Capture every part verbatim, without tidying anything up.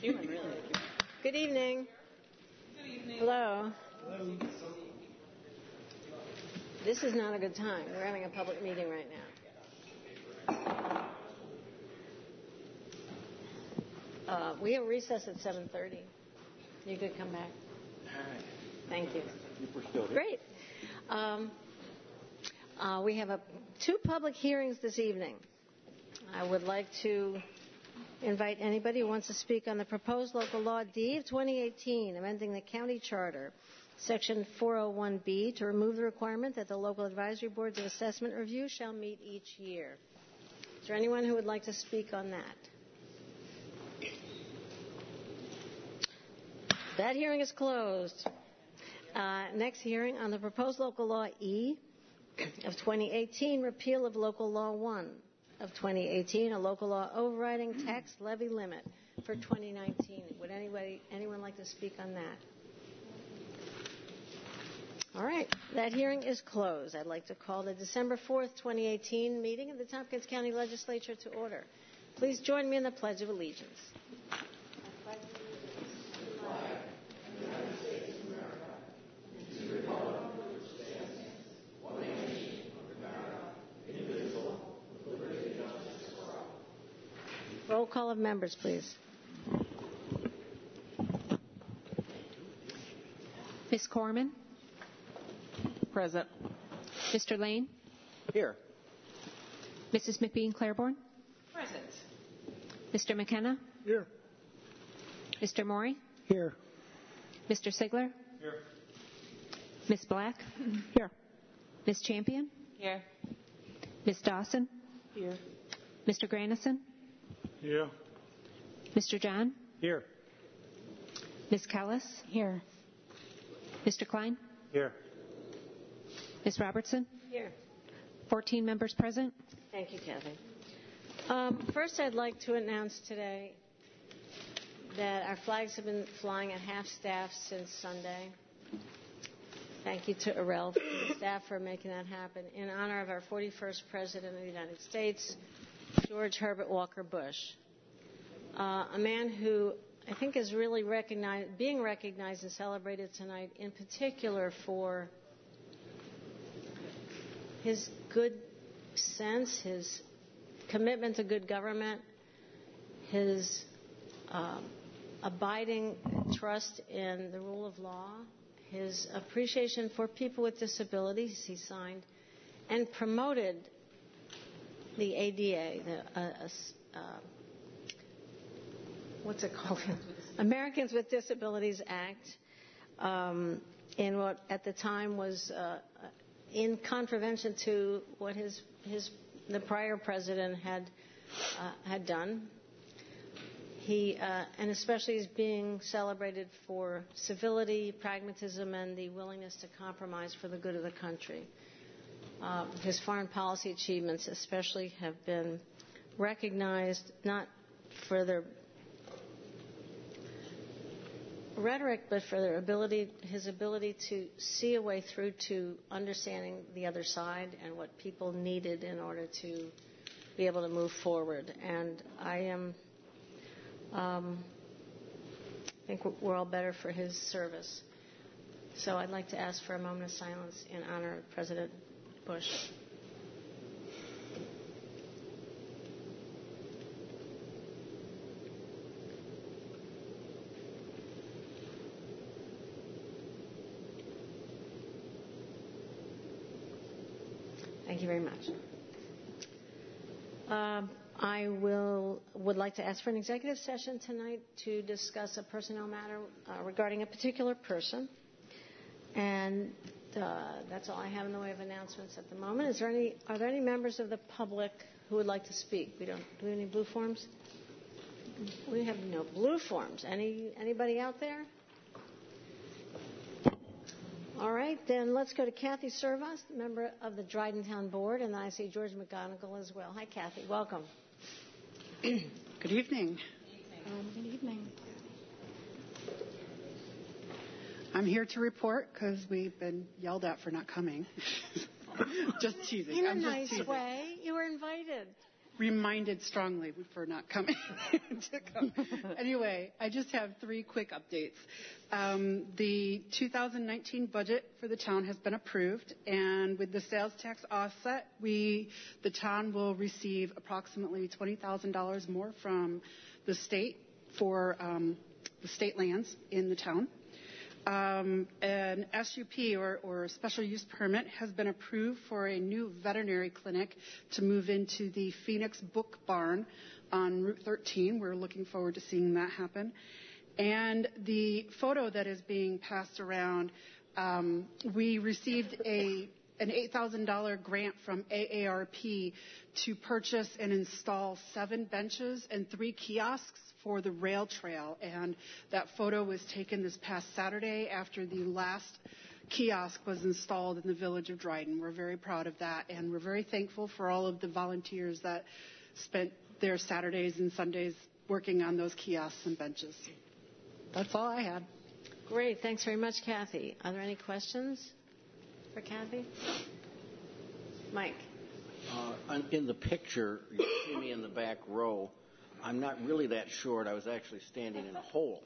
Human, really. Good evening. Good evening. Hello. Hello. This is not a good time. We're having a public meeting right now. Uh, we have recess at seven thirty. You could come back. All right. Thank you. We're still here. Great. Um, uh, we have a, two public hearings this evening. I would like to invite anybody who wants to speak on the proposed local law D of twenty eighteen, amending the county charter, section four oh one B, to remove the requirement that the local advisory boards of assessment review shall meet each year. Is there anyone who would like to speak on that? That hearing is closed. Uh, next hearing on the proposed local law E of twenty eighteen, repeal of local law one of twenty eighteen, a local law overriding tax levy limit for twenty nineteen. Would anybody, anyone like to speak on that? All right, that hearing is closed. I'd like to call the December fourth, twenty eighteen meeting of the Tompkins County Legislature to order. Please join me in the Pledge of Allegiance. Roll call of members, please. Miz Corman? Present. Mister Lane? Here. Missus McBean Claiborne? Present. Mister McKenna? Here. Mister Morey? Here. Mister Sigler? Here. Miz Black? Here. Miz Champion? Here. Miz Dawson? Here. Mister Grannison? Yeah. Mister John? Here. Miz Kellis? Here. Mister Klein? Here. Miz Robertson? Here. fourteen members present. Thank you, Kathy. Um, first, I'd like to announce today that our flags have been flying at half-staff since Sunday. Thank you to Arel and the staff for making that happen in honor of our forty-first President of the United States, George Herbert Walker Bush, uh, a man who I think is really recognized, being recognized and celebrated tonight in particular for his good sense, his commitment to good government, his um, abiding trust in the rule of law, his appreciation for people with disabilities. He signed and promoted the A D A, the, uh, uh, what's it called? Americans with Disabilities Act, um, in what at the time was uh, in contravention to what his his the prior president had uh, had done. He uh, and especially is being celebrated for civility, pragmatism, and the willingness to compromise for the good of the country. Uh, his foreign policy achievements especially have been recognized not for their rhetoric, but for their ability, his ability to see a way through to understanding the other side and what people needed in order to be able to move forward. And I am, um, I think we're all better for his service. So I'd like to ask for a moment of silence in honor of President Bush. Thank you very much. Um, I will would like to ask for an executive session tonight to discuss a personnel matter uh, regarding a particular person. And uh, that's all I have in the way of announcements at the moment. Is there any? Are there any members of the public who would like to speak? We don't. Do we have any blue forms? We have no blue forms. Any anybody out there? All right, then let's go to Kathy Servas, member of the Dryden Town Board, and I see George McGonigal as well. Hi, Kathy. Welcome. Good evening. Um, good evening. I'm here to report because we've been yelled at for not coming. Just teasing. In a I'm nice just teasing. way. You were invited. reminded strongly for not coming to come. Anyway, I just have three quick updates. Um, the two thousand nineteen budget for the town has been approved, and with the sales tax offset, we, the town will receive approximately twenty thousand dollars more from the state for um, the state lands in the town. Um, an S U P, or, or special use permit, has been approved for a new veterinary clinic to move into the Phoenix Book Barn on Route thirteen. We're looking forward to seeing that happen. And the photo that is being passed around, um, we received a an eight thousand dollars grant from A A R P to purchase and install seven benches and three kiosks for the rail trail. And that photo was taken this past Saturday after the last kiosk was installed in the village of Dryden. We're very proud of that, and we're very thankful for all of the volunteers that spent their Saturdays and Sundays working on those kiosks and benches. That's all I had. Great. Thanks very much, Kathy. Are there any questions for Kathy? Mike. Uh, in the picture, you see me in the back row. I'm not really that short. I was actually standing in a hole.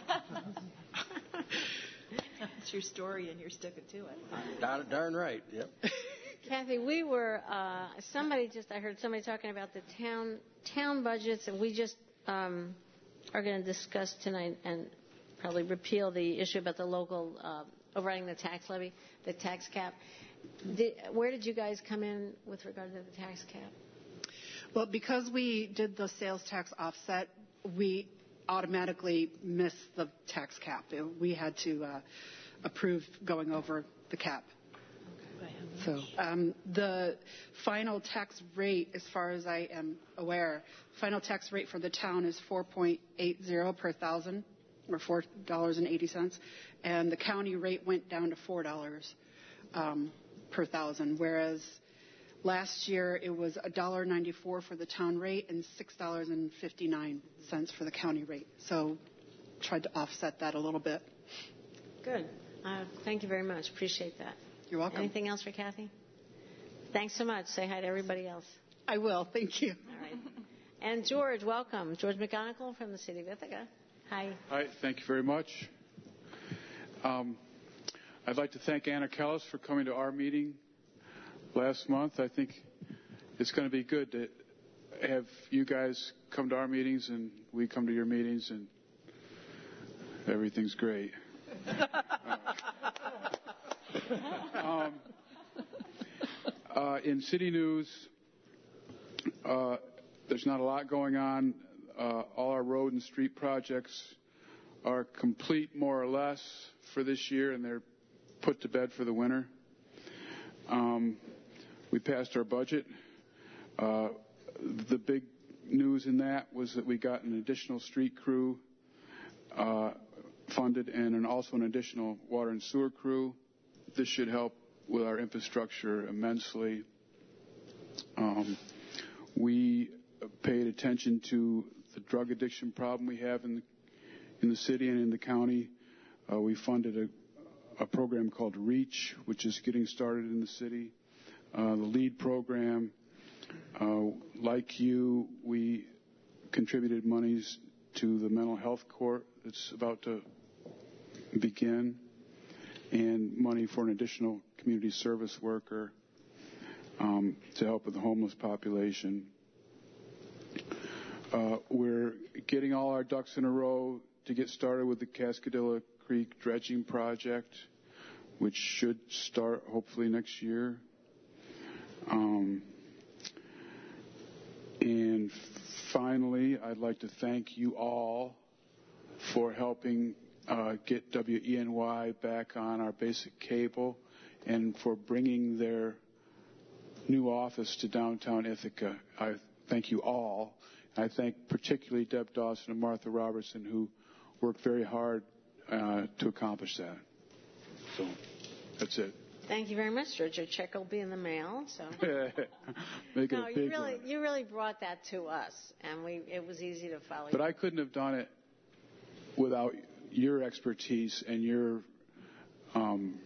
It's your story, and you're sticking to it. Darn, darn right. Yep. Kathy, we were, uh, somebody just, I heard somebody talking about the town town budgets, and we just um, are going to discuss tonight and probably repeal the issue about the local uh, overriding the tax levy, the tax cap. Did, where did you guys come in with regard to the tax cap? Well, because we did the sales tax offset, we automatically missed the tax cap. We had to uh, approve going over the cap. So um, the final tax rate, as far as I am aware, final tax rate for the town is four point eight zero per thousand, or four dollars and eighty cents, and the county rate went down to four dollars um, per thousand, whereas last year it was one dollar and ninety-four cents for the town rate and six dollars and fifty-nine cents for the county rate. So tried to offset that a little bit. Good. Uh, thank you very much. Appreciate that. You're welcome. Anything else for Kathy? Thanks so much. Say hi to everybody else. I will. Thank you. All right. And George, welcome. George McGonigal from the city of Ithaca. Hi. Hi. Thank you very much. Um, I'd like to thank Anna Kellis for coming to our meeting last month. I think it's going to be good to have you guys come to our meetings and we come to your meetings, and everything's great. um, uh, in city news, uh, there's not a lot going on. Uh, all our road and street projects are complete, more or less, for this year, and they're put to bed for the winter. Um, we passed our budget. Uh, the big news in that was that we got an additional street crew uh, funded, and an, also an additional water and sewer crew. This should help with our infrastructure immensely. Um, we paid attention to the drug addiction problem we have in the, in the city and in the county. Uh, we funded a, a program called REACH, which is getting started in the city. Uh, the LEAD program, uh, like you, we contributed monies to the mental health court that's about to begin, and money for an additional community service worker um, to help with the homeless population. Uh, we're getting all our ducks in a row to get started with the Cascadilla Creek dredging project, which should start hopefully next year. Um, and finally, I'd like to thank you all for helping uh, get W E N Y back on our basic cable, and for bringing their new office to downtown Ithaca. I thank you all. I thank particularly Deb Dawson and Martha Robertson, who worked very hard uh, to accomplish that. So that's it. Thank you very much, George. Your check will be in the mail. So Make it no, a big you really, one. you really brought that to us, and we it was easy to follow. But I couldn't have done it without your expertise and your um,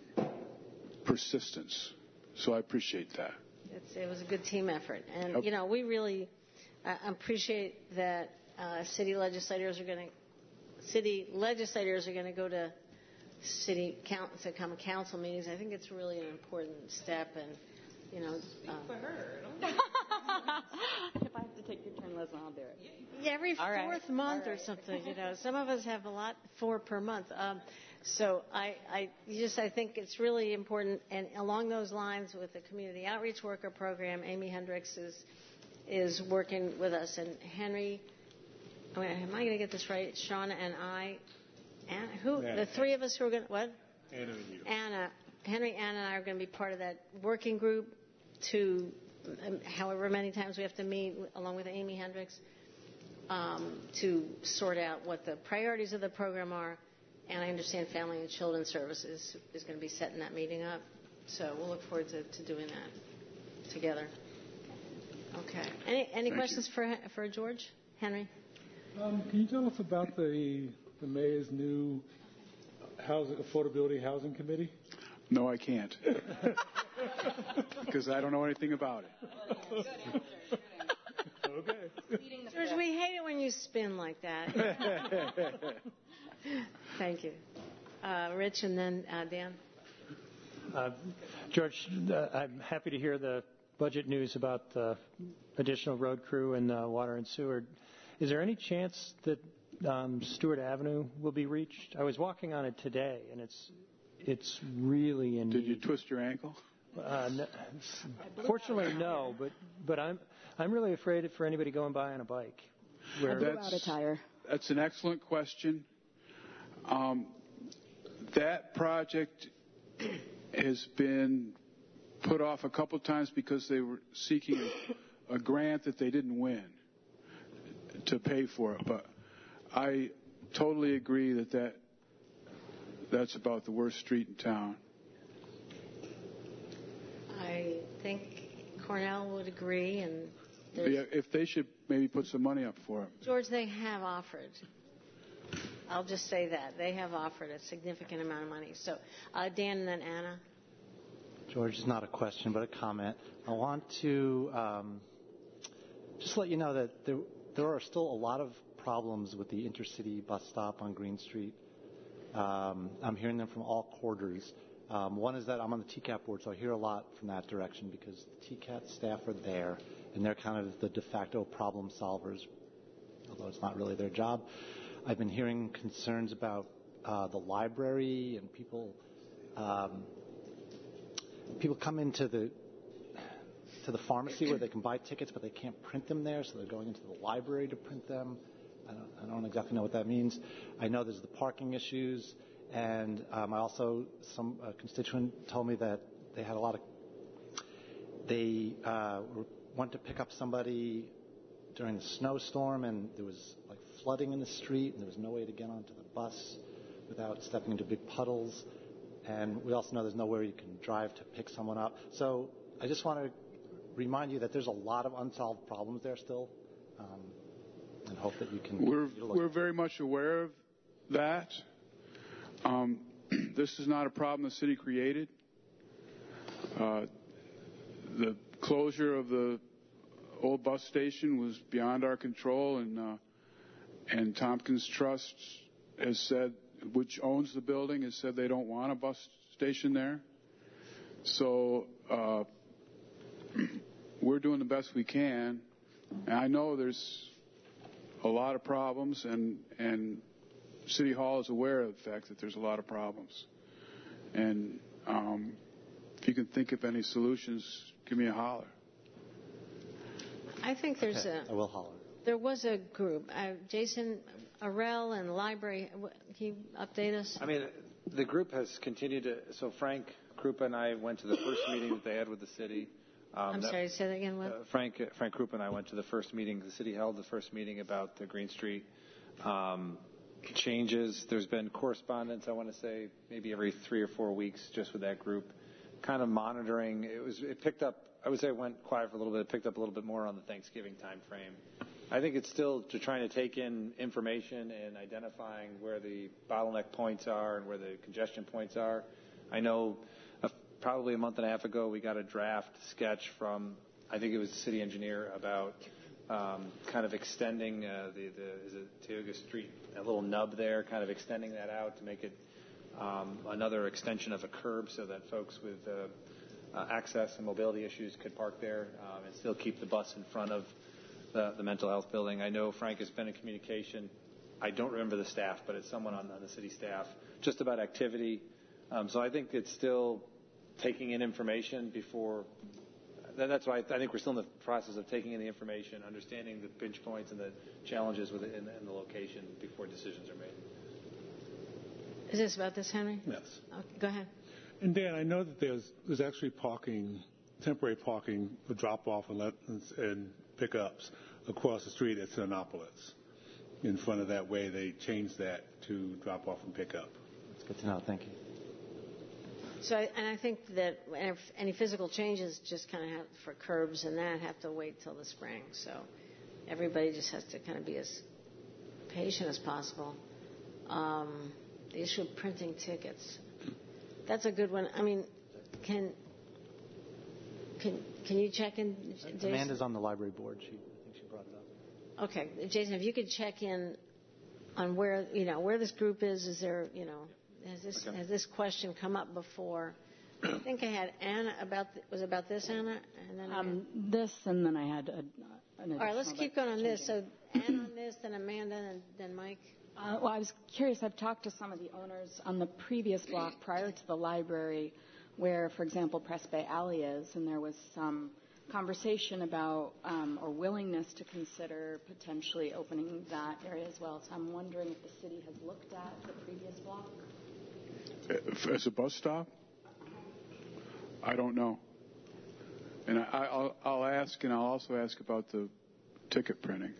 persistence. So I appreciate that. It's, it was a good team effort, and Yep. you know we really I appreciate that uh, city legislators are going to city legislators are going to go to city council, to come council meetings. I think it's really an important step, and you know. Speak um, for her. If I have to take your turn, Leslie, I'll do it. Yeah, every All right. fourth month All or right. something. You know, some of us have a lot, four per month. Um, so I, I just I think it's really important. And along those lines, with the community outreach worker program, Amy Hendricks is is working with us, and Henry. I mean, am I going to get this right? Shauna and I, and who Anna. the three of us who are going to what? Anna and you. Anna, Henry, Anna, and I are going to be part of that working group to, um, however many times we have to meet, along with Amy Hendricks, um, to sort out what the priorities of the program are. And I understand Family and Children's Services is going to be setting that meeting up. So we'll look forward to, to doing that together. Okay. Any, any questions for for George? Henry? Um, can you tell us about the the mayor's new housing affordability housing committee? No, I can't. Because I don't know anything about it. Okay. George, we hate it when you spin like that. Thank you. Uh, Rich and then uh, Dan. Uh, George, uh, I'm happy to hear the budget news about uh, additional road crew and uh, water and sewer. Is there any chance that um, Stewart Avenue will be reached? I was walking on it today, and it's it's really in Did need. you twist your ankle? Uh, no, fortunately, no. But but I'm I'm really afraid for anybody going by on a bike. I blew out a tire. That's an excellent question. Um, that project has been put off a couple times because they were seeking a grant that they didn't win to pay for it. But I totally agree that, that that's about the worst street in town. I think Cornell would agree, and Yeah, if they should maybe put some money up for it. George, they have offered. I'll just say that they have offered a significant amount of money. So, uh, Dan and then Anna. George, it's not a question but a comment. I want to um, just let you know that there there are still a lot of problems with the intercity bus stop on Green Street. Um, I'm hearing them from all quarters. Um, one is that I'm on the T CAP board, so I hear a lot from that direction because the T CAP staff are there, and they're kind of the de facto problem solvers, although it's not really their job. I've been hearing concerns about uh, the library and people. Um, people come into the to the pharmacy where they can buy tickets, but they can't print them there, so they're going into the library to print them. I don't, I don't exactly know what that means. I know there's the parking issues, and um, I also some uh, constituent told me that they had a lot of they uh, went to pick up somebody during the snowstorm, and there was like flooding in the street, and there was no way to get onto the bus without stepping into big puddles. And we also know there's nowhere you can drive to pick someone up. So I just want to remind you that there's a lot of unsolved problems there still, um, and hope that you can. We're look we're very much aware of that. Um, this is not a problem the city created. Uh, the closure of the old bus station was beyond our control, and uh, and Tompkins Trust has said, which owns the building, has said they don't want a bus station there. So uh, we're doing the best we can. And I know there's a lot of problems, and and City Hall is aware of the fact that there's a lot of problems. And um, if you can think of any solutions, give me a holler. I think there's okay. a. I will holler. There was a group, uh, Jason Arell and the library. Can you update us? I mean, the group has continued to. So Frank Krupa and I went to the first meeting that they had with the city. Um, I'm that, sorry, say that again. What? Uh, Frank Frank Krupa and I went to the first meeting. The city held the first meeting about the Green Street um, changes. There's been correspondence. I want to say maybe every three or four weeks, just with that group, kind of monitoring. It was it picked up. I would say it went quiet for a little bit. It picked up a little bit more on the Thanksgiving time frame. I think it's still to trying to take in information and identifying where the bottleneck points are and where the congestion points are. I know uh, probably a month and a half ago we got a draft sketch from, I think it was the city engineer, about um, kind of extending uh, the, the is it Tioga Street, a little nub there, kind of extending that out to make it um, another extension of a curb so that folks with uh, uh, access and mobility issues could park there um, and still keep the bus in front of the, the mental health building. I know Frank has been in communication. I don't remember the staff, but it's someone on, on the city staff, just about activity. Um, so I think it's still taking in information before. That's why I think we're still in the process of taking in the information, understanding the pinch points and the challenges with it in, in the location before decisions are made. Is this about this, Henry? Yes. Okay, go ahead. And Dan, I know that there's there's actually parking, temporary parking for drop-off and, let, and pickups across the street at Sinanopolis. In front of that way, they changed that to drop-off and pick-up. That's good to know. Thank you. So, I, and I think that if any physical changes just kind of have for curbs and that have to wait till the spring. So, everybody just has to kind of be as patient as possible. Um, the issue of printing tickets. That's a good one. I mean, can can can you check in? Jason? Amanda's on the library board. She, I think she brought it up. Okay, Jason, if you could check in on where you know where this group is. Is there you know has this okay. has this question come up before? I think I had Anna about th- was it about this Anna and then Um, this and then I had a, an all right. Let's keep going on this. So Anna on this, then Amanda, and then Mike. Uh, well, I was curious. I've talked to some of the owners on the previous block prior to the library where, for example, Press Bay Alley is, and there was some conversation about um, or willingness to consider potentially opening that area as well. So I'm wondering if the city has looked at the previous block. As a bus stop? I don't know. And I, I'll, I'll ask, and I'll also ask about the ticket printing.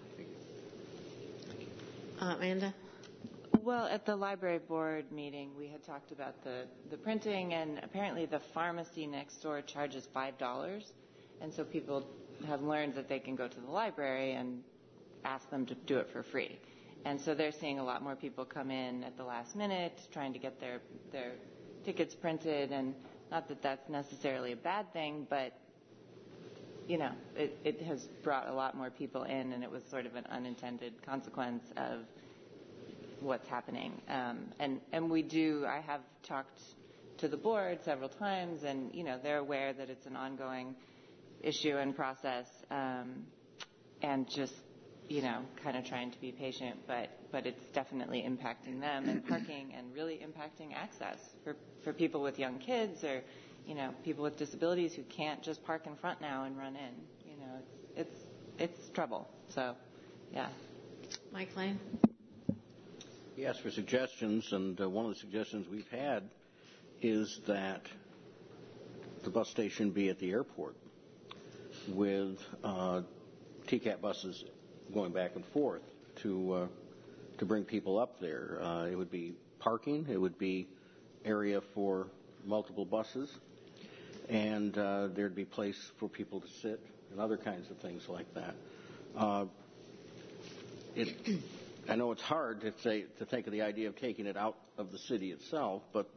Uh, Amanda? Well, at the library board meeting, we had talked about the, the printing, and apparently the pharmacy next door charges five dollars. And so people have learned that they can go to the library and ask them to do it for free. And so they're seeing a lot more people come in at the last minute trying to get their, their tickets printed. And not that that's necessarily a bad thing, but, you know, it, it has brought a lot more people in, and it was sort of an unintended consequence of what's happening. Um, and, and we do, I have talked to the board several times, and, you know, they're aware that it's an ongoing issue and process, um, and just, you know, kind of trying to be patient, but, but it's definitely impacting them and parking and really impacting access for, for people with young kids or, you know, people with disabilities who can't just park in front now and run in. You know, it's, it's, it's trouble. So, yeah. Mike Lane? He asked for suggestions, and uh, one of the suggestions we've had is that the bus station be at the airport with uh, T CAT buses going back and forth to uh, to bring people up there. Uh, it would be parking. It would be area for multiple buses, and uh, there'd be place for people to sit and other kinds of things like that. Uh, it, I know it's hard to say to think of the idea of taking it out of the city itself, but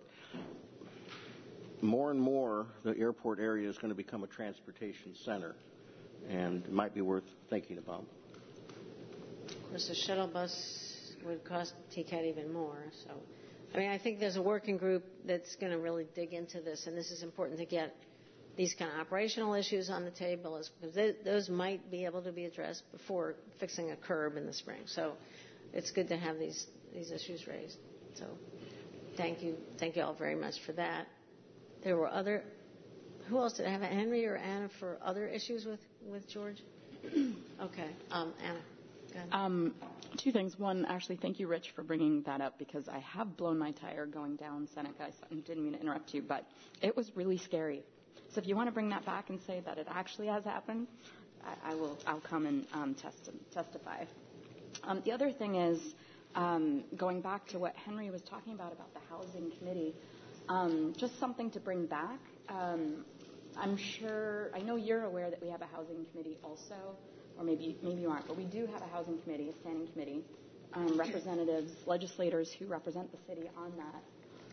more and more the airport area is going to become a transportation center, and it might be worth thinking about. Of course, the shuttle bus would cost T CAT even more. So, I mean, I think there's a working group that's going to really dig into this, and this is important to get these kind of operational issues on the table, as, because they, those might be able to be addressed before fixing a curb in the spring. So, it's good to have these these issues raised. So, thank you, thank you all very much for that. There were other. Who else did I have? Henry or Anna for other issues with with George? Okay, um, Anna. Um, two things. One, actually, thank you, Rich, for bringing that up, because I have blown my tire going down Seneca. I didn't mean to interrupt you, but it was really scary. So if you want to bring that back and say that it actually has happened, I, I will. I'll come and um, test, testify. Um, the other thing is um, going back to what Henry was talking about about the housing committee. Um, just something to bring back. Um, I'm sure. I know you're aware that we have a housing committee also. Or maybe maybe you aren't, but we do have a housing committee, a standing committee, um, representatives, legislators who represent the city on that.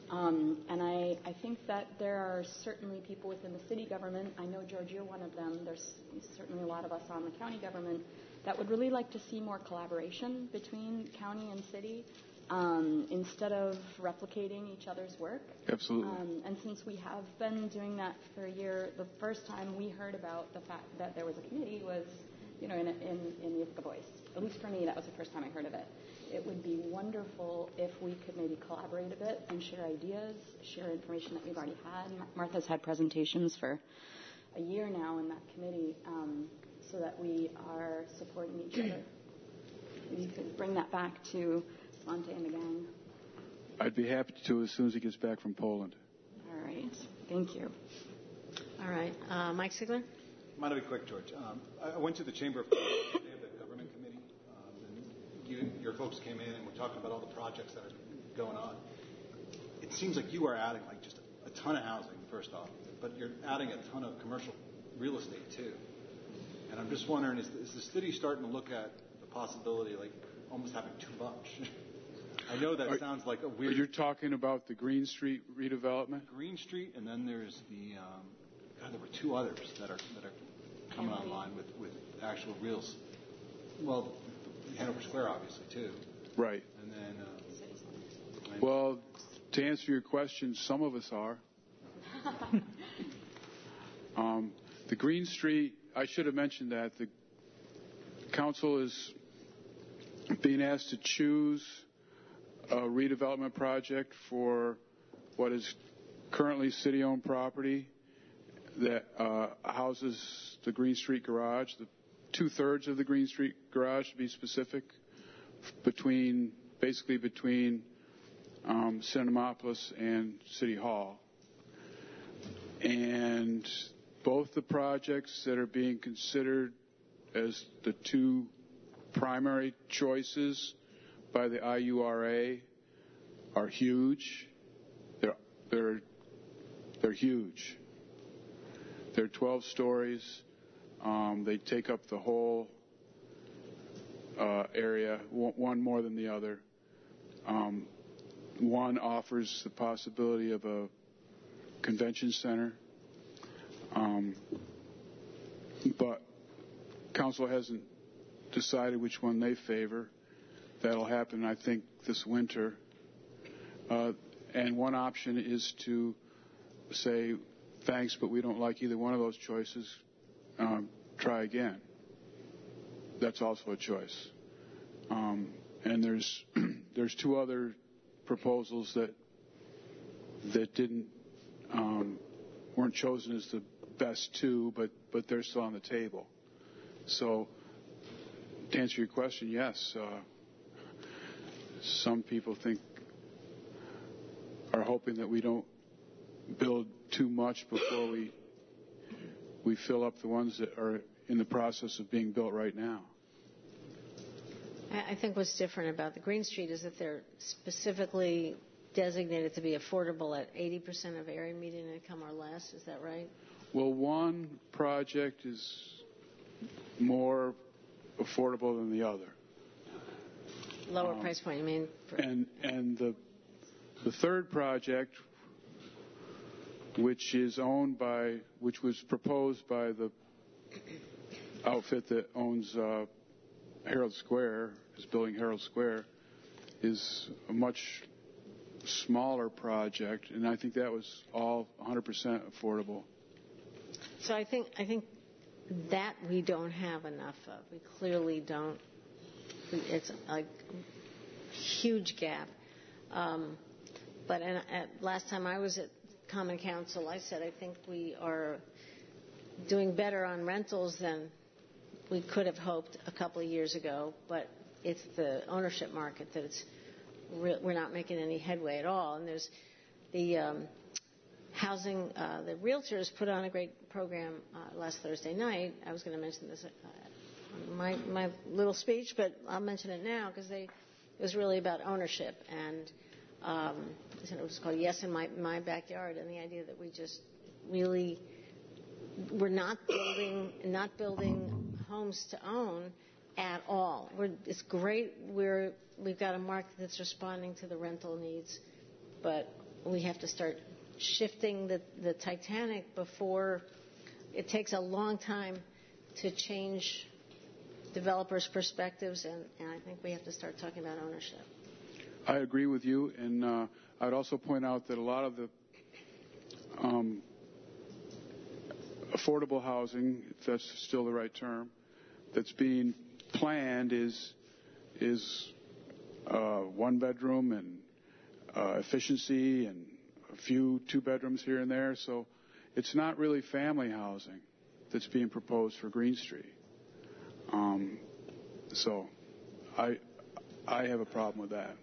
Um, and I, I think that there are certainly people within the city government, I know, George, you're one of them, there's certainly a lot of us on the county government that would really like to see more collaboration between county and city um, instead of replicating each other's work. Absolutely. Um, and since we have been doing that for a year, the first time we heard about the fact that there was a committee was, you know, in, in, in the Ithaca Voice. At least for me, that was the first time I heard of it. It would be wonderful if we could maybe collaborate a bit and share ideas, share information that we've already had. Martha's had presentations for a year now in that committee um, so that we are supporting each other. Maybe you could bring that back to Svante and the gang. I'd be happy to as soon as he gets back from Poland. All right. Thank you. All right. Uh, Mike Sigler? Might be quick, George. Um, I I went to the Chamber of Commerce today of the government committee. Um, and you, your folks came in and were talking about all the projects that are going on. It seems like you are adding like just a, a ton of housing, first off, but you're adding a ton of commercial real estate too. And I'm just wondering, is the, is the city starting to look at the possibility like almost having too much? I know that are, sounds like a weird... You're talking about the Green Street redevelopment? Green Street, and then there's the... Um, God, there were two others that are that are coming online with, with actual reals. Well, Hanover Square, obviously, too. Right. And then... Uh, well, to answer your question, some of us are. um, the Green Street, I should have mentioned that. The council is being asked to choose a redevelopment project for what is currently city-owned property that uh, houses the Green Street Garage, the two-thirds of the Green Street Garage, to be specific, between basically between um, Cinemapolis and City Hall. And both the projects that are being considered as the two primary choices by the I U R A are huge. They're they're they're huge. They're twelve stories. Um, they take up the whole uh, area, one more than the other. Um, one offers the possibility of a convention center, um, but council hasn't decided which one they favor. That'll happen, I think, this winter. Uh, and one option is to say, thanks, but we don't like either one of those choices. Um, try again. That's also a choice. Um, and there's there's two other proposals that that didn't um, weren't chosen as the best two, but but they're still on the table. So to answer your question, yes. Uh, some people think are hoping that we don't build too much before we we fill up the ones that are in the process of being built right now. I think what's different about the Green Street is that they're specifically designated to be affordable at eighty percent of area median income or less. Is that right? Well, one project is more affordable than the other. Lower um, price point, you mean? For... And and the the third project, which is owned by, which was proposed by the outfit that owns uh, Herald Square, is building Herald Square, is a much smaller project, and I think that was all one hundred percent affordable. So I think I think that we don't have enough of. We clearly don't. It's a huge gap. Um, but and at, last time I was at Common Council, I said I think we are doing better on rentals than we could have hoped a couple of years ago. But it's the ownership market that it's we're not making any headway at all. And there's the um, housing. Uh, the realtors put on a great program uh, last Thursday night. I was going to mention this. Uh, My, my little speech, but I'll mention it now because they it was really about ownership, and um, it was called Yes in My, My Backyard, and the idea that we just really we're not building not building homes to own at all. We're, it's great. We're we've got a market that's responding to the rental needs, but we have to start shifting the, the Titanic before it takes a long time to change developers' perspectives, and, and I think we have to start talking about ownership. I agree with you, and uh, I would also point out that a lot of the um, affordable housing, if that's still the right term, that's being planned is is uh, one bedroom and uh, efficiency and a few two bedrooms here and there. So it's not really family housing that's being proposed for Green Street. Um, so I I have a problem with that.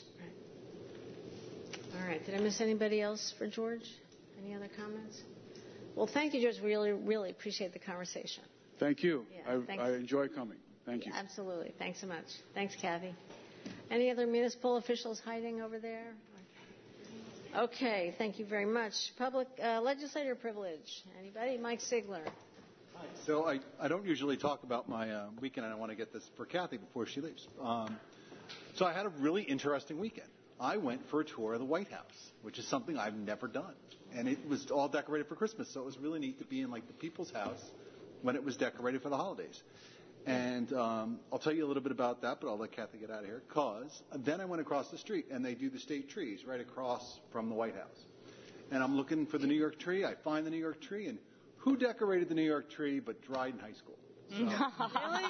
All right. Did I miss anybody else for George? Any other comments? Well, thank you, George. We really, really appreciate the conversation. Thank you. Yeah, I, I enjoy coming. Thank you. Absolutely. Thanks so much. Thanks, Kathy. Any other municipal officials hiding over there? Okay. Thank you very much. Public uh, legislator privilege. Anybody? Mike Sigler. Hi. So I, I don't usually talk about my uh, weekend, and I want to get this for Kathy before she leaves. Um, so I had a really interesting weekend. I went for a tour of the White House, which is something I've never done. And it was all decorated for Christmas, so it was really neat to be in like the people's house when it was decorated for the holidays. And um, I'll tell you a little bit about that, but I'll let Kathy get out of here. Because then I went across the street, and they do the state trees right across from the White House. And I'm looking for the New York tree. I find the New York tree, and who decorated the New York tree but Dryden High School? So, really?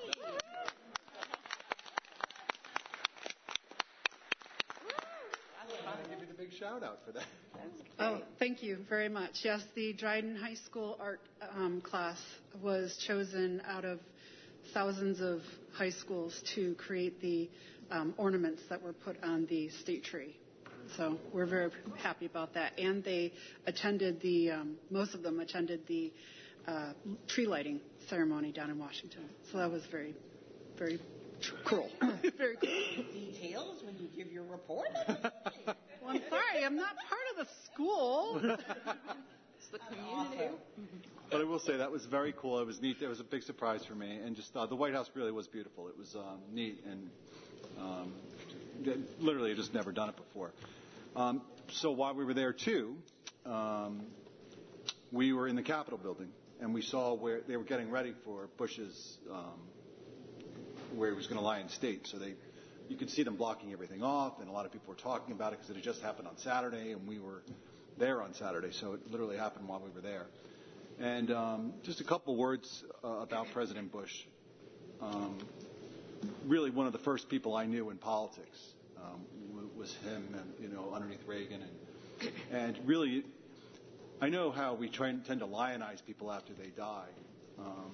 Big shout out for that. Oh, thank you very much. Yes, the Dryden High School art um, class was chosen out of thousands of high schools to create the um, ornaments that were put on the state tree. So we're very happy about that. And they attended the, um, most of them attended the uh, tree lighting ceremony down in Washington. So that was very, very cool. Very cool. Details when you give your report? Well, I'm sorry, I'm not part of the school. It's the community. But I will say that was very cool. It was neat. It was a big surprise for me. And just uh, the White House really was beautiful. It was um, neat. And um, literally, I just never done it before. Um, so while we were there, too, um, we were in the Capitol building. And we saw where they were getting ready for Bush's, um, where he was going to lie in state. So they, you could see them blocking everything off. And a lot of people were talking about it because it had just happened on Saturday. And we were there on Saturday. So it literally happened while we were there. And um, just a couple words uh, about President Bush. Um, really, one of the first people I knew in politics um, was him, and you know, underneath Reagan, and and really, I know how we try and tend to lionize people after they die. Um,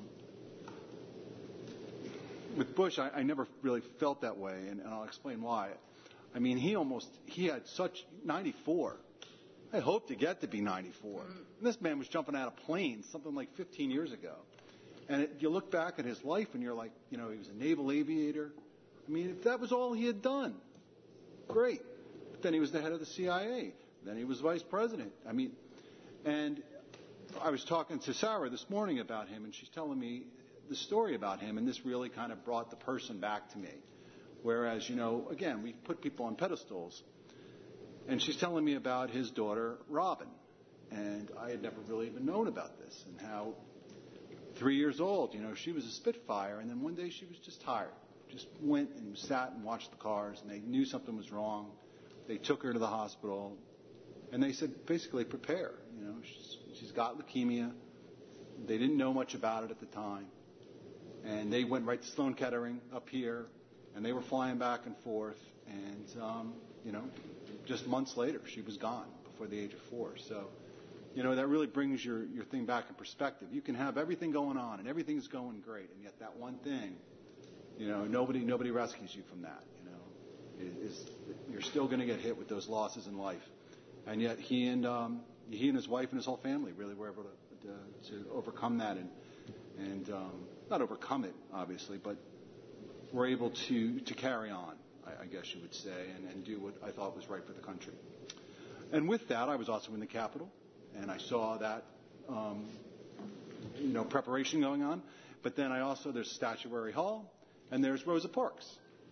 with Bush, I, I never really felt that way, and, and I'll explain why. I mean, he almost he had such ninety-four. I hope to get to be ninety-four. And this man was jumping out of planes something like fifteen years ago. And it, you look back at his life and you're like, you know, he was a naval aviator. I mean, if that was all he had done, great. But then he was the head of the C I A. Then he was vice president. I mean, and I was talking to Sarah this morning about him, and she's telling me the story about him, and this really kind of brought the person back to me. Whereas, you know, again, we put people on pedestals. And she's telling me about his daughter, Robin. And I had never really even known about this. And how three years old, you know, she was a Spitfire. And then one day she was just tired. Just went and sat and watched the cars. And they knew something was wrong. They took her to the hospital. And they said, basically, prepare. You know, she's, she's got leukemia. They didn't know much about it at the time. And they went right to Sloan Kettering up here. And they were flying back and forth. And, um, you know... just months later, she was gone before the age of four. So, you know, that really brings your, your thing back in perspective. You can have everything going on and everything's going great, and yet that one thing, you know, nobody nobody rescues you from that. You know, is, is you're still going to get hit with those losses in life, and yet he and um, he and his wife and his whole family really were able to to, to overcome that and and um, not overcome it obviously, but were able to to carry on. I guess you would say, and, and do what I thought was right for the country. And with that, I was also in the Capitol, and I saw that, um, you know, preparation going on. But then I also, there's Statuary Hall, and there's Rosa Parks.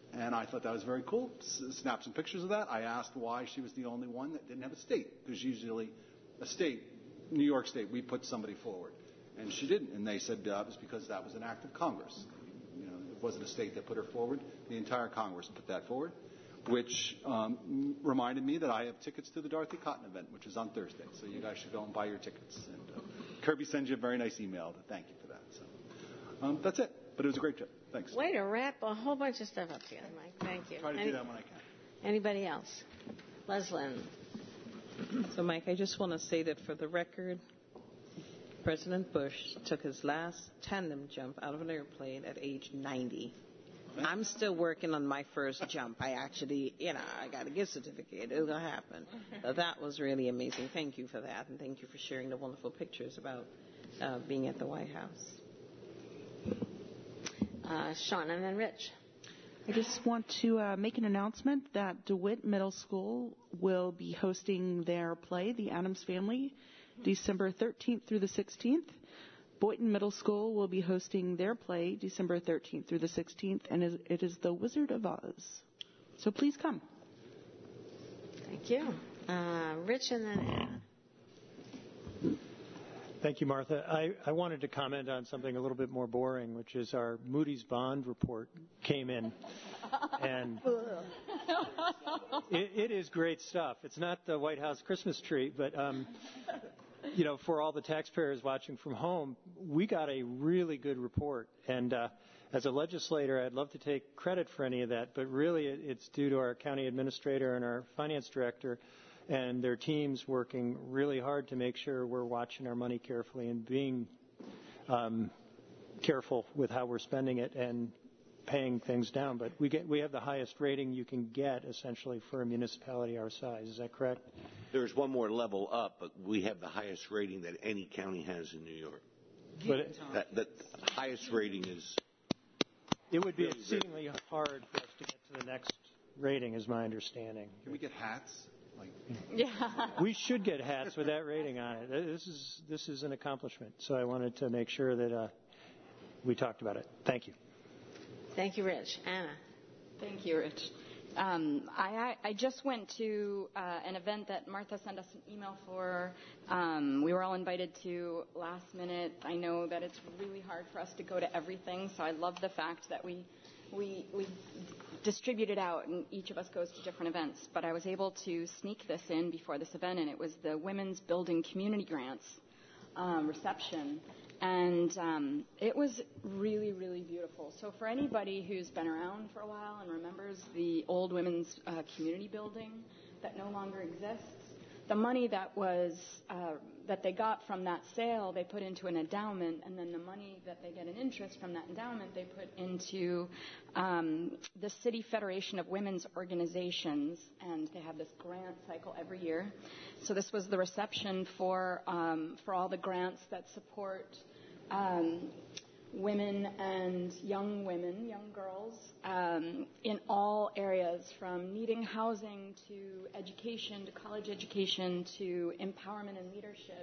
And I thought that was very cool. S- snapped some pictures of that. I asked why she was the only one that didn't have a state, because usually a state, New York State, we put somebody forward. And she didn't. And they said uh, it was because that was an act of Congress. You know, it wasn't a state that put her forward. The entire Congress put that forward, which um, reminded me that I have tickets to the Dorothy Cotton event, which is on Thursday. So you guys should go and buy your tickets. And uh, Kirby sends you a very nice email to thank you for that. So um, that's it. But it was a great trip. Thanks. Way to wrap a whole bunch of stuff up together, Mike. Thank you. Try to Any, do that when I can. Anybody else? Leslyn. So, Mike, I just want to say that for the record, President Bush took his last tandem jump out of an airplane at age ninety. I'm still working on my first jump. I actually, you know, I got a gift certificate. It'll happen. But that was really amazing. Thank you for that, and thank you for sharing the wonderful pictures about uh, being at the White House. Uh, Sean, and then Rich. I just want to uh, make an announcement that DeWitt Middle School will be hosting their play, The Addams Family, December thirteenth through the sixteenth. Boynton Middle School will be hosting their play December thirteenth through the sixteenth, and it is The Wizard of Oz. So please come. Thank you. Uh, Rich, and then Anna. Thank you, Martha. I, I wanted to comment on something a little bit more boring, which is our Moody's bond report came in. And it, it is great stuff. It's not the White House Christmas tree, but, um, you know, for all the taxpayers watching from home, we got a really good report. And uh, as a legislator, I'd love to take credit for any of that, but really it, it's due to our county administrator and our finance director and their teams working really hard to make sure we're watching our money carefully and being um, careful with how we're spending it and paying things down. But we get we have the highest rating you can get, essentially, for a municipality our size. Is that correct? There's one more level up, but we have the highest rating that any county has in New York. But it, that, that highest rating is... It would be exceedingly hard for us to get to the next rating, is my understanding. Can we get hats? Like, yeah. We should get hats with that rating on it. This is this is an accomplishment. So I wanted to make sure that uh, we talked about it. Thank you. Thank you, Rich. Anna. Thank you, Rich. Um, I, I just went to uh, an event that Martha sent us an email for. Um, we were all invited to last minute. I know that it's really hard for us to go to everything, so I love the fact that we we we distribute it out and each of us goes to different events. But I was able to sneak this in before this event, and it was the Women's Building Community Grants um, reception. And um, it was really, really beautiful. So for anybody who's been around for a while and remembers the old women's uh, community building that no longer exists, the money that was uh, that they got from that sale, they put into an endowment, and then the money that they get in interest from that endowment, they put into um, the City Federation of Women's Organizations, and they have this grant cycle every year. So this was the reception for um, for all the grants that support um, women and young women, young girls, um, in all areas, from needing housing to education, to college education, to empowerment and leadership.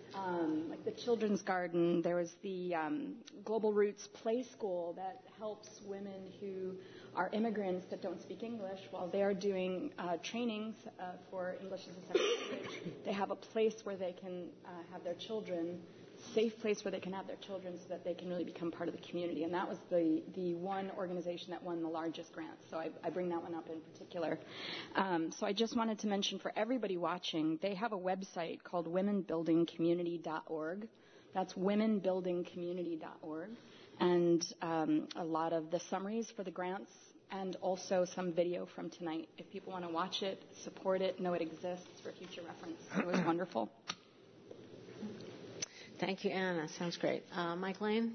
Um, like the Children's Garden, there was the um, Global Roots Play School that helps women who are immigrants that don't speak English while they're doing uh, trainings uh, for English as a second language. They have a place where they can uh, have their children, safe place where they can have their children so that they can really become part of the community. And that was the, the one organization that won the largest grant. So I, I bring that one up in particular. Um, so I just wanted to mention for everybody watching, they have a website called women building community dot org. That's women building community dot org. And um, a lot of the summaries for the grants and also some video from tonight. If people want to watch it, support it, know it exists for future reference. It was wonderful. Thank you, Anna. Sounds great. Uh, Mike Lane?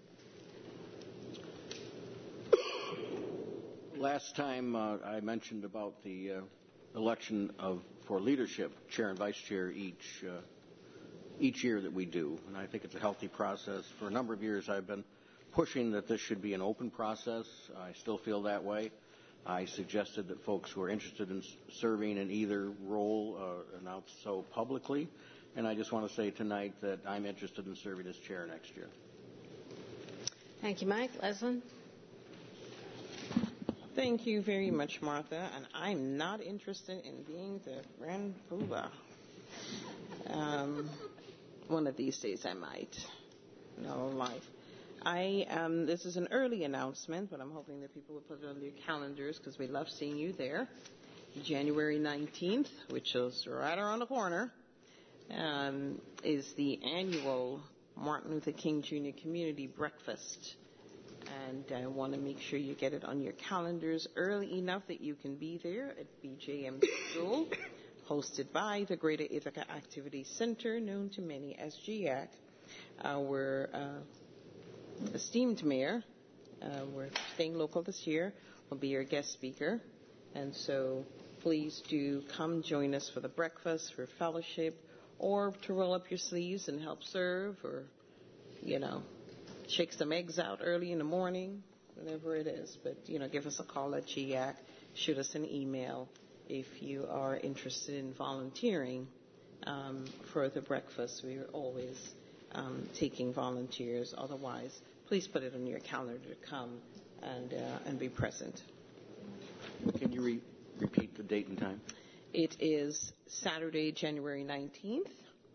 Last time uh, I mentioned about the uh, election of for leadership, chair and vice chair each uh, each year that we do, and I think it's a healthy process. For a number of years, I've been pushing that this should be an open process. I still feel that way. I suggested that folks who are interested in serving in either role uh, announce so publicly. And I just want to say tonight that I'm interested in serving as chair next year. Thank you, Mike. Leslyn? Thank you very much, Martha. And I'm not interested in being the grand poobah. Um, one of these days I might. No life. I um, this is an early announcement, but I'm hoping that people will put it on their calendars because we love seeing you there. January nineteenth, which is right around the corner, um, is the annual Martin Luther King Junior Community Breakfast. And I want to make sure you get it on your calendars early enough that you can be there at B J M School, hosted by the Greater Ithaca Activity Center, known to many as G A C. Our uh, esteemed mayor, uh, we're staying local this year, will be your guest speaker. And so please do come join us for the breakfast, for fellowship, or to roll up your sleeves and help serve, or, you know, shake some eggs out early in the morning, whatever it is. But, you know, give us a call at G A C, shoot us an email if you are interested in volunteering um, for the breakfast. We are always um, taking volunteers. Otherwise, please put it on your calendar to come and, uh, and be present. Can you re- repeat the date and time? It is Saturday, January nineteenth.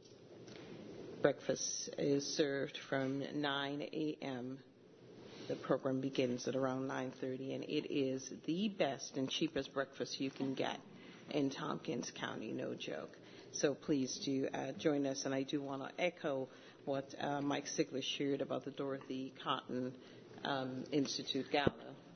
Breakfast is served from nine a.m. The program begins at around nine thirty, and it is the best and cheapest breakfast you can get in Tompkins County, no joke. So please do uh, join us, and I do want to echo what uh, Mike Sigler shared about the Dorothy Cotton um, Institute Gala,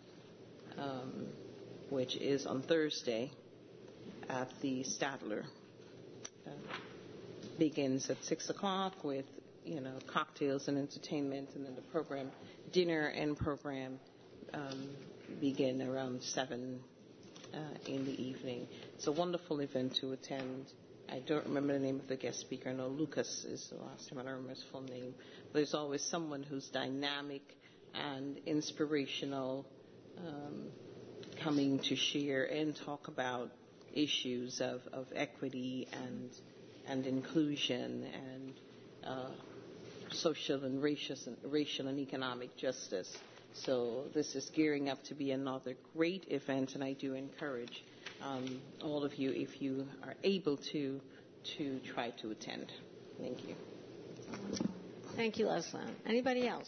um, which is on Thursday at the Statler. Uh, begins at six o'clock with, you know, cocktails and entertainment, and then the program, dinner and program um, begin around seven uh, in the evening. It's a wonderful event to attend. I don't remember the name of the guest speaker. I know Lucas is the last time. I don't remember his full name. But there's always someone who's dynamic and inspirational, um, coming to share and talk about issues of, of equity and and inclusion and uh, social and racial, racial and economic justice. So this is gearing up to be another great event, and I do encourage um, all of you, if you are able to, to try to attend. Thank you. Thank you, Leslie. Anybody else?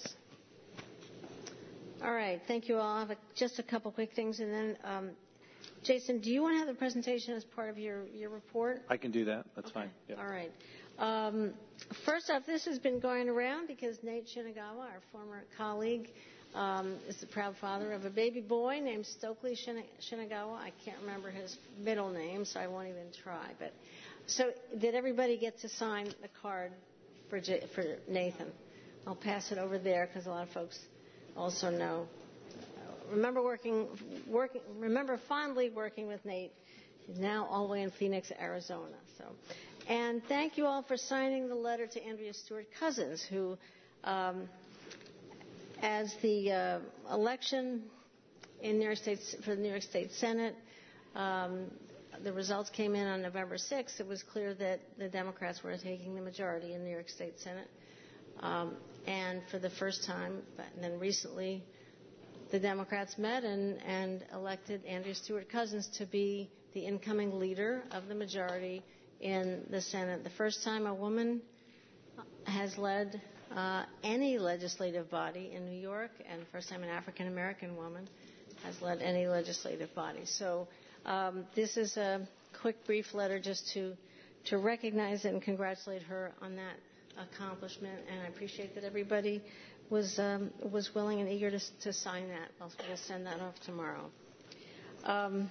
All right. Thank you all. I have a, just a couple quick things, and then um, Jason, do you want to have the presentation as part of your, your report? I can do that. That's okay. fine. Yep. All right. Um, first off, this has been going around because Nate Shinagawa, our former colleague, um, is the proud father of a baby boy named Stokely Shinagawa. I can't remember his middle name, so I won't even try. But so did everybody get to sign the card for, J- for Nathan? I'll pass it over there because a lot of folks also know. Remember working, working, remember fondly working with Nate. He's now all the way in Phoenix, Arizona. So, and thank you all for signing the letter to Andrea Stewart Cousins, who, um, as the uh, election in New York State for the New York State Senate, um, the results came in on November sixth. It was clear that the Democrats were taking the majority in the New York State Senate, um, and for the first time, and then recently, the Democrats met and, and elected Andrea Stewart Cousins to be the incoming leader of the majority in the Senate. The first time a woman has led uh, any legislative body in New York, and the first time an African American woman has led any legislative body. So um, this is a quick, brief letter just to to recognize it and congratulate her on that accomplishment. And I appreciate that everybody was um, was willing and eager to, to sign that. I'll, we'll send that off tomorrow. Um,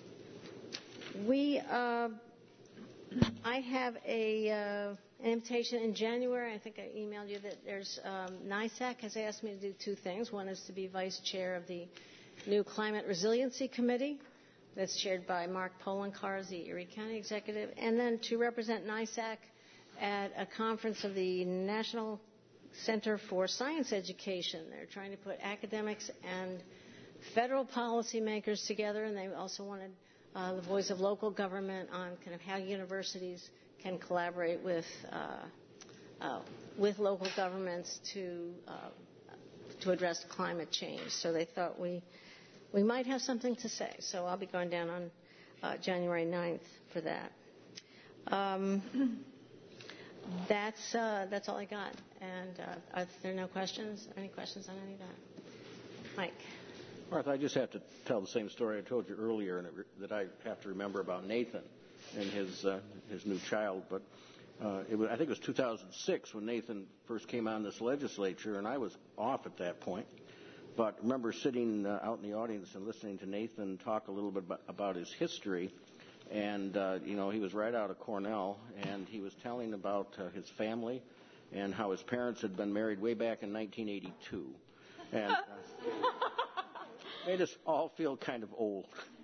we, uh, I have a uh, an invitation in January. I think I emailed you that there's um, NYSAC has asked me to do two things. One is to be vice chair of the new Climate Resiliency Committee that's chaired by Mark Polenkar, the Erie County executive, and then to represent NYSAC at a conference of the National Center for Science Education. They're trying to put academics and federal policymakers together, and they also wanted uh, the voice of local government on kind of how universities can collaborate with uh, uh, with local governments to uh, to address climate change. So they thought we we might have something to say. So I'll be going down on uh, January ninth for that. Um, that's uh, that's all I got. And uh, are there no questions? Any questions on any of that? Mike. Martha, I just have to tell the same story I told you earlier, and it, that I have to remember about Nathan and his uh, his new child. But uh, it was, I think it was two thousand six when Nathan first came on this legislature, and I was off at that point. But I remember sitting uh, out in the audience and listening to Nathan talk a little bit about, about his history. And, uh, you know, he was right out of Cornell, and he was telling about uh, his family and how his parents had been married way back in nineteen eighty-two. And uh, made us all feel kind of old.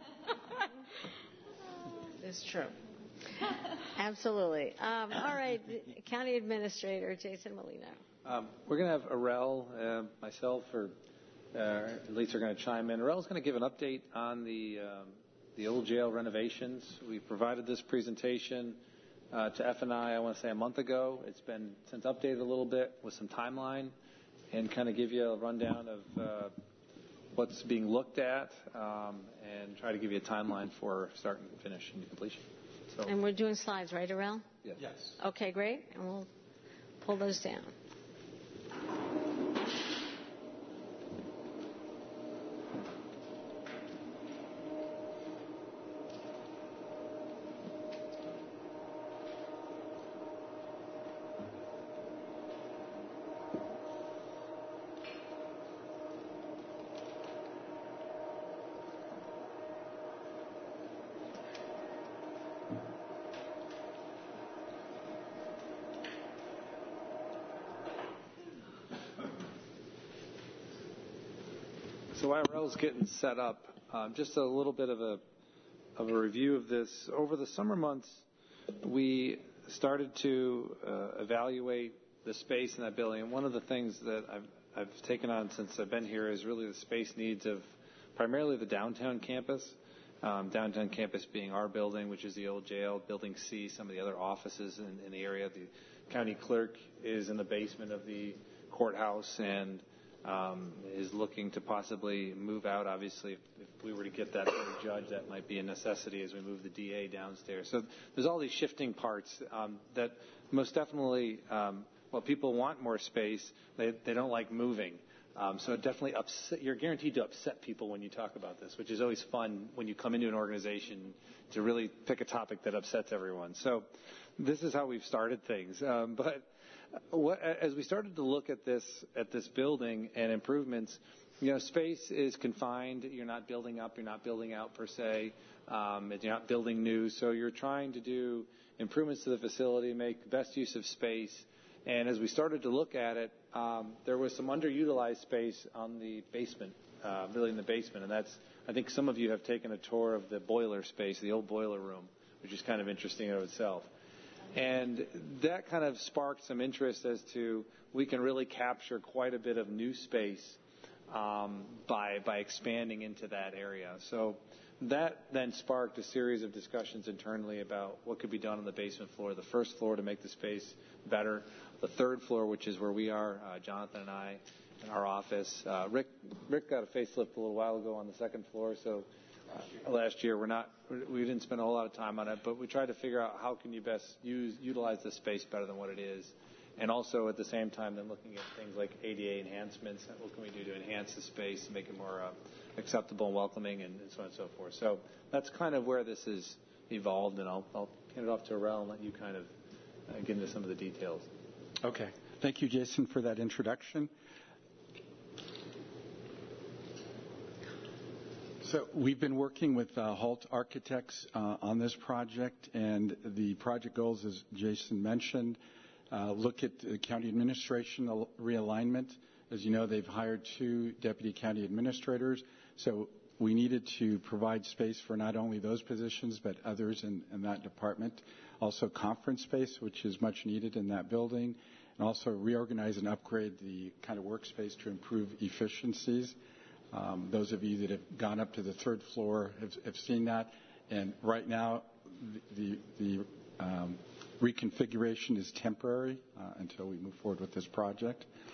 It's true. Absolutely. Um, all right, County Administrator Jason Molino. Um, we're going to have Arel, uh, myself, or uh, at least are going to chime in. Arel's going to give an update on the um, the old jail renovations. We provided this presentation uh, to F and I, I want to say a month ago. It's been since updated a little bit with some timeline and kind of give you a rundown of uh, what's being looked at um, and try to give you a timeline for start and finish and completion. So, and we're doing slides, right, Arel? Yes. yes. Okay, great. And we'll pull those down. So while Arel's getting set up, um, just a little bit of a of a review of this. Over the summer months, we started to uh, evaluate the space in that building. And one of the things that I've, I've taken on since I've been here is really the space needs of primarily the downtown campus. Um, downtown campus being our building, which is the old jail, Building C, some of the other offices in, in the area. The county clerk is in the basement of the courthouse and Um, is looking to possibly move out. Obviously, if, if we were to get that from the judge, that might be a necessity as we move the D A downstairs. So there's all these shifting parts um, that most definitely, um, well, people want more space. They, they don't like moving. Um, so it definitely upset, you're guaranteed to upset people when you talk about this, which is always fun when you come into an organization to really pick a topic that upsets everyone. So this is how we've started things. Um, but What, as we started to look at this at this building and improvements, you know, space is confined. You're not building up. You're not building out per se. Um, you're not building new. So you're trying to do improvements to the facility, make the best use of space. And as we started to look at it, um, there was some underutilized space on the basement, uh, really in the basement. And that's, I think some of you have taken a tour of the boiler space, the old boiler room, which is kind of interesting in itself. And that kind of sparked some interest as to we can really capture quite a bit of new space um, by by expanding into that area. So that then sparked a series of discussions internally about what could be done on the basement floor, the first floor to make the space better, the third floor, which is where we are, uh, Jonathan and I, in our office. Uh, Rick Rick got a facelift a little while ago on the second floor, so. Uh, last year, we're not, we didn't spend a whole lot of time on it, but we tried to figure out how can you best use, utilize the space better than what it is, and also at the same time, then looking at things like A D A enhancements. What can we do to enhance the space, make it more uh, acceptable and welcoming, and, and so on and so forth. So that's kind of where this has evolved, and I'll, I'll hand it off to Arel and let you kind of uh, get into some of the details. Okay. Thank you, Jason, for that introduction. So we've been working with uh, Halt Architects uh, on this project, and the project goals, as Jason mentioned, uh, look at the county administration realignment. As you know, they've hired two deputy county administrators, so we needed to provide space for not only those positions but others in, in that department. Also conference space, which is much needed in that building, and also reorganize and upgrade the kind of workspace to improve efficiencies. Um, those of you that have gone up to the third floor have, have seen that. And right now, the, the um, reconfiguration is temporary uh, until we move forward with this project.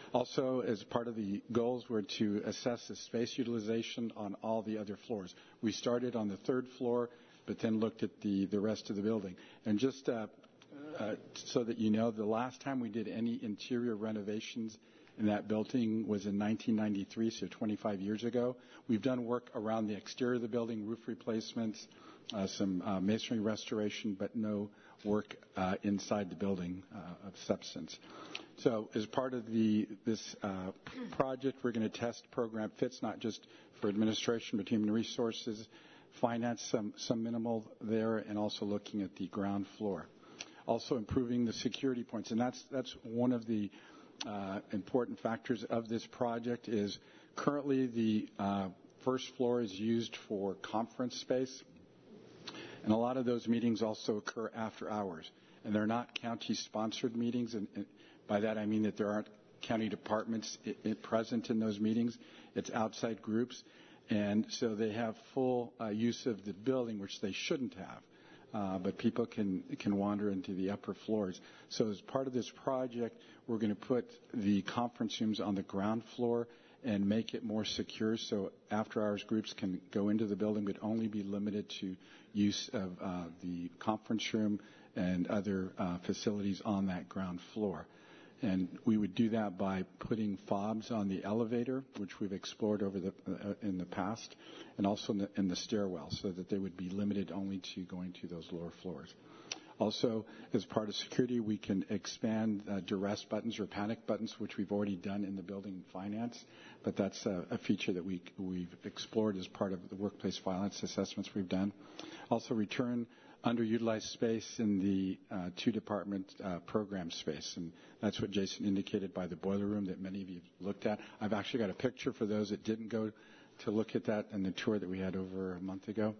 Also, as part of the goals were to assess the space utilization on all the other floors. We started on the third floor, but then looked at the, the rest of the building. And just uh, uh, so that you know, the last time we did any interior renovations in that building was in nineteen ninety-three, so twenty-five years ago. We've done work around the exterior of the building, roof replacements, uh, some uh, masonry restoration, but no work uh, inside the building uh, of substance. So as part of the this uh, project, we're going to test program fits, not just for administration, but human resources, finance, some, some minimal there, and also looking at the ground floor. Also improving the security points, and that's that's one of the uh, important factors of this project is currently the uh, first floor is used for conference space, and a lot of those meetings also occur after hours, and they're not county-sponsored meetings, and, and by that I mean that there aren't county departments I- I present in those meetings. It's outside groups, and so they have full uh, use of the building, which they shouldn't have. Uh, but people can can wander into the upper floors. So as part of this project, we're going to put the conference rooms on the ground floor and make it more secure so after-hours groups can go into the building but only be limited to use of uh, the conference room and other uh, facilities on that ground floor. And we would do that by putting fobs on the elevator, which we've explored over the uh, in the past, and also in the, in the stairwell, so that they would be limited only to going to those lower floors. Also, as part of security, we can expand uh, duress buttons or panic buttons, which we've already done in the building finance, but that's a, a feature that we, we've explored as part of the workplace violence assessments we've done. Also, return underutilized space in the uh, two-department uh, program space, and that's what Jason indicated by the boiler room that many of you looked at. I've actually got a picture for those that didn't go to look at that in the tour that we had over a month ago.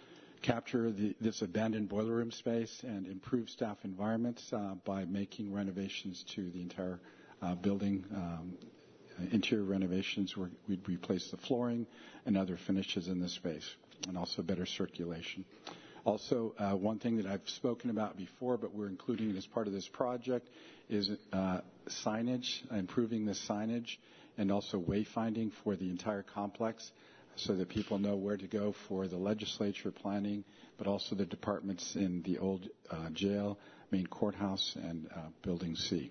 Capture the, this abandoned boiler room space and improve staff environments uh, by making renovations to the entire uh, building. Um, interior renovations where we'd replace the flooring and other finishes in the space, and also better circulation. Also, uh, one thing that I've spoken about before, but we're including it as part of this project, is uh, signage, improving the signage, and also wayfinding for the entire complex so that people know where to go for the legislature planning, but also the departments in the old uh, jail, main courthouse, and uh, Building C.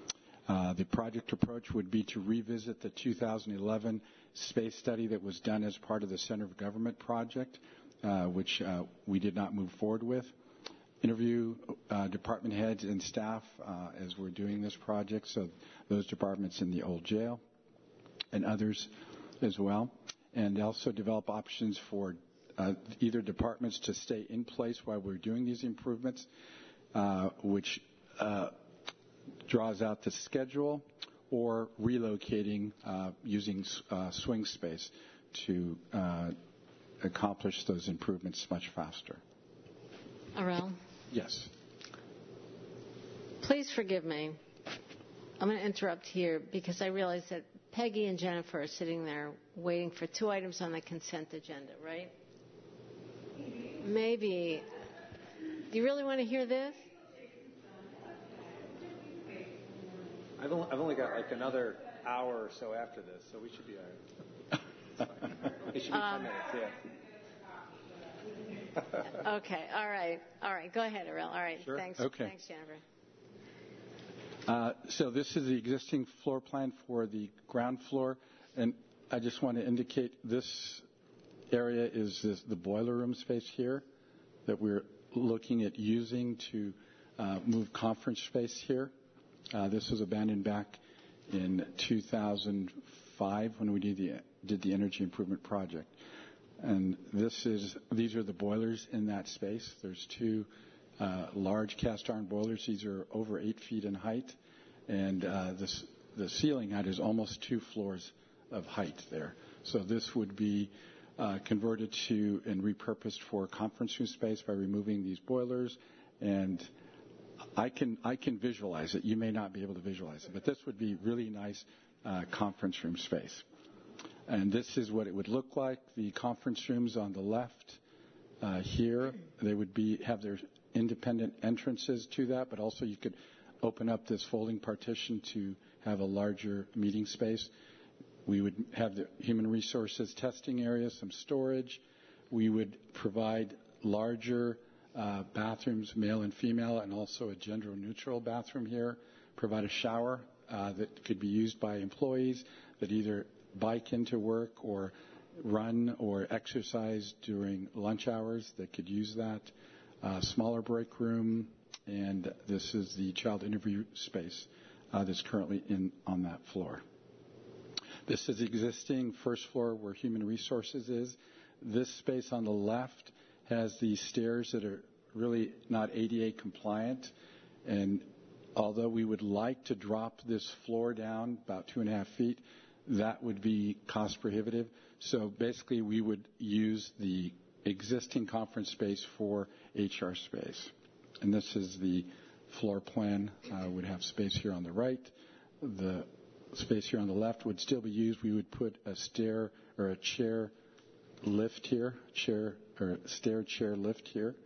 Uh, the project approach would be to revisit the two thousand eleven space study that was done as part of the Center of Government project, Uh, which uh, we did not move forward with. Interview uh, department heads and staff uh, as we're doing this project, so those departments in the old jail and others as well. And also develop options for uh, either departments to stay in place while we're doing these improvements, uh, which uh, draws out the schedule, or relocating uh, using uh, swing space to uh, accomplish those improvements much faster. Arel? Yes. Please forgive me. I'm going to interrupt here because I realize that Peggy and Jennifer are sitting there waiting for two items on the consent agenda, right? Maybe. Do you really want to hear this? I've only, I've only got like another hour or so after this, so we should be all right. It should be Um, ten minutes, yeah. Okay, all right. All right, go ahead, Arel. All right, Sure. thanks. Okay. Thanks, Jennifer. Uh, so this is the existing floor plan for the ground floor, and I just want to indicate this area is this, the boiler room space here that we're looking at using to uh, move conference space here. Uh, this was abandoned back in two thousand five when we did the did the energy improvement project. And this is these are the boilers in that space. There's two uh, large cast iron boilers. These are over eight feet in height, and uh, this, the ceiling height is almost two floors of height there. So this would be uh, converted to and repurposed for conference room space by removing these boilers. And I can I can visualize it. You may not be able to visualize it, but this would be really nice uh, conference room space. And this is what it would look like. The conference rooms on the left uh, here, they would be have their independent entrances to that, but also you could open up this folding partition to have a larger meeting space. We would have the human resources testing area, some storage. We would provide larger uh, bathrooms, male and female, and also a gender-neutral bathroom here. Provide a shower uh, that could be used by employees that either bike into work or run or exercise during lunch hours that could use that. Uh, smaller break room, and this is the child interview space uh, that's currently in on that floor. This is the existing first floor where human resources is. This space on the left has these stairs that are really not A D A compliant, and although we would like to drop this floor down about two and a half feet, that would be cost prohibitive. So basically we would use the existing conference space for H R space. And this is the floor plan. Uh, would have space here on the right. The space here on the left would still be used. We would put a stair or a chair lift here, chair or stair chair lift here.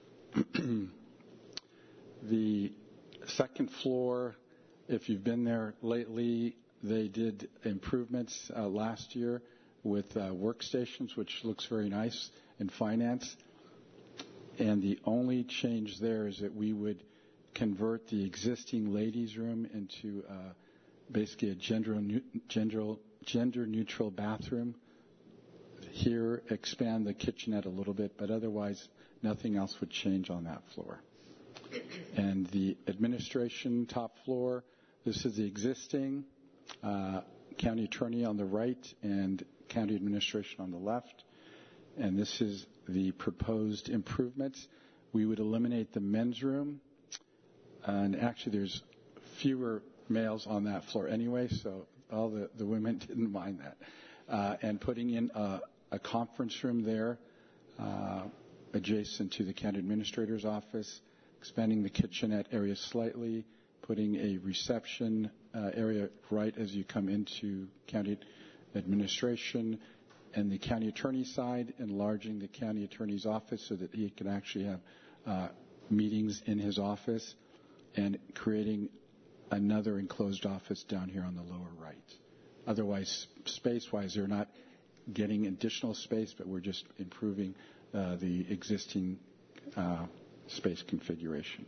The second floor, if you've been there lately, they did improvements uh, last year with uh, workstations, which looks very nice in finance. And the only change there is that we would convert the existing ladies' room into uh, basically a gender, gender, gender neutral bathroom. Here, expand the kitchenette a little bit, but otherwise nothing else would change on that floor. And the administration top floor, this is the existing uh, county attorney on the right and county administration on the left. And this is the proposed improvements. We would eliminate the men's room. And actually, there's fewer males on that floor anyway, so all the, the women didn't mind that. Uh, and putting in a, a conference room there uh, adjacent to the county administrator's office, expanding the kitchenette area slightly, putting a reception uh, area right as you come into county administration, and the county attorney's side, enlarging the county attorney's office so that he can actually have uh, meetings in his office, and creating another enclosed office down here on the lower right. Otherwise, space-wise, they're not getting additional space, but we're just improving uh, the existing uh, space configuration.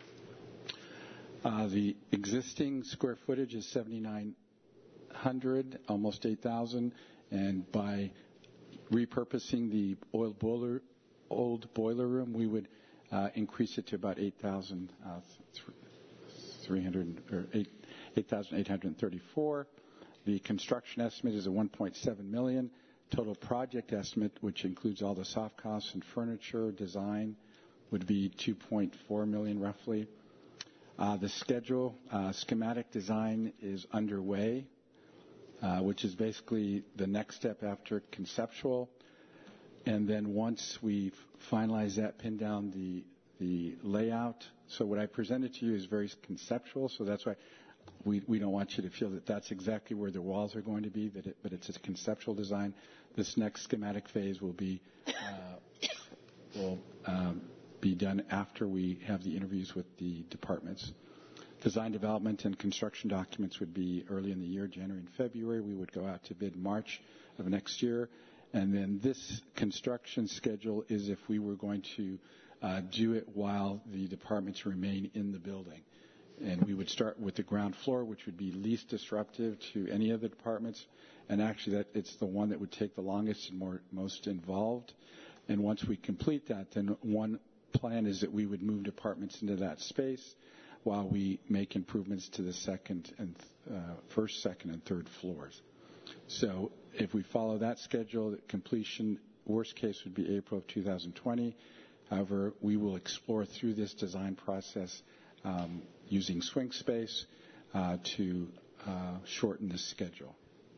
Uh, the existing square footage is seventy-nine hundred, almost eight thousand, and by repurposing the oil boiler, old boiler room, we would uh, increase it to about eight thousand three hundred or eight thousand eight hundred thirty-four. The construction estimate is a one point seven million. Total project estimate, which includes all the soft costs and furniture design, would be two point four million roughly. Uh, the schedule, uh, schematic design is underway, uh, which is basically the next step after conceptual. And then once we finalize that, pin down the the layout. So what I presented to you is very conceptual, so that's why we, we don't want you to feel that that's exactly where the walls are going to be, that it, but it's a conceptual design. This next schematic phase will be uh, will um, be done after we have the interviews with the departments. Design development and construction documents would be early in the year, January and February. We would go out to bid March of next year. And then this construction schedule is if we were going to uh, do it while the departments remain in the building. And we would start with the ground floor, which would be least disruptive to any of the departments. And actually, that it's the one that would take the longest and more, most involved. And once we complete that, then one plan is that we would move departments into that space while we make improvements to the second and uh, first, second, and third floors. So if we follow that schedule, the completion, worst case, would be April of two thousand twenty. However, we will explore through this design process um, using swing space uh, to uh, shorten the schedule.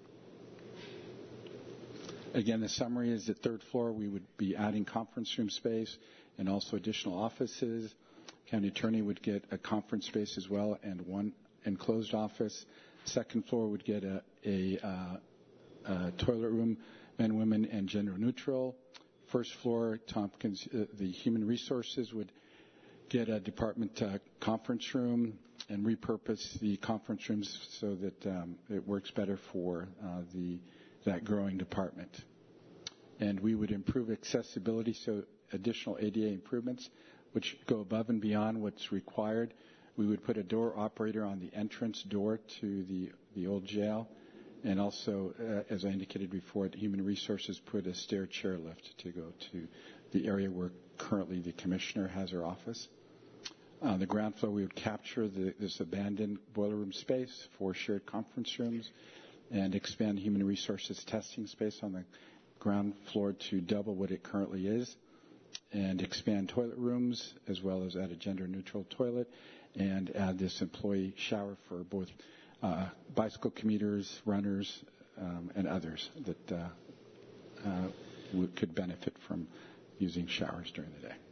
Again, the summary is that third floor we would be adding conference room space and also additional offices. County attorney would get a conference space as well and one enclosed office. Second floor would get a, a, uh, a toilet room, men, women, and gender neutral. First floor, Tompkins, uh, the human resources would get a department uh, conference room, and repurpose the conference rooms so that um, it works better for uh, the that growing department. And we would improve accessibility, so additional A D A improvements, which go above and beyond what's required. We would put a door operator on the entrance door to the, the old jail. And also, uh, as I indicated before, Human Resources put a stair chair lift to go to the area where currently the commissioner has her office. On the ground floor, we would capture the, this abandoned boiler room space for shared conference rooms and expand Human Resources testing space on the ground floor to double what it currently is, and expand toilet rooms as well as add a gender-neutral toilet and add this employee shower for both uh, bicycle commuters, runners, um, and others that uh, uh, would, could benefit from using showers during the day.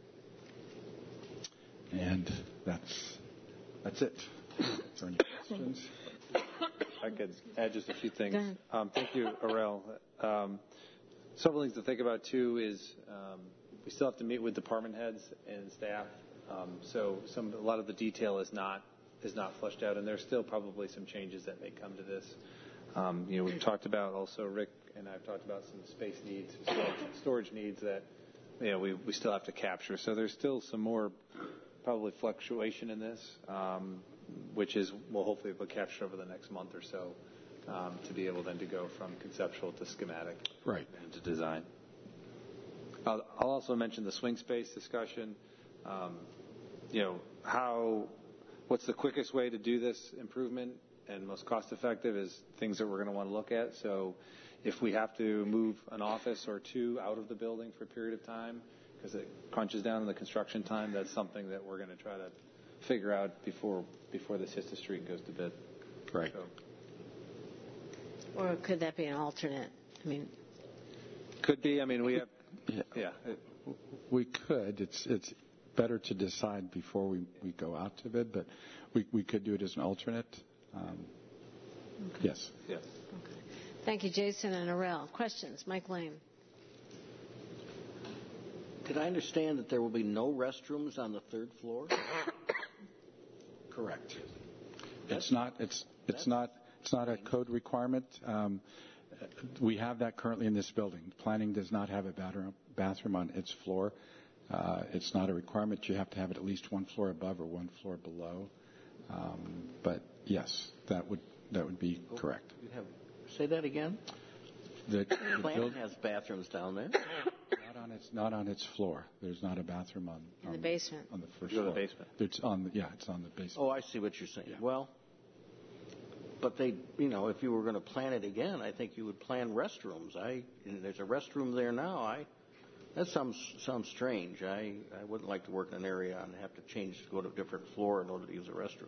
And that's that's it. Are there any questions? I could add just a few things. Um, thank you, Aurel. Um, several things to think about, too, is um, we still have to meet with department heads and staff. Um, so some, a lot of the detail is not is not fleshed out, and there's still probably some changes that may come to this. Um, you know, we've talked about also, Rick and I have talked about some space needs, storage, storage needs that, you know, we, we still have to capture. So there's still some more probably fluctuation in this, um, which is we'll hopefully we'll capture over the next month or so um, to be able then to go from conceptual to schematic, right, and to design. I'll, I'll also mention the swing space discussion. Um, you know, how what's the quickest way to do this improvement and most cost effective is things that we're going to want to look at. So if we have to move an office or two out of the building for a period of time because it crunches down on the construction time, that's something that we're going to try to figure out before before this hits the street and goes to bid. Right. So. Or could that be an alternate? I mean, could be. I mean, we have. Yeah. yeah. We could. It's it's better to decide before we, we go out to bid, but we we could do it as an alternate. Um, okay. Yes. Yes. Okay. Thank you, Jason and Aurel. Questions? Mike Lane. Did I understand that there will be no restrooms on the third floor? Correct. It's not. It's it's not. It's not a code requirement. Um, we have that currently in this building. Planning does not have a bathroom bathroom on its floor. Uh, it's not a requirement. You have to have it at least one floor above or one floor below. Um, but yes, that would that would be oh, correct. You have say that again. The, the Planning build, has bathrooms down there. Not on its not on its floor. There's not a bathroom on, in on the basement. On the first Go floor. to the basement. It's on the, yeah, it's on the basement. Oh, I see what you're saying. Yeah. Well, but they, you know, if you were going to plan it again, I think you would plan restrooms. I and there's a restroom there now. I that sounds sounds strange. I I wouldn't like to work in an area and have to change to go to a different floor in order to use a restroom.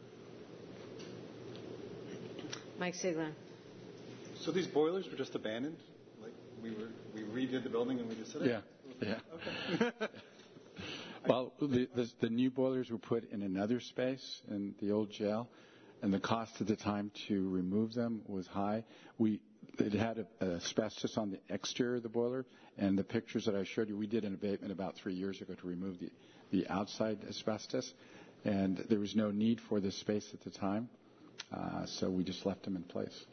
Mike Siegler. So these boilers were just abandoned? Like we were, we redid the building and we just said, yeah, yeah. Okay. Well, the, the the new boilers were put in another space in the old jail, and the cost at the time to remove them was high. We it had a, a asbestos on the exterior of the boiler, and the pictures that I showed you, we did an abatement about three years ago to remove the the outside asbestos, and there was no need for this space at the time, uh, so we just left them in place.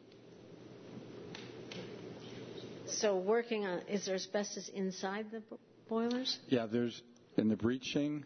So working on, is there asbestos inside the bo- boilers? Yeah, there's in the breaching.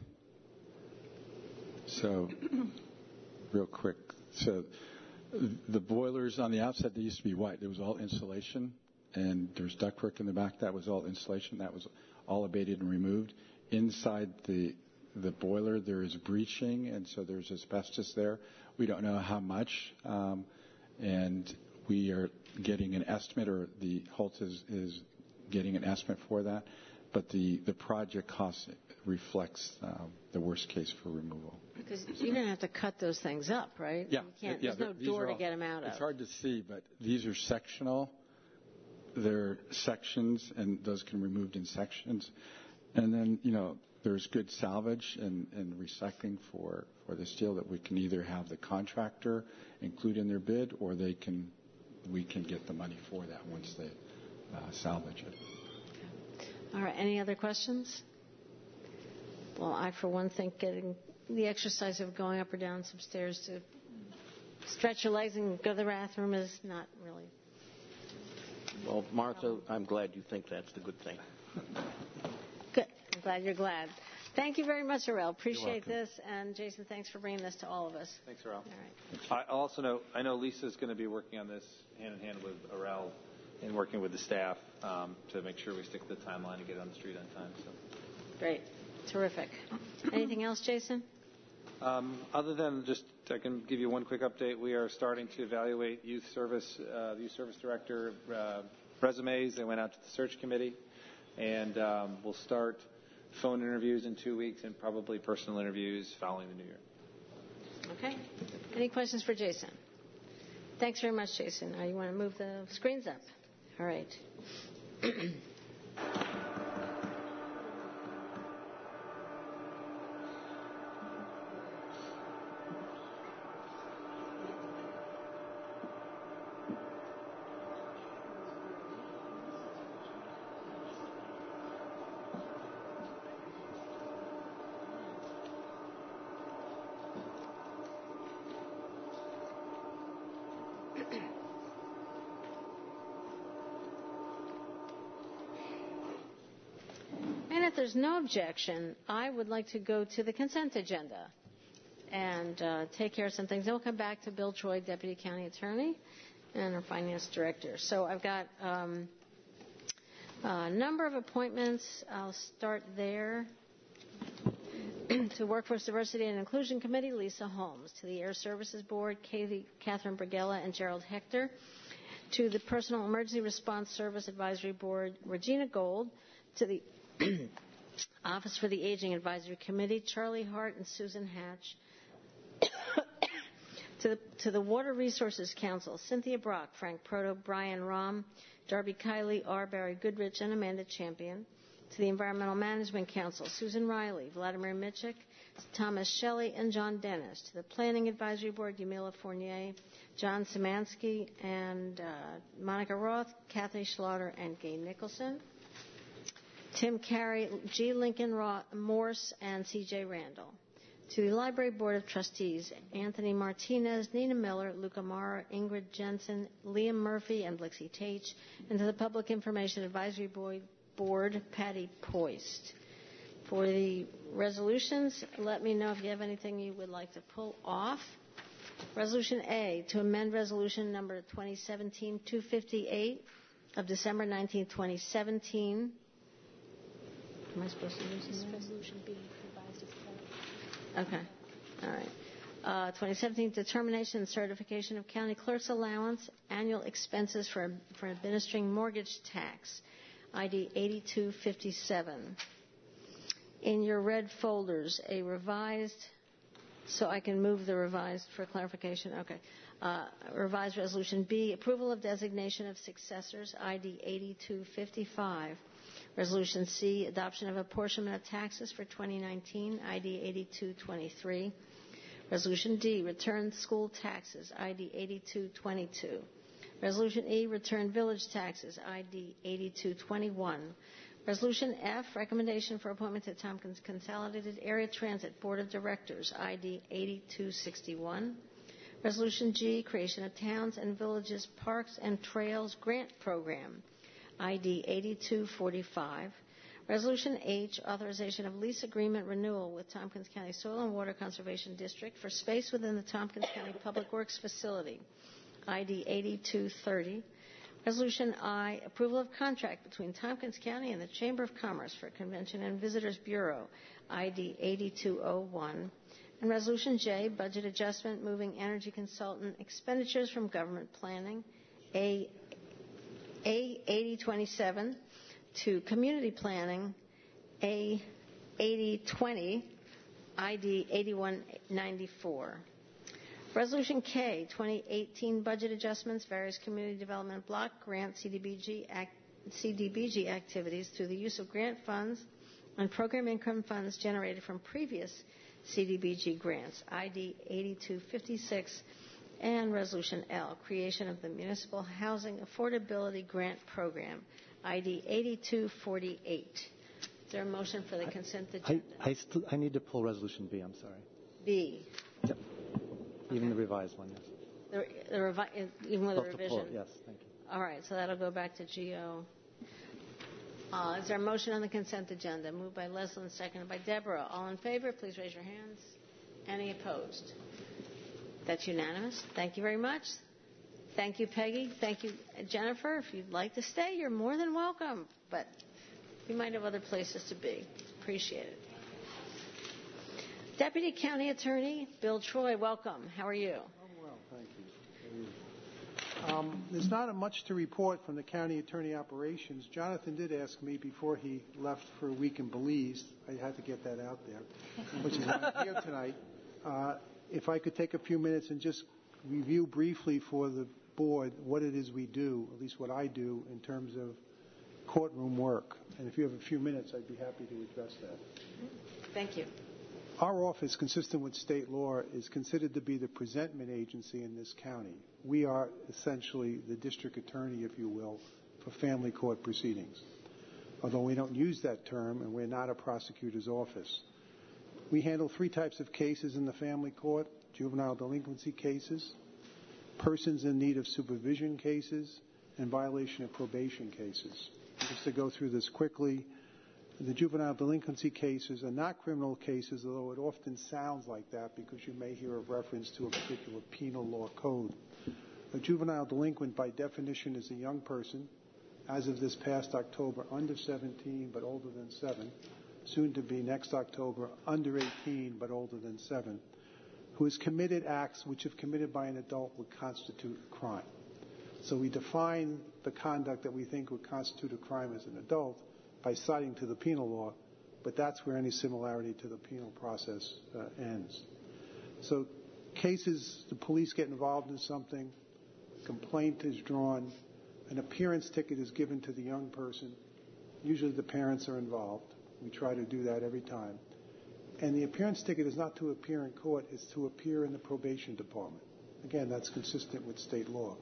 So, real quick. So, the boilers on the outside, they used to be white. There was all insulation, and there's ductwork in the back. That was all insulation. That was all abated and removed. Inside the the boiler, there is breaching, and so there's asbestos there. We don't know how much, um, and we are getting an estimate, or the H O L T is, is getting an estimate for that. But the, the project cost reflects uh, the worst case for removal. Because you're going to have to cut those things up, right? Yeah. You can't, yeah there's no door all, to get them out of. It's hard to see, but these are sectional. They're sections, and those can be removed in sections. And then, you know, there's good salvage and, and recycling for, for the steel that we can either have the contractor include in their bid, or they can we can get the money for that once they uh, salvage it. All right. Any other questions? Well, I, for one, think getting the exercise of going up or down some stairs to stretch your legs and go to the bathroom is not really. Well, Martha, I'm glad you think that's the good thing. Good. I'm glad you're glad. Thank you very much, Arel. Appreciate this. And Jason, thanks for bringing this to all of us. Thanks, Arel. All right. I also know, I know Lisa's going to be working on this hand in hand with Arel and working with the staff um, to make sure we stick to the timeline to get it on the street on time. So. Great. Terrific. Anything else, Jason? Um, other than just, I can give you one quick update. We are starting to evaluate youth service, uh, youth service director uh, resumes. They went out to the search committee, and um, we'll start phone interviews in two weeks and probably personal interviews following the new year. Okay. Any questions for Jason? Thanks very much, Jason. Now you want to move the screens up? All right. If there's no objection, I would like to go to the consent agenda and uh, take care of some things. Then we'll come back to Bill Troy, Deputy County Attorney, and our Finance Director. So I've got um, a number of appointments. I'll start there. To Workforce Diversity and Inclusion Committee, Lisa Holmes. To the Air Services Board, Katie, Catherine Brigella and Gerald Hector. To the Personal Emergency Response Service Advisory Board, Regina Gold. To the Office for the Aging Advisory Committee, Charlie Hart and Susan Hatch. to, the, to the Water Resources Council, Cynthia Brock, Frank Proto, Brian Rahm, Darby Kiley, R. Barry Goodrich, and Amanda Champion. To the Environmental Management Council, Susan Riley, Vladimir Mitchik, Thomas Shelley, and John Dennis. To the Planning Advisory Board, Yamila Fournier, John Szymanski, and uh, Monica Roth, Kathy Schlaughter, and Gay Nicholson. Tim Carey, G. Lincoln Roth, Morse, and C J. Randall. To the Library Board of Trustees, Anthony Martinez, Nina Miller, Luca Mara, Ingrid Jensen, Liam Murphy, and Blixie Tate. And to the Public Information Advisory Board, Patty Poist. For the resolutions, let me know if you have anything you would like to pull off. Resolution A, to amend Resolution number twenty seventeen dash two fifty-eight of December nineteenth, twenty seventeen. Am I supposed to use this? Resolution B, revised as Okay. All right. Uh, twenty seventeen, determination and certification of county clerk's allowance, annual expenses for, for administering mortgage tax, I D eighty-two fifty-seven. In your red folders, a revised, so I can move the revised for clarification. Okay. Uh, revised Resolution B, approval of designation of successors, I D eighty-two fifty-five. Resolution C, adoption of apportionment of taxes for twenty nineteen, I D eighty-two twenty-three. Resolution D, return school taxes, I D eighty-two twenty-two. Resolution E, return village taxes, I D eighty-two twenty-one. Resolution F, recommendation for appointment to Tompkins Consolidated Area Transit Board of Directors, I D eighty-two sixty-one. Resolution G, creation of Towns and Villages Parks and Trails Grant Program, I D eighty-two forty-five. Resolution H, authorization of lease agreement renewal with Tompkins County Soil and Water Conservation District for space within the Tompkins County Public Works Facility, I D eighty-two thirty. Resolution I, approval of contract between Tompkins County and the Chamber of Commerce for Convention and Visitors Bureau, I D eighty-two oh one. And Resolution J, budget adjustment moving energy consultant expenditures from government planning, A eighty twenty-seven, to community planning, A eighty twenty, I D eighty-one ninety-four. Resolution K, twenty eighteen budget adjustments, various community development block grant C D B G, act, C D B G activities through the use of grant funds and program income funds generated from previous C D B G grants, I D eighty-two fifty-six. And Resolution L, creation of the Municipal Housing Affordability Grant Program, I D eighty-two forty-eight. Is there a motion for the consent agenda? I, I, st- I need to pull Resolution B, I'm sorry. B. Yep. Even the revised one, yes. The, the revi- even with Vote the to revision? pull it, yes, thank you. All right, so that'll go back to G O. Uh, is there a motion on the consent agenda? Moved by Leslie and seconded by Deborah. All in favor, please raise your hands. Any opposed? That's unanimous. Thank you very much. Thank you, Peggy. Thank you, Jennifer. If you'd like to stay, you're more than welcome. But you might have other places to be. Appreciate it. Deputy County Attorney Bill Troy, welcome. How are you? Oh, well, thank you. Um, there's not much to report from the County Attorney Operations. Jonathan did ask me before he left for a week in Belize, I had to get that out there, which is why I'm here tonight, uh, if I could take a few minutes and just review briefly for the board what it is we do, at least what I do, in terms of courtroom work. And if you have a few minutes, I'd be happy to address that. Thank you. Our office, consistent with state law, is considered to be the presentment agency in this county. We are essentially the district attorney, if you will, for family court proceedings. Although we don't use that term, and we're not a prosecutor's office. We handle three types of cases in the family court: juvenile delinquency cases, persons in need of supervision cases, and violation of probation cases. Just to go through this quickly, the juvenile delinquency cases are not criminal cases, although it often sounds like that because you may hear a reference to a particular penal law code. A juvenile delinquent, by definition, is a young person, as of this past October, under seventeen but older than seven, soon to be next October, under eighteen but older than seven, who has committed acts which, if committed by an adult, would constitute a crime. So we define the conduct that we think would constitute a crime as an adult by citing to the penal law, but that's where any similarity to the penal process uh, ends. So cases, the police get involved in something, complaint is drawn, an appearance ticket is given to the young person. Usually the parents are involved. We try to do that every time. And the appearance ticket is not to appear in court, it's to appear in the probation department. Again, that's consistent with state law.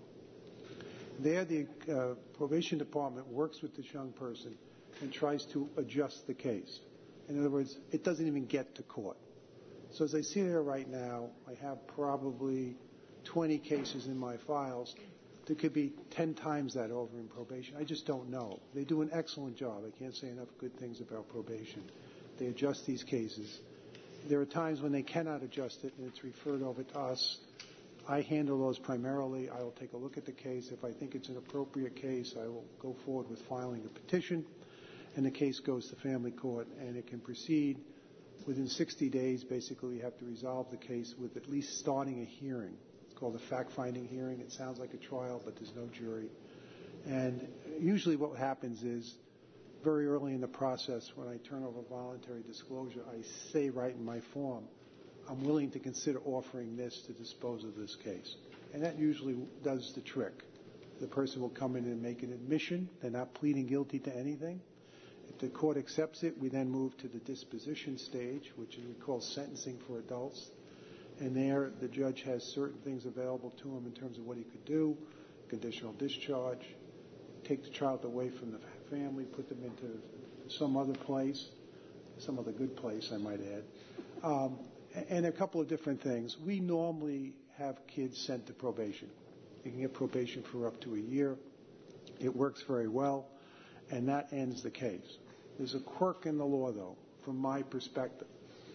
There, the uh, probation department works with this young person and tries to adjust the case. In other words, it doesn't even get to court. So as I sit here right now, I have probably twenty cases in my files. There could be ten times that over in probation. I just don't know. They do an excellent job. I can't say enough good things about probation. They adjust these cases. There are times when they cannot adjust it and it's referred over to us. I handle those primarily. I will take a look at the case. If I think it's an appropriate case, I will go forward with filing a petition, and the case goes to family court, and it can proceed within sixty days. Basically, you have to resolve the case with at least starting a hearing. It's called a fact-finding hearing. It sounds like a trial, but there's no jury. And usually what happens is, very early in the process, when I turn over voluntary disclosure, I say right in my form, I'm willing to consider offering this to dispose of this case. And that usually does the trick. The person will come in and make an admission. They're not pleading guilty to anything. If the court accepts it, we then move to the disposition stage, which we call sentencing for adults. And there, the judge has certain things available to him in terms of what he could do: conditional discharge, take the child away from the family, put them into some other place, some other good place, I might add. Um, and a couple of different things. We normally have kids sent to probation. You can get probation for up to a year. It works very well, and that ends the case. There's a quirk in the law, though, from my perspective.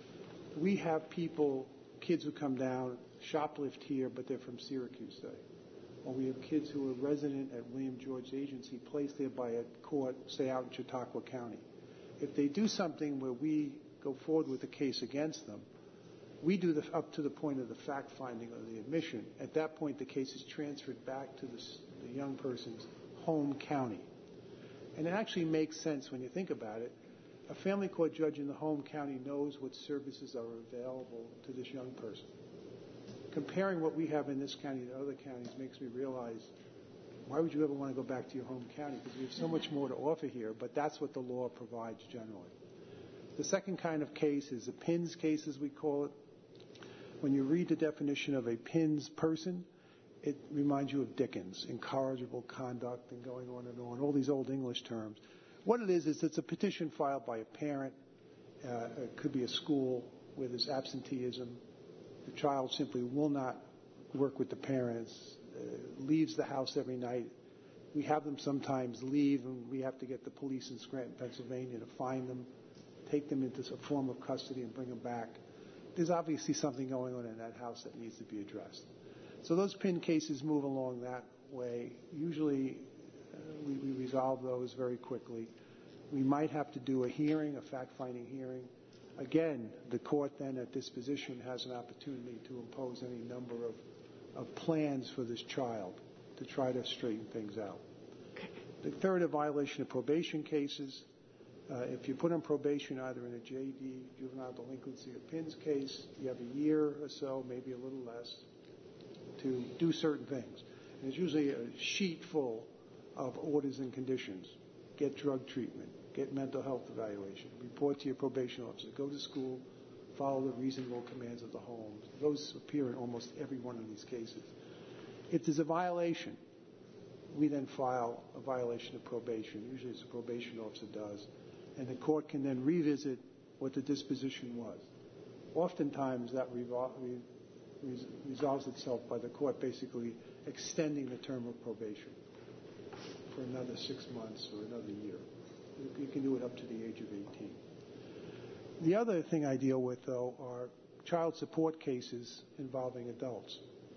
We have people, kids who come down, shoplift here, but they're from Syracuse, say. Or we have kids who are resident at William George Agency, placed there by a court, say out in Chautauqua County. If they do something where we go forward with a case against them, we do the, up to the point of the fact-finding or the admission. At that point, the case is transferred back to the, the young person's home county. And it actually makes sense when you think about it. A family court judge in the home county knows what services are available to this young person. Comparing what we have in this county to other counties makes me realize, why would you ever want to go back to your home county? Because we have so much more to offer here, but that's what the law provides generally. The second kind of case is a P I N S case, as we call it. When you read the definition of a P I N S person, it reminds you of Dickens, incorrigible conduct, and going on and on, all these old English terms. What it is, is it's a petition filed by a parent. Uh, it could be a school where there's absenteeism. the child simply will not work with the parents, uh, leaves the house every night. We have them sometimes leave, and we have to get the police in Scranton, Pennsylvania to find them, take them into a form of custody and bring them back. There's obviously something going on in that house that needs to be addressed. So those PIN cases move along that way. Usually uh, we, we resolve those very quickly. We might have to do a hearing, a fact-finding hearing. Again, the court then at disposition has an opportunity to impose any number of, of plans for this child to try to straighten things out. The third, a violation of probation cases. Uh, if you put on probation either in a J D, juvenile delinquency, or PINS case, you have a year or so, maybe a little less, to do certain things. And it's usually a sheet full of orders and conditions. Get drug treatment, get mental health evaluation, report to your probation officer, go to school, follow the reasonable commands of the home. Those appear in almost every one of these cases. If there's a violation, we then file a violation of probation. Usually it's the probation officer does. And the court can then revisit what the disposition was. Oftentimes that revol- re- res- resolves itself by the court basically extending the term of probation for another six months or another year. You can do it up to the age of eighteen. The other thing I deal with, though, are child support cases involving adults.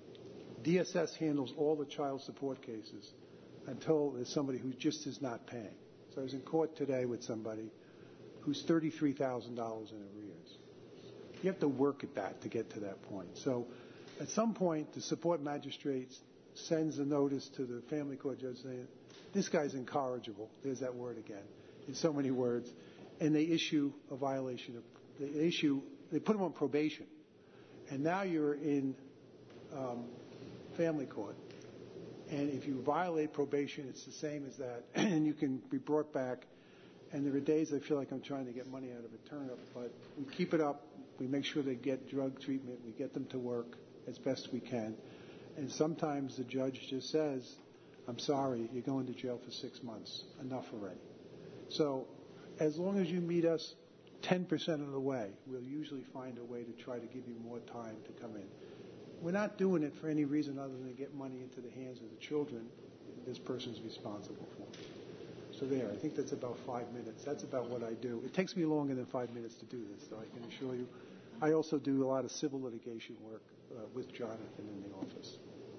D S S handles all the child support cases until there's somebody who just is not paying. So I was in court today with somebody who's thirty-three thousand dollars in arrears. You have to work at that to get to that point. So at some point, the support magistrate sends a notice to the family court judge saying, this guy's incorrigible. There's that word again, in so many words. And they issue a violation of, they issue, they put him on probation. And now you're in um, family court. And if you violate probation, it's the same as that. And you can be brought back. And there are days I feel like I'm trying to get money out of a turnip. But we keep it up. We make sure they get drug treatment. We get them to work as best we can. And sometimes the judge just says, I'm sorry, you're going to jail for six months. Enough already. So as long as you meet us ten percent of the way, we'll usually find a way to try to give you more time to come in. We're not doing it for any reason other than to get money into the hands of the children this person's responsible for. So there, I think that's about five minutes. That's about what I do. It takes me longer than five minutes to do this, though, I can assure you. I also do a lot of civil litigation work uh, with Jonathan in the office.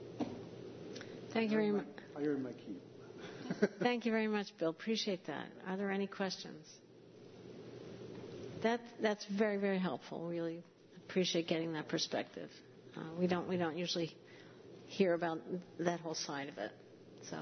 Thank you very much. I earned my keep. Thank you very much, Bill. Appreciate that. Are there any questions? That, that's very, very helpful. Really appreciate getting that perspective. Uh, we don't we don't usually hear about that whole side of it. So,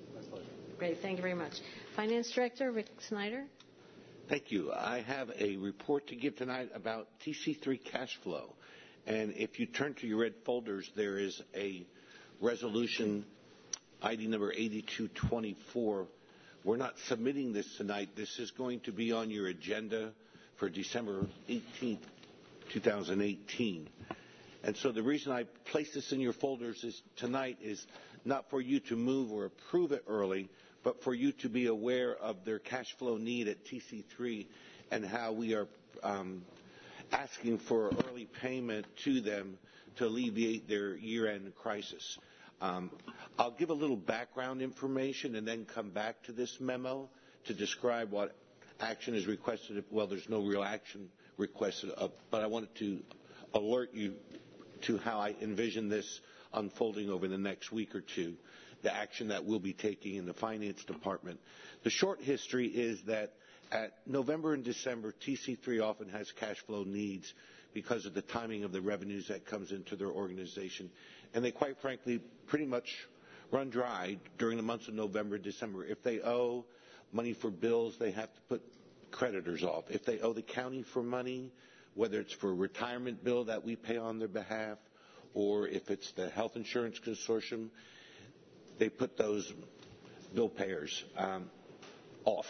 great. Thank you very much. Finance Director Rick Snyder. Thank you. I have a report to give tonight about T C three cash flow. And if you turn to your red folders, there is a resolution I D number eighty-two twenty-four. We're not submitting this tonight. This is going to be on your agenda for December eighteenth, twenty eighteen. And so the reason I placed this in your folders is tonight is not for you to move or approve it early, but for you to be aware of their cash flow need at T C three and how we are um, asking for early payment to them to alleviate their year-end crisis. Um, I'll give a little background information and then come back to this memo to describe what action is requested. Well, there's no real action requested, uh, but I wanted to alert you to how I envision this unfolding over the next week or two, the action that we'll be taking in the Finance Department. The short history is that at November and December, T C three often has cash flow needs because of the timing of the revenues that comes into their organization. And they, quite frankly, pretty much run dry during the months of November and December. If they owe money for bills, they have to put creditors off. If they owe the county for money, whether it's for a retirement bill that we pay on their behalf, or if it's the health insurance consortium, they put those bill payers um, off.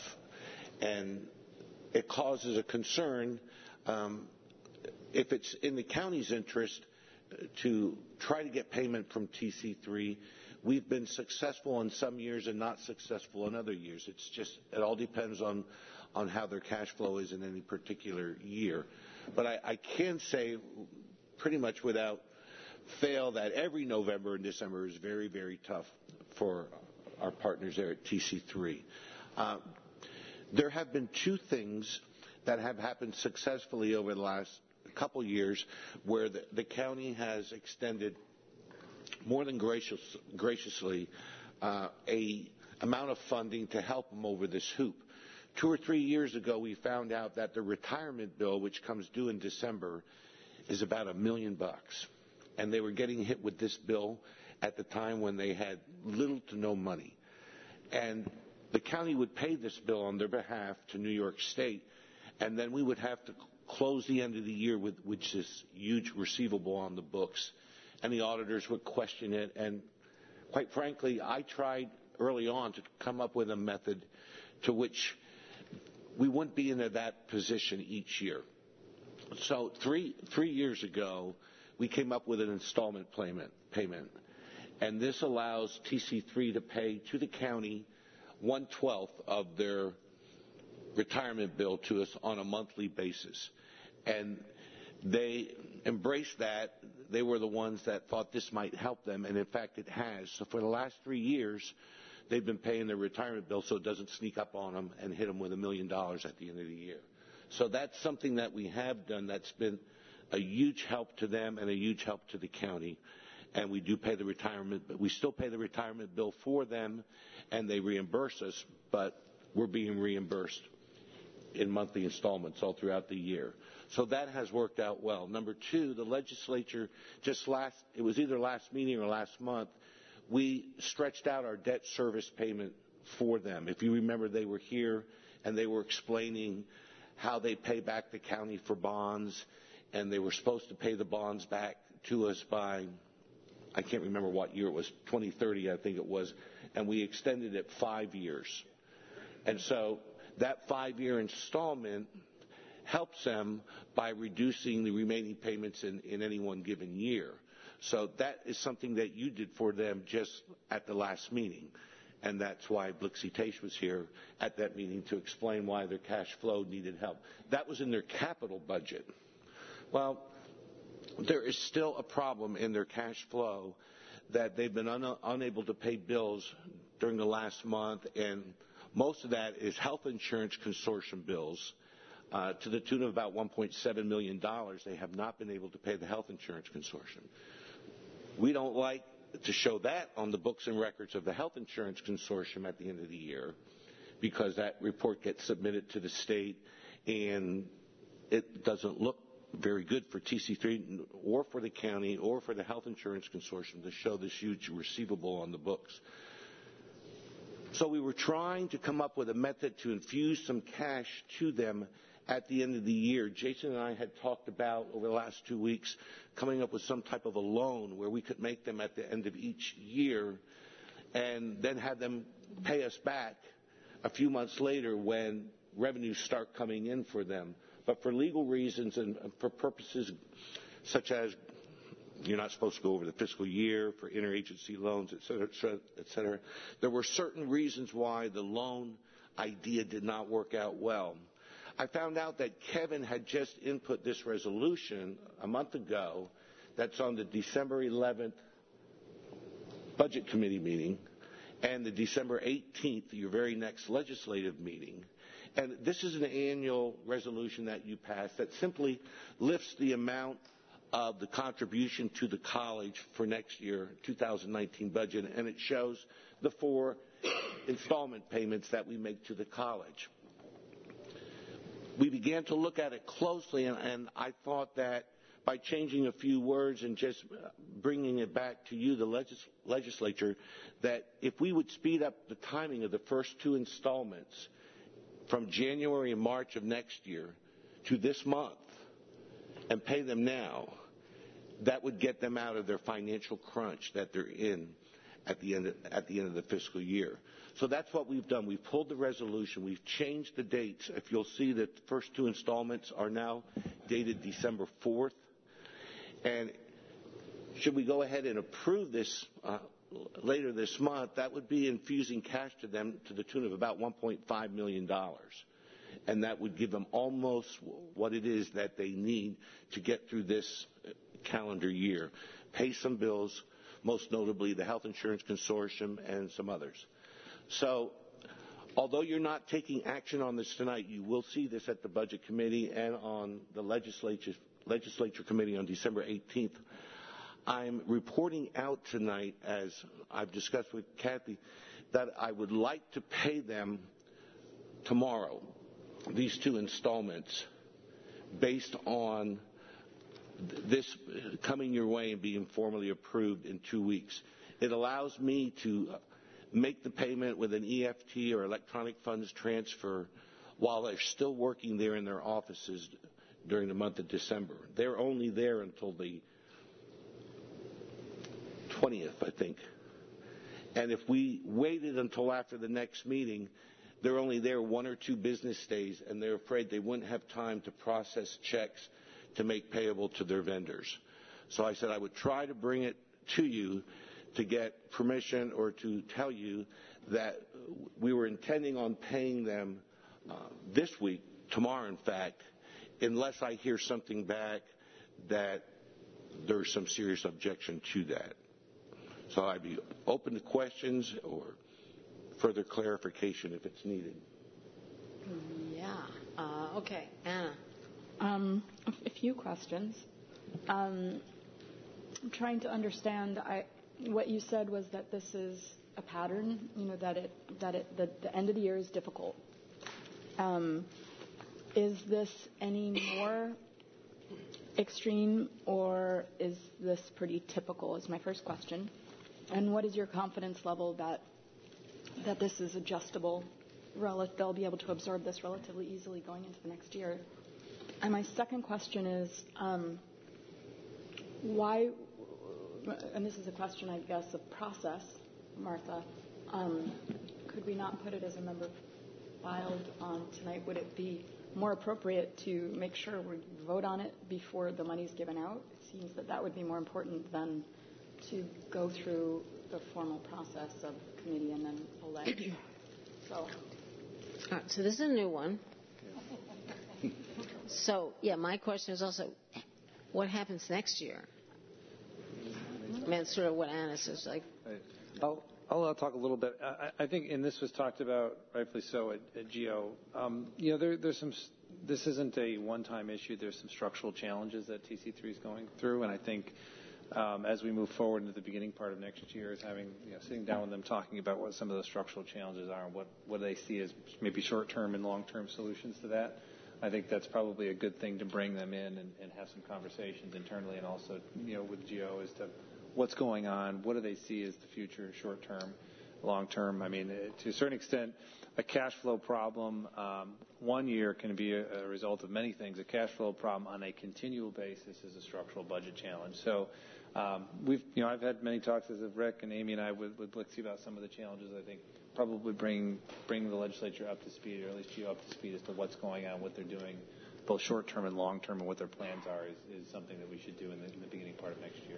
And it causes a concern um, if it's in the county's interest to try to get payment from T C three. We've been successful in some years and not successful in other years. It's just, it all depends on, on how their cash flow is in any particular year. But I, I can say pretty much without fail that every November and December is very, very tough for our partners there at T C three. Uh, there have been two things that have happened successfully over the last couple years where the, the county has extended more than gracious, graciously uh, a amount of funding to help them over this hoop. Two or three years ago, we found out that the retirement bill, which comes due in December, is about a million bucks. And they were getting hit with this bill at the time when they had little to no money. And the county would pay this bill on their behalf to New York State, and then we would have to close the end of the year with, with this huge receivable on the books. And the auditors would question it. And quite frankly, I tried early on to come up with a method to which we wouldn't be in that position each year. So three, three years ago, we came up with an installment payment, payment. And this allows T C three to pay to the county one-twelfth of their retirement bill to us on a monthly basis. And they embraced that. They were the ones that thought this might help them, and in fact it has. So for the last three years, they've been paying their retirement bill so it doesn't sneak up on them and hit them with a million dollars at the end of the year. So that's something that we have done that's been a huge help to them and a huge help to the county. And we do pay the retirement, but we still pay the retirement bill for them, and they reimburse us, but we're being reimbursed in monthly installments all throughout the year. So that has worked out well. Number two, the legislature just last, it was either last meeting or last month, we stretched out our debt service payment for them. If you remember, they were here and they were explaining how they pay back the county for bonds, and they were supposed to pay the bonds back to us by, I can't remember what year it was, twenty thirty I think it was, and we extended it five years. And so that five-year installment helps them by reducing the remaining payments in, in any one given year. So that is something that you did for them just at the last meeting. And that's why Blixie Taish was here at that meeting to explain why their cash flow needed help. That was in their capital budget. Well, there is still a problem in their cash flow that they've been un- unable to pay bills during the last month, and most of that is health insurance consortium bills uh, to the tune of about one point seven million dollars. They have not been able to pay the health insurance consortium. We don't like to show that on the books and records of the health insurance consortium at the end of the year, because that report gets submitted to the state and it doesn't look very good for T C three or for the county or for the health insurance consortium to show this huge receivable on the books. So we were trying to come up with a method to infuse some cash to them at the end of the year. Jason and I had talked about over the last two weeks coming up with some type of a loan where we could make them at the end of each year and then have them pay us back a few months later when revenues start coming in for them. But for legal reasons and for purposes such as you're not supposed to go over the fiscal year, for interagency loans, et cetera, et cetera, there were certain reasons why the loan idea did not work out well. I found out that Kevin had just input this resolution a month ago that's on the December eleventh Budget Committee meeting and the December eighteenth, your very next legislative meeting. And this is an annual resolution that you pass that simply lifts the amount of the contribution to the college for next year, two thousand nineteen budget, and it shows the four installment payments that we make to the college. We began to look at it closely, and, and I thought that by changing a few words and just bringing it back to you, the legis- legislature, that if we would speed up the timing of the first two installments from January and March of next year to this month and pay them now, that would get them out of their financial crunch that they're in at the end of, at the end of the fiscal year. So that's what we've done. We've pulled the resolution. We've changed the dates. If you'll see that the first two installments are now dated December fourth. And should we go ahead and approve this uh, later this month, that would be infusing cash to them to the tune of about one point five million dollars. And that would give them almost what it is that they need to get through this calendar year. Pay some bills, most notably the Health Insurance Consortium and some others. So, although you're not taking action on this tonight, you will see this at the Budget Committee and on the Legislature, Legislature Committee on December eighteenth. I'm reporting out tonight, as I've discussed with Kathy, that I would like to pay them tomorrow, these two installments, based on this coming your way and being formally approved in two weeks. It allows me to make the payment with an E F T or electronic funds transfer while they're still working there in their offices during the month of December. They're only there until the twentieth, I think. And if we waited until after the next meeting, they're only there one or two business days, and they're afraid they wouldn't have time to process checks to make payable to their vendors. So I said I would try to bring it to you to get permission or to tell you that we were intending on paying them uh, this week, tomorrow in fact, unless I hear something back that there's some serious objection to that. So I'd be open to questions or further clarification if it's needed. Yeah. Uh, okay. Anna. Um, a few questions. Um, I'm trying to understand. I, what you said was that this is a pattern. You know that it that it the, the end of the year is difficult. Um, is this any more extreme, or is this pretty typical? Is my first question. And what is your confidence level that that this is adjustable? Rel- they'll be able to absorb this relatively easily going into the next year. And my second question is, um, why, and this is a question, I guess, of process, Martha, um, could we not put it as a member filed on tonight? Would it be more appropriate to make sure we vote on it before the money's given out? It seems that that would be more important than to go through the formal process of committee and then elect. So, all right, so this is a new one. So, yeah, my question is also, what happens next year? I mean, it's sort of what Anna says, like. I'll, I'll talk a little bit. I, I think, and this was talked about, rightfully so, at, at GEO. Um, you know, there, there's some. This isn't a one-time issue. There's some structural challenges that T C three is going through, and I think um, as we move forward into the beginning part of next year, is having you know, sitting down with them, talking about what some of the structural challenges are, and what what they see as maybe short-term and long-term solutions to that. I think that's probably a good thing to bring them in and, and have some conversations internally, and also you know with GEO as to what's going on, what do they see as the future, short-term, long-term. I mean, to a certain extent, a cash flow problem um, one year can be a, a result of many things. A cash flow problem on a continual basis is a structural budget challenge. So um, we've, you know, I've had many talks as of Rick and Amy and I with, with Blixie about some of the challenges. I think probably bring bring the legislature up to speed, or at least GEO up to speed as to what's going on, what they're doing, both short-term and long-term, and what their plans are is, is something that we should do in the, in the beginning part of next year.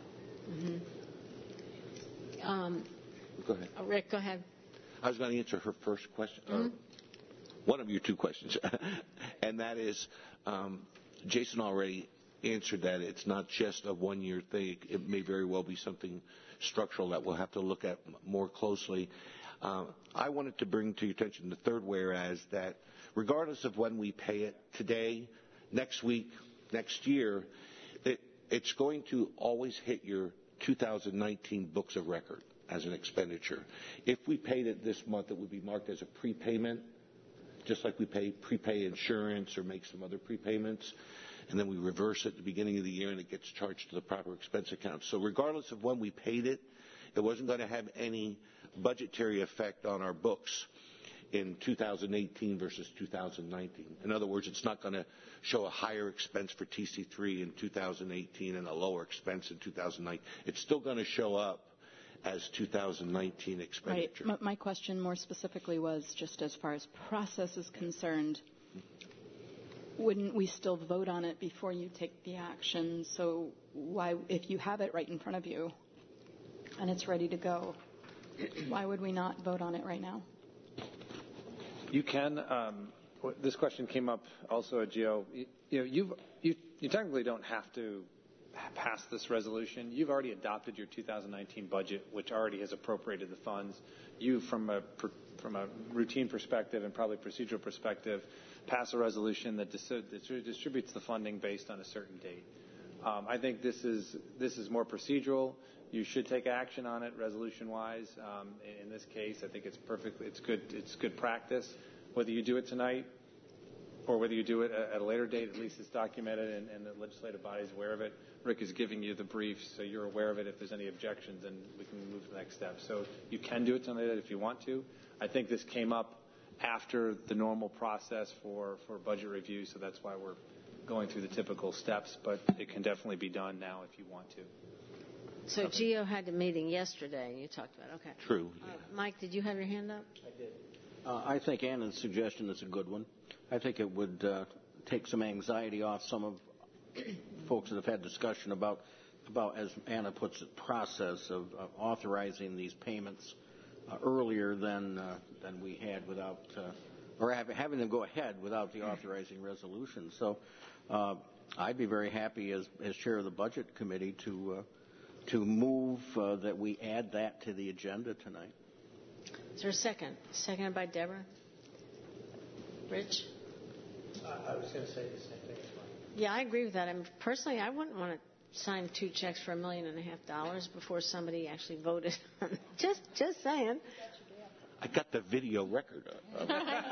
Mm-hmm. Um, go ahead. Uh, Rick, go ahead. I was going to answer her first question, mm-hmm. or one of your two questions, and that is, um, Jason already answered that. It's not just a one-year thing. It may very well be something structural that we'll have to look at more closely. Uh, I wanted to bring to your attention the third whereas, that regardless of when we pay it, today, next week, next year, it, it's going to always hit your two thousand nineteen books of record as an expenditure. If we paid it this month, it would be marked as a prepayment, just like we pay prepay insurance or make some other prepayments, and then we reverse it at the beginning of the year and it gets charged to the proper expense account. So regardless of when we paid it, it wasn't going to have any budgetary effect on our books in two thousand eighteen versus two thousand nineteen. In other words, it's not going to show a higher expense for T C three in two thousand eighteen and a lower expense in two thousand nineteen. It's still going to show up as two thousand nineteen expenditure. Right. My question more specifically was just as far as process is concerned, wouldn't we still vote on it before you take the action? So why, if you have it right in front of you and it's ready to go, why would we not vote on it right now? You can. Um, this question came up also at GEO. You, you know, you've, you you technically don't have to pass this resolution, you've already adopted your two thousand nineteen budget, which already has appropriated the funds. You, from a from a routine perspective and probably procedural perspective, pass a resolution that dis- distributes the funding based on a certain date. Um, I think this is this is more procedural. You should take action on it, resolution-wise. Um, in this case, I think it's perfectly it's good it's good practice. Whether you do it tonight or whether you do it at a later date, at least it's documented and, and the legislative body is aware of it. Rick is giving you the brief, so you're aware of it. If there's any objections, then we can move to the next step. So you can do it tonight if you want to. I think this came up after the normal process for, for budget review, so that's why we're going through the typical steps, but it can definitely be done now if you want to. So okay. Geo had a meeting yesterday, and you talked about it. Okay. True. Uh, Mike, did you have your hand up? I did. Uh, I think Anna's suggestion is a good one. I think it would uh, take some anxiety off some of folks that have had discussion about, about as Anna puts it, process of, of authorizing these payments uh, earlier than uh, than we had without, uh, or have, having them go ahead without the authorizing resolution. So uh, I'd be very happy as, as chair of the budget committee to uh, to move uh, that we add that to the agenda tonight. Is there a second? Seconded by Deborah. Rich? Uh, I was going to say the same thing as Mike. Yeah, I agree with that. I mean, personally, I wouldn't want to sign two checks for a million and a half dollars before somebody actually voted. just, just saying. I got the video record of it.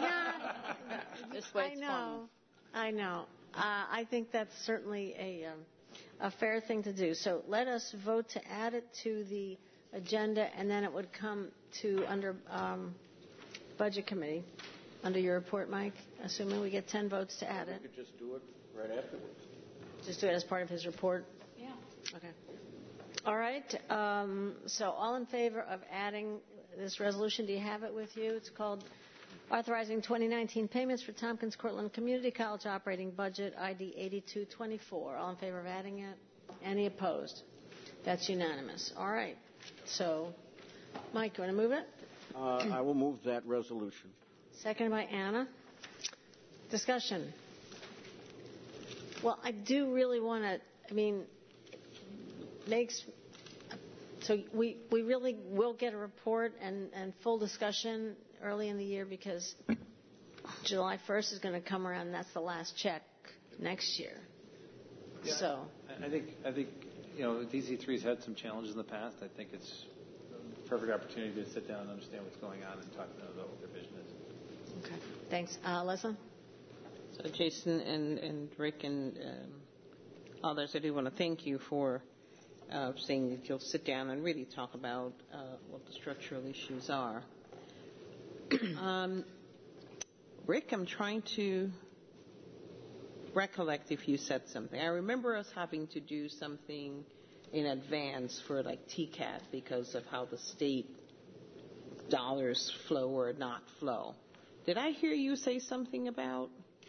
This way I know. Fun. I know. Uh, I think that's certainly a um, a fair thing to do. So let us vote to add it to the agenda, and then it would come to under um, budget committee. Under your report, Mike, assuming we get ten votes to add it. We could just do it right afterwards. Just do it as part of his report? Yeah. Okay. All right. Um, so all in favor of adding this resolution, do you have it with you? It's called Authorizing twenty nineteen Payments for Tompkins Cortland Community College Operating Budget, I D eighty-two twenty-four. All in favor of adding it? Any opposed? That's unanimous. All right. So, Mike, you want to move it? Uh, I will move that resolution. Seconded by Anna. Discussion. Well, I do really want to, I mean, makes, so we, we really will get a report and, and full discussion early in the year because July first is going to come around and that's the last check next year. Yeah, so. I think, I think, you know, D C three's had some challenges in the past. I think it's a perfect opportunity to sit down and understand what's going on and talk about what their vision is. Okay. Thanks. Uh, Leslie? So, Jason and, and Rick and um, others, I do want to thank you for uh, saying that you'll sit down and really talk about uh, what the structural issues are. um, Rick, I'm trying to recollect if you said something. I remember us having to do something in advance for like T C A T because of how the state dollars flow or not flow. Did I hear you say something about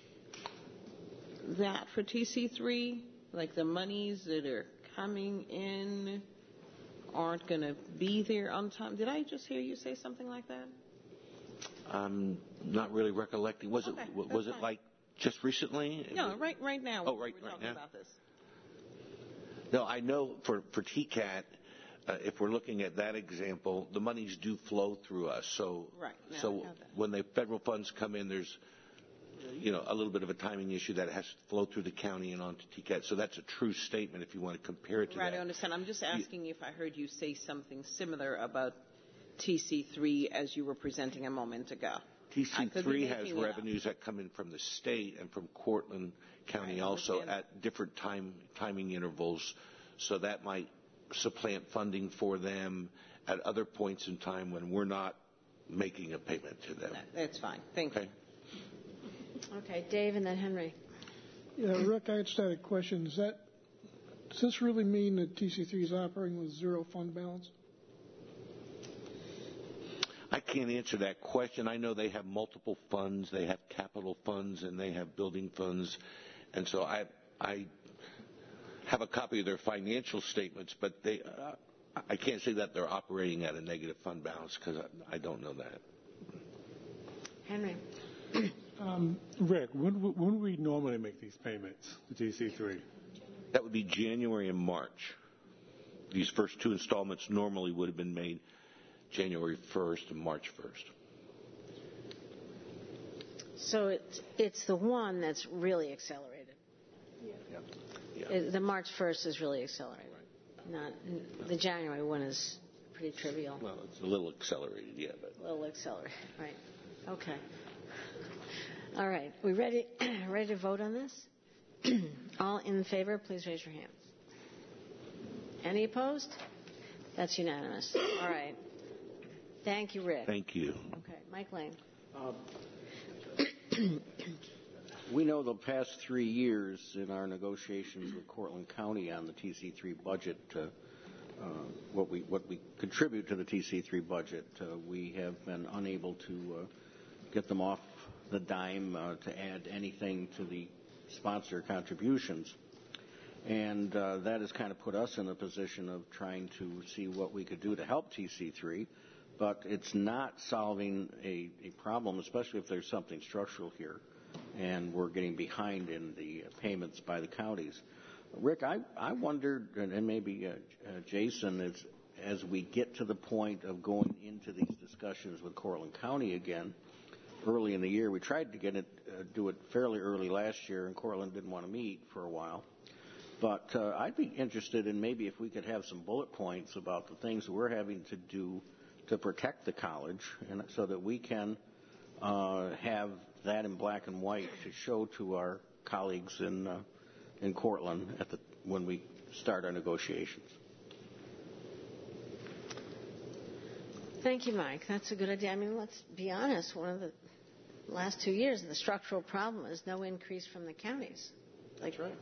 that for T C three? Like the monies that are coming in aren't going to be there on time? Did I just hear you say something like that? I'm not really recollecting. Was okay, it was it fine. like just recently? No, right right now. Oh, right, we're right talking now. about this. No, I know for for T C A T, uh, if we're looking at that example, the monies do flow through us. So right. Now so when the federal funds come in, there's you know a little bit of a timing issue that has to flow through the county and onto T C A T. So that's a true statement if you want to compare it to right, that. I understand. I'm just asking you, if I heard you say something similar about T C three as you were presenting a moment ago. T C three has revenues that come in from the state and from Cortland County also at different time timing intervals, so that might supplant funding for them at other points in time when we're not making a payment to them. That's fine. Thank okay. you. Okay, Dave and then Henry. Yeah, Rick, I just had a question. Does that does this really mean that T C three is operating with zero fund balance? I can't answer that question. I know they have multiple funds. They have capital funds and they have building funds. And so I, I have a copy of their financial statements, but they, uh, I can't say that they're operating at a negative fund balance because I, I don't know that. Henry. Um, Rick, when, when we normally make these payments to T C three? That would be January and March. These first two installments normally would have been made January first and March first. So it's, it's the one that's really accelerated. Yeah. It- The March first is really accelerated. Not the January one is pretty trivial. Well, it's a little accelerated, yeah, but A little accelerated, right? Okay. All right. We ready? Ready to vote on this? All in favor, please raise your hands. Any opposed? That's unanimous. All right. Thank you, Rick. thank you. Okay, Mike Lane. We know the past three years in our negotiations with Cortland County on the T C three budget, uh, uh, what we what we contribute to the T C three budget, uh, we have been unable to uh, get them off the dime uh, to add anything to the sponsor contributions. And uh, that has kind of put us in a position of trying to see what we could do to help T C three, but it's not solving a, a problem, especially if there's something structural here, and we're getting behind in the payments by the counties. Rick, I, I wondered, and, and maybe uh, uh, Jason, as, as we get to the point of going into these discussions with Cortland County again, early in the year, we tried to get it, uh, do it fairly early last year, and Cortland didn't want to meet for a while. But uh, I'd be interested in maybe if we could have some bullet points about the things that we're having to do to protect the college, and so that we can uh, have that in black and white to show to our colleagues in uh, in Cortland at the when we start our negotiations. Thank you, Mike. That's a good idea. I mean, let's be honest. One of the last two years, the structural problem is no increase from the counties. Like, That's right.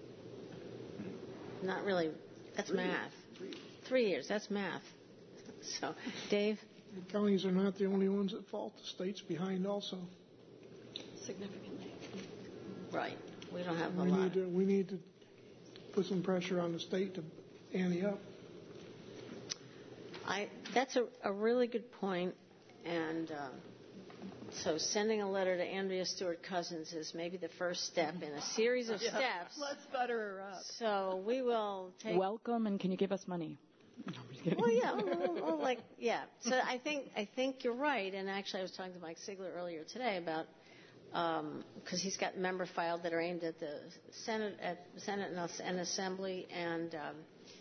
Not really. That's Three math. years. Three. Three years. That's math. So, Dave? The counties are not the only ones at fault. The state's behind also. Significantly. Right. We don't have a We lot. need to, we need to put some pressure on the state to ante up. I, that's a, a really good point, and uh, so sending a letter to Andrea Stewart Cousins is maybe the first step in a series of Yeah. steps. Let's butter her up. So we will take. Welcome, and can you give us money? No, I'm just kidding. Well, yeah, well, well, like yeah. So I think I think you're right, and actually I was talking to Mike Sigler earlier today about because um, he's got member filed that are aimed at the Senate, at Senate and, and Assembly, and. Um,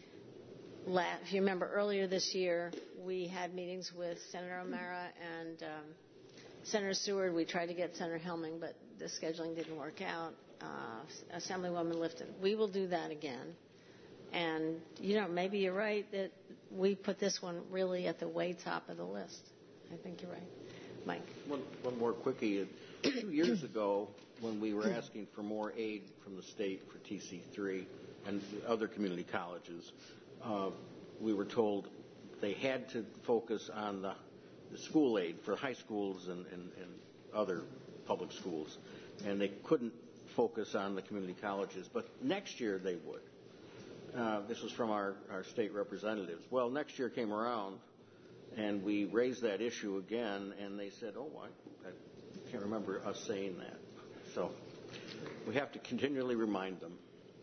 If you remember earlier this year, we had meetings with Senator O'Mara and um, Senator Seward. We tried to get Senator Helming, but the scheduling didn't work out. Uh, Assemblywoman Lifton. We will do that again. And, you know, maybe you're right that we put this one really at the way top of the list. I think you're right. Mike. One, one more quickie. Two years ago, when we were asking for more aid from the state for T C three and other community colleges, Uh, we were told they had to focus on the, the school aid for high schools and, and, and other public schools, and they couldn't focus on the community colleges. But next year they would. Uh, this was from our, our state representatives. Well, next year came around, and we raised that issue again, and they said, oh, I, I can't remember us saying that. So we have to continually remind them.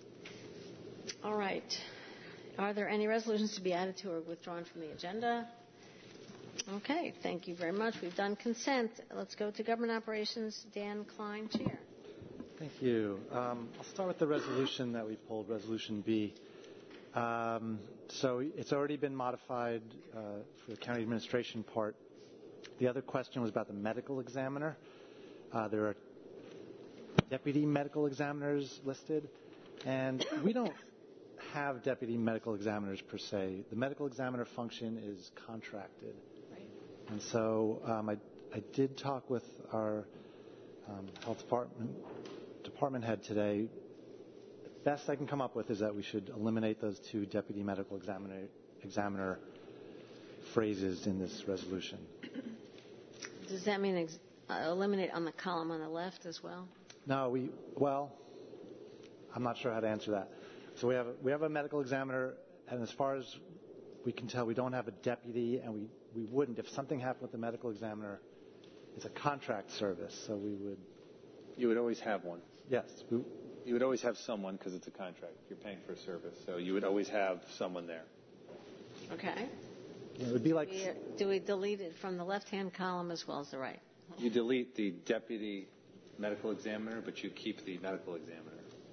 All right. Are there any resolutions to be added to or withdrawn from the agenda? Okay, thank you very much. We've done consent. Let's go to government operations. Dan Klein, Chair. Thank you. Um, I'll start with the resolution that we pulled, Resolution B. Um, so it's already been modified uh, for the county administration part. The other question was about the medical examiner. Uh, there are deputy medical examiners listed, and we don't have deputy medical examiners per se. The medical examiner function is contracted. Right. And so um, I, I did talk with our um, health department department head today. The best I can come up with is that we should eliminate those two deputy medical examiner, examiner phrases in this resolution. Does that mean ex- uh, eliminate on the column on the left as well? No, we, well, I'm not sure how to answer that. So we have a, we have a medical examiner, and as far as we can tell, we don't have a deputy, and we, we wouldn't. If something happened with the medical examiner, it's a contract service, so we would. You would always have one. Yes, we, You would always have someone because it's a contract. You're paying for a service, so you would always have someone there. Okay. It would be like. Do we, do we delete it from the left-hand column as well as the right? You delete the deputy medical examiner, but you keep the medical examiner.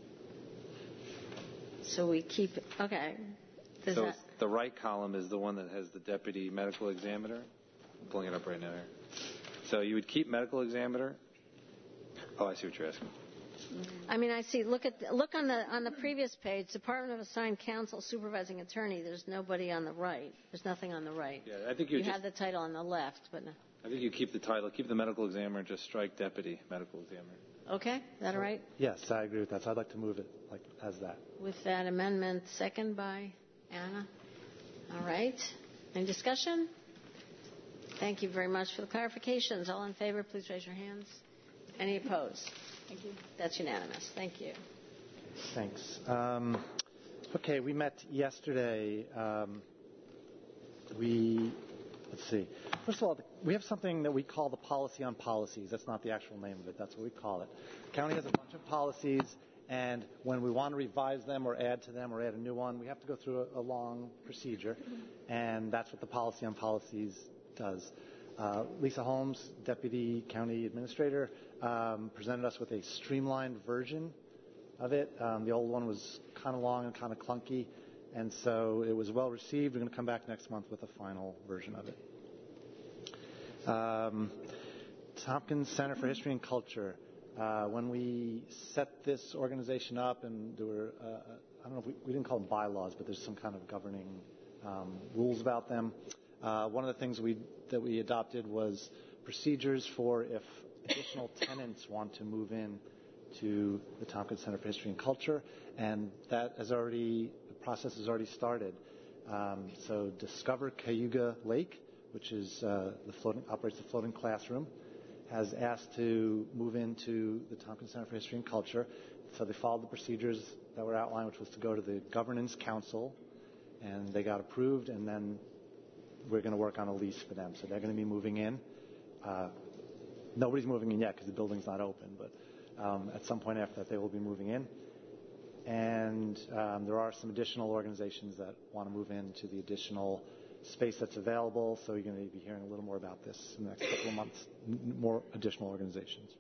So we keep, okay. Does so that, the right column is the one that has the deputy medical examiner. I'm pulling it up right now here. So you would keep medical examiner. Oh, I see what you're asking. I mean, I see. Look at look on the on the previous page. Department of Assigned Counsel, Supervising Attorney. There's nobody on the right. There's nothing on the right. Yeah, I think you, you just, have the title on the left, but no. I think you keep the title, keep the medical examiner, just strike deputy medical examiner. Okay, is that all right? Yes, I agree with that. So I'd like to move it like as that. With that amendment, second by Anna. All right. Any discussion? Thank you very much for the clarifications. All in favor, please raise your hands. Any opposed? Thank you. That's unanimous. Thank you. Thanks. Um, okay, we met yesterday. Um, we, let's see. First of all, we have something that we call the policy on policies. That's not the actual name of it. That's what we call it. The county has a bunch of policies, and when we want to revise them or add to them or add a new one, we have to go through a, a long procedure, and that's what the policy on policies does. Uh, Lisa Holmes, Deputy County Administrator, um, presented us with a streamlined version of it. Um, the old one was kind of long and kind of clunky, and so it was well received. We're going to come back next month with a final version of it. Um, Tompkins Center for History and Culture. Uh, when we set this organization up, and there were, uh, I don't know if we, we didn't call them bylaws, but there's some kind of governing um, rules about them. Uh, one of the things we, that we adopted was procedures for if additional tenants want to move in to the Tompkins Center for History and Culture, and that has already, the process has already started. Um, so Discover Cayuga Lake, which is uh, the floating, operates the floating classroom, has asked to move into the Tompkins Center for History and Culture. So they followed the procedures that were outlined, which was to go to the Governance Council, and they got approved, and then we're going to work on a lease for them. So they're going to be moving in. Uh, nobody's moving in yet because the building's not open, but um, at some point after that, they will be moving in. And um, there are some additional organizations that want to move into the additional space that's available. So you're going to be hearing a little more about this in the next couple of months, more additional organizations.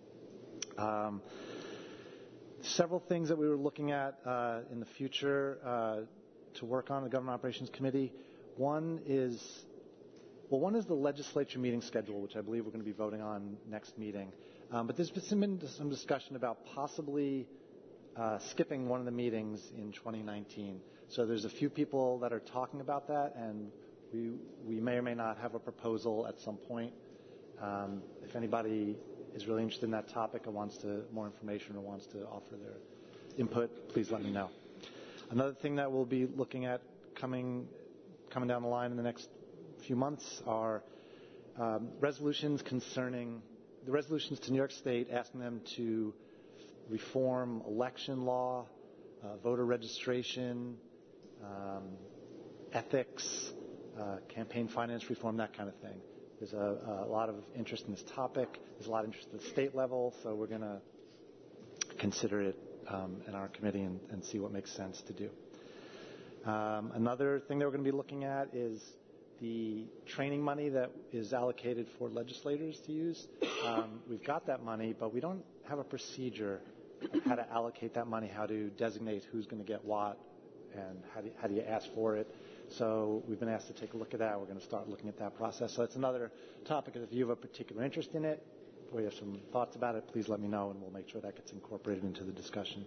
Um, several things that we were looking at uh, in the future uh, to work on the Government Operations Committee. One is, well, one is the legislature meeting schedule, which I believe we're going to be voting on next meeting. Um, but there's been some discussion about possibly uh, skipping one of the meetings in twenty nineteen. So there's a few people that are talking about that, and we we may or may not have a proposal at some point. Um, if anybody is really interested in that topic or wants to more information or wants to offer their input, please let me know. Another thing that we'll be looking at coming coming down the line in the next few months are um, resolutions concerning the resolutions to New York State asking them to reform election law, uh, voter registration, um, ethics, uh, campaign finance reform, that kind of thing. There's a, a lot of interest in this topic. There's a lot of interest at the state level, so we're going to consider it um, in our committee and, and see what makes sense to do. Um, another thing that we're going to be looking at is the training money that is allocated for legislators to use. Um, we've got that money, but we don't have a procedure of how to allocate that money, how to designate who's going to get what, and how do, you, how do you ask for it. So we've been asked to take a look at that. We're going to start looking at that process. So it's another topic. If you have a particular interest in it or you have some thoughts about it, please let me know, and we'll make sure that gets incorporated into the discussion.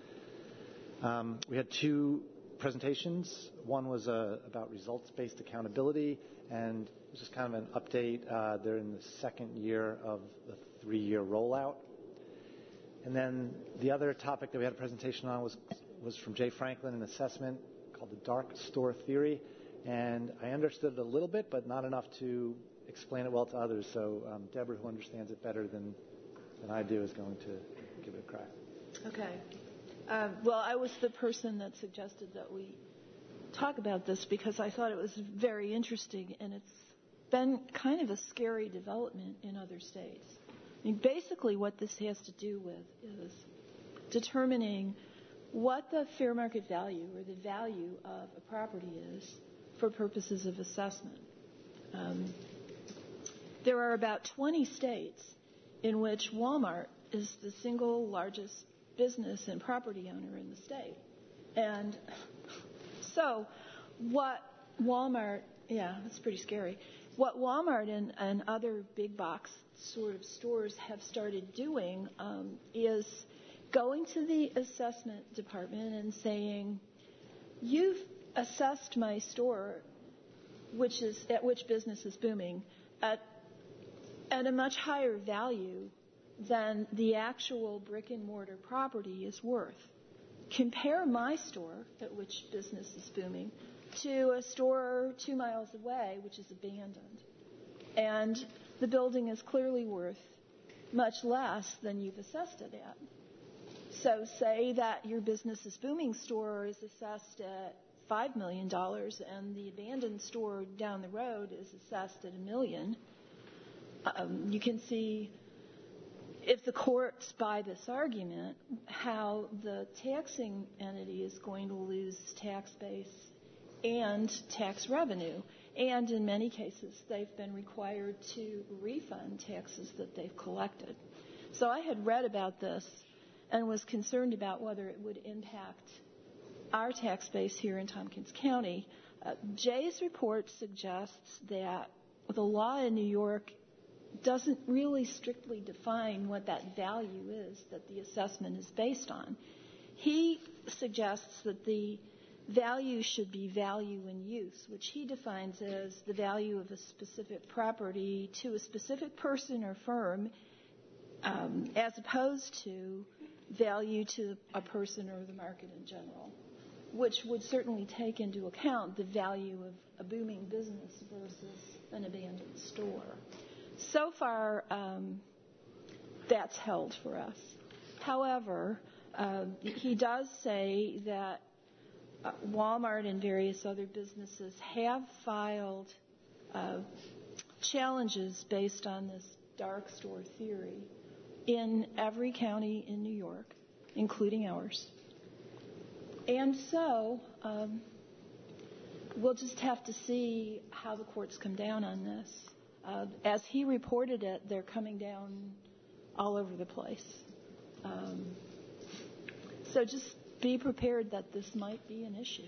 Um, we had two presentations. One was uh, about results-based accountability, and it was just kind of an update. Uh, they're in the second year of the three-year rollout. And then the other topic that we had a presentation on was was from Jay Franklin, an assessment called the dark store theory. And I understood it a little bit, but not enough to explain it well to others. So um, Deborah, who understands it better than, than I do, is going to give it a crack. Okay. Uh, well, I was the person that suggested that we talk about this because I thought it was very interesting, and it's been kind of a scary development in other states. I mean, basically what this has to do with is determining what the fair market value or the value of a property is for purposes of assessment. Um, there are about twenty states in which Walmart is the single largest business and property owner in the state. And so what Walmart, yeah, it's pretty scary. What Walmart and, and other big box sort of stores have started doing um, is going to the assessment department and saying, you've assessed my store, which is at which business is booming, at, at a much higher value than the actual brick and mortar property is worth. Compare my store, at which business is booming, to a store two miles away, which is abandoned. And the building is clearly worth much less than you've assessed it at. So say that your business is booming store is assessed at five million dollars and the abandoned store down the road is assessed at a million. Um, you can see, if the courts buy this argument, how the taxing entity is going to lose tax base and tax revenue. And in many cases, they've been required to refund taxes that they've collected. So I had read about this and was concerned about whether it would impact our tax base here in Tompkins County. Uh, Jay's report suggests that the law in New York doesn't really strictly define what that value is that the assessment is based on. He suggests that the value should be value in use, which he defines as the value of a specific property to a specific person or firm, um, as opposed to value to a person or the market in general, which would certainly take into account the value of a booming business versus an abandoned store. So far, um, that's held for us. However, uh, he does say that uh, Walmart and various other businesses have filed uh, challenges based on this dark store theory in every county in New York, including ours. And so um, we'll just have to see how the courts come down on this. Uh, as he reported it, they're coming down all over the place. Um, so just be prepared that this might be an issue.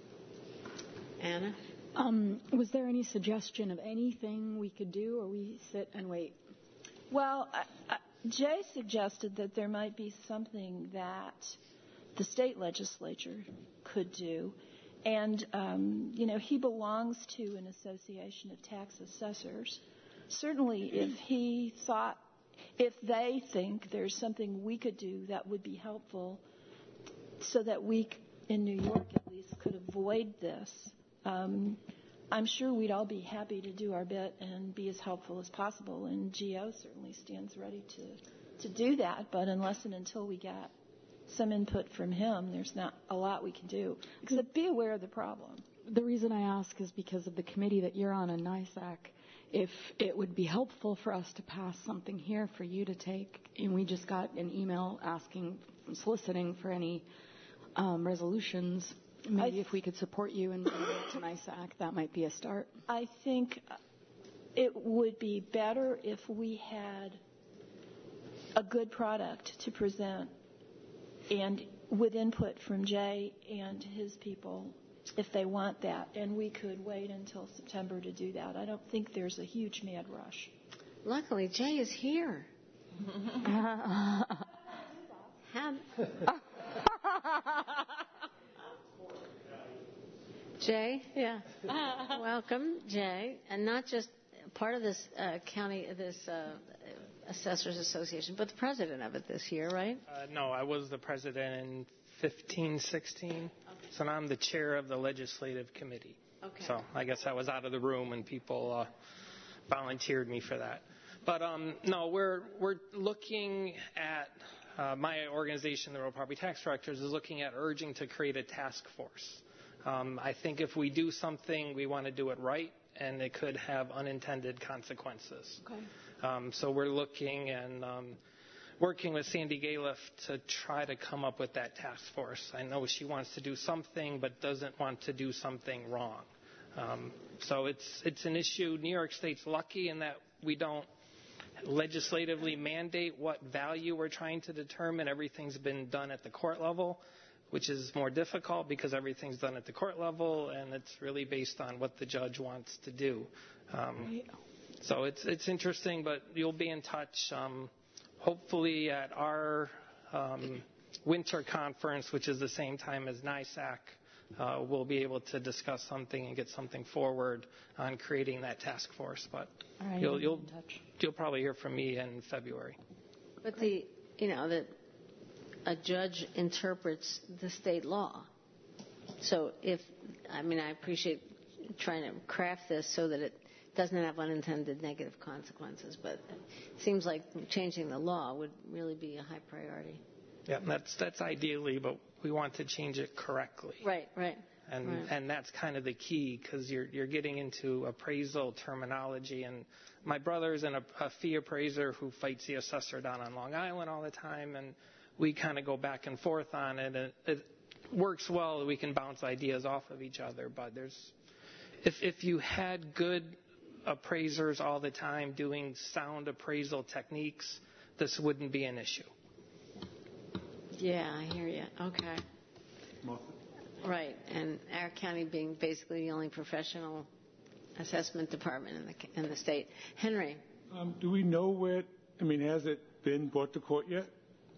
Anna? Um, was there any suggestion of anything we could do, or we sit and wait? Well, I, I, Jay suggested that there might be something that the state legislature could do. And, um, you know, he belongs to an association of tax assessors. Certainly, if he thought, if they think there's something we could do that would be helpful so that we, in New York at least, could avoid this, um, I'm sure we'd all be happy to do our bit and be as helpful as possible. And G O certainly stands ready to, to do that. But unless and until we get some input from him, there's not a lot we can do, except be aware of the problem. The reason I ask is because of the committee that you're on in NYSAC. If it would be helpful for us to pass something here for you to take, and we just got an email asking, soliciting for any um, resolutions, maybe I, if we could support you and bring it to NYSAC, that might be a start. I think it would be better if we had a good product to present, and with input from Jay and his people, if they want that, and we could wait until September to do that. I don't think there's a huge mad rush. Luckily, Jay is here. Have... Jay, yeah. Welcome, Jay. And not just part of this uh, county, this uh, Assessors Association, but the president of it this year, right? Uh, no, I was the president in fifteen, sixteen. Okay. So now I'm the chair of the legislative committee. Okay. So I guess I was out of the room and people uh, volunteered me for that. But um, no, we're we're looking at uh, my organization, the Real Property Tax Directors, is looking at urging to create a task force. Um, I think if we do something, we want to do it right, and it could have unintended consequences. Okay. Um, so we're looking and um, working with Sandy Galiff to try to come up with that task force. I know she wants to do something, but doesn't want to do something wrong. Um, so it's it's an issue. New York State's lucky in that we don't legislatively mandate what value we're trying to determine. Everything's been done at the court level, which is more difficult because everything's done at the court level, and it's really based on what the judge wants to do. Um, so it's it's interesting, but you'll be in touch. Um, hopefully at our um, winter conference, which is the same time as NISAC, uh, we'll be able to discuss something and get something forward on creating that task force. But All right, you'll you'll, touch. you'll probably hear from me in February. But the, you know, that a judge interprets the state law. So if, I mean, I appreciate trying to craft this so that it doesn't have unintended negative consequences, but it seems like changing the law would really be a high priority. Yeah, that's that's ideally, but we want to change it correctly. Right, right. And right. and that's kind of the key, because you're you're getting into appraisal terminology. And my brother's an, a fee appraiser who fights the assessor down on Long Island all the time, and we kind of go back and forth on it. And it works well. We can bounce ideas off of each other. But there's, if if you had good appraisers all the time doing sound appraisal techniques, this wouldn't be an issue. Yeah, I hear you. Okay. Right, and our county being basically the only professional assessment department in the in the state. Henry. Um, do we know where? I mean, has it been brought to court yet?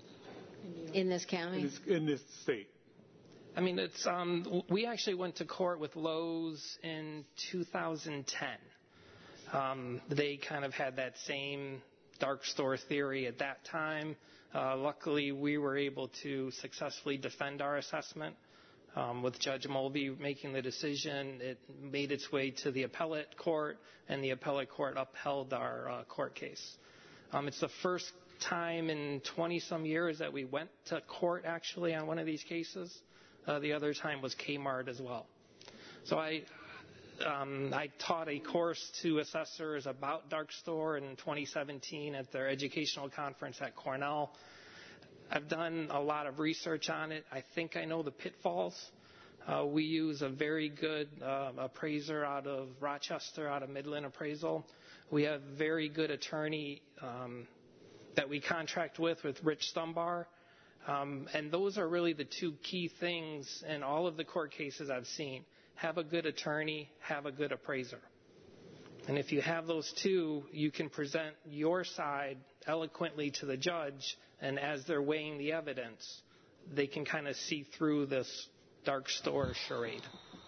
In this county? In this, in this state. I mean, it's um, we actually went to court with Lowe's in two thousand ten. Um, they kind of had that same dark store theory at that time. Uh, luckily, we were able to successfully defend our assessment. Um, with Judge Mulvey making the decision, it made its way to the appellate court, and the appellate court upheld our uh, court case. Um, it's the first time in twenty-some years that we went to court, actually, on one of these cases. Uh, the other time was Kmart as well. So I, um, I taught a course to assessors about dark store in twenty seventeen at their educational conference at Cornell. I've done a lot of research on it. I think I know the pitfalls. Uh, we use a very good uh, appraiser out of Rochester, out of Midland Appraisal. We have very good attorney um, that we contract with, with Rich Stumbar. Um, and those are really the two key things in all of the court cases I've seen. Have a good attorney, have a good appraiser. And if you have those two, you can present your side eloquently to the judge, and as they're weighing the evidence, they can kind of see through this dark store charade.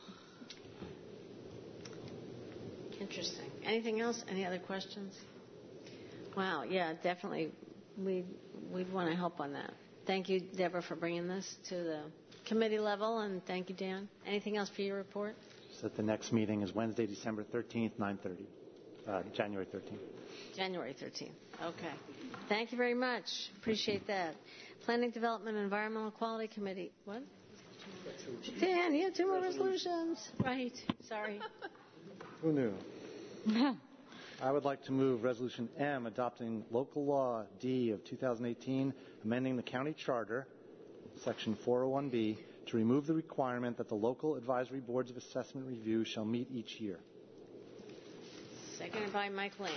Interesting. Anything else? Any other questions? Wow, yeah, definitely. We, we'd want to help on that. Thank you, Deborah, for bringing this to the committee level, and thank you, Dan. Anything else for your report? So the next meeting is Wednesday, December thirteenth, nine thirty, uh, January thirteenth. January thirteenth. Okay. Thank you very much. Appreciate that. Planning, Development, and Environmental Quality Committee. What? Dan, you have two more resolutions. Right. Sorry. Who knew? I would like to move Resolution M, adopting Local Law D of two thousand eighteen, amending the county charter, Section four oh one B, to remove the requirement that the local advisory boards of assessment review shall meet each year. Seconded by Mike Lane.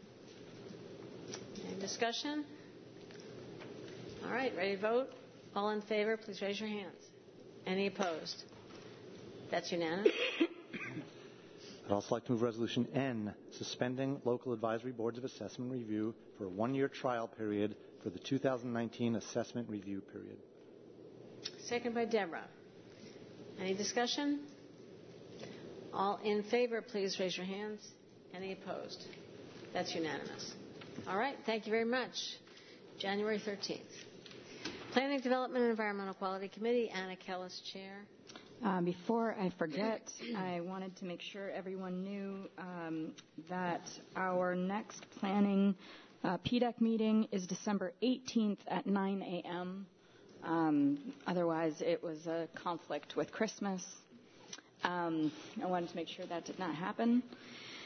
Any discussion? All right, ready to vote? All in favor, please raise your hands. Any opposed? That's unanimous. I'd also like to move Resolution N, suspending local advisory boards of assessment review for a one-year trial period for the two thousand nineteen assessment review period. Second by Deborah. Any discussion? All in favor, please raise your hands. Any opposed? That's unanimous. All right, thank you very much. January thirteenth. Planning, Development, and Environmental Quality Committee, Anna Kellis, Chair. Uh, before I forget, I wanted to make sure everyone knew um, that our next planning uh, P D E C meeting is December eighteenth at nine a.m. Um, otherwise, it was a conflict with Christmas. Um, I wanted to make sure that did not happen.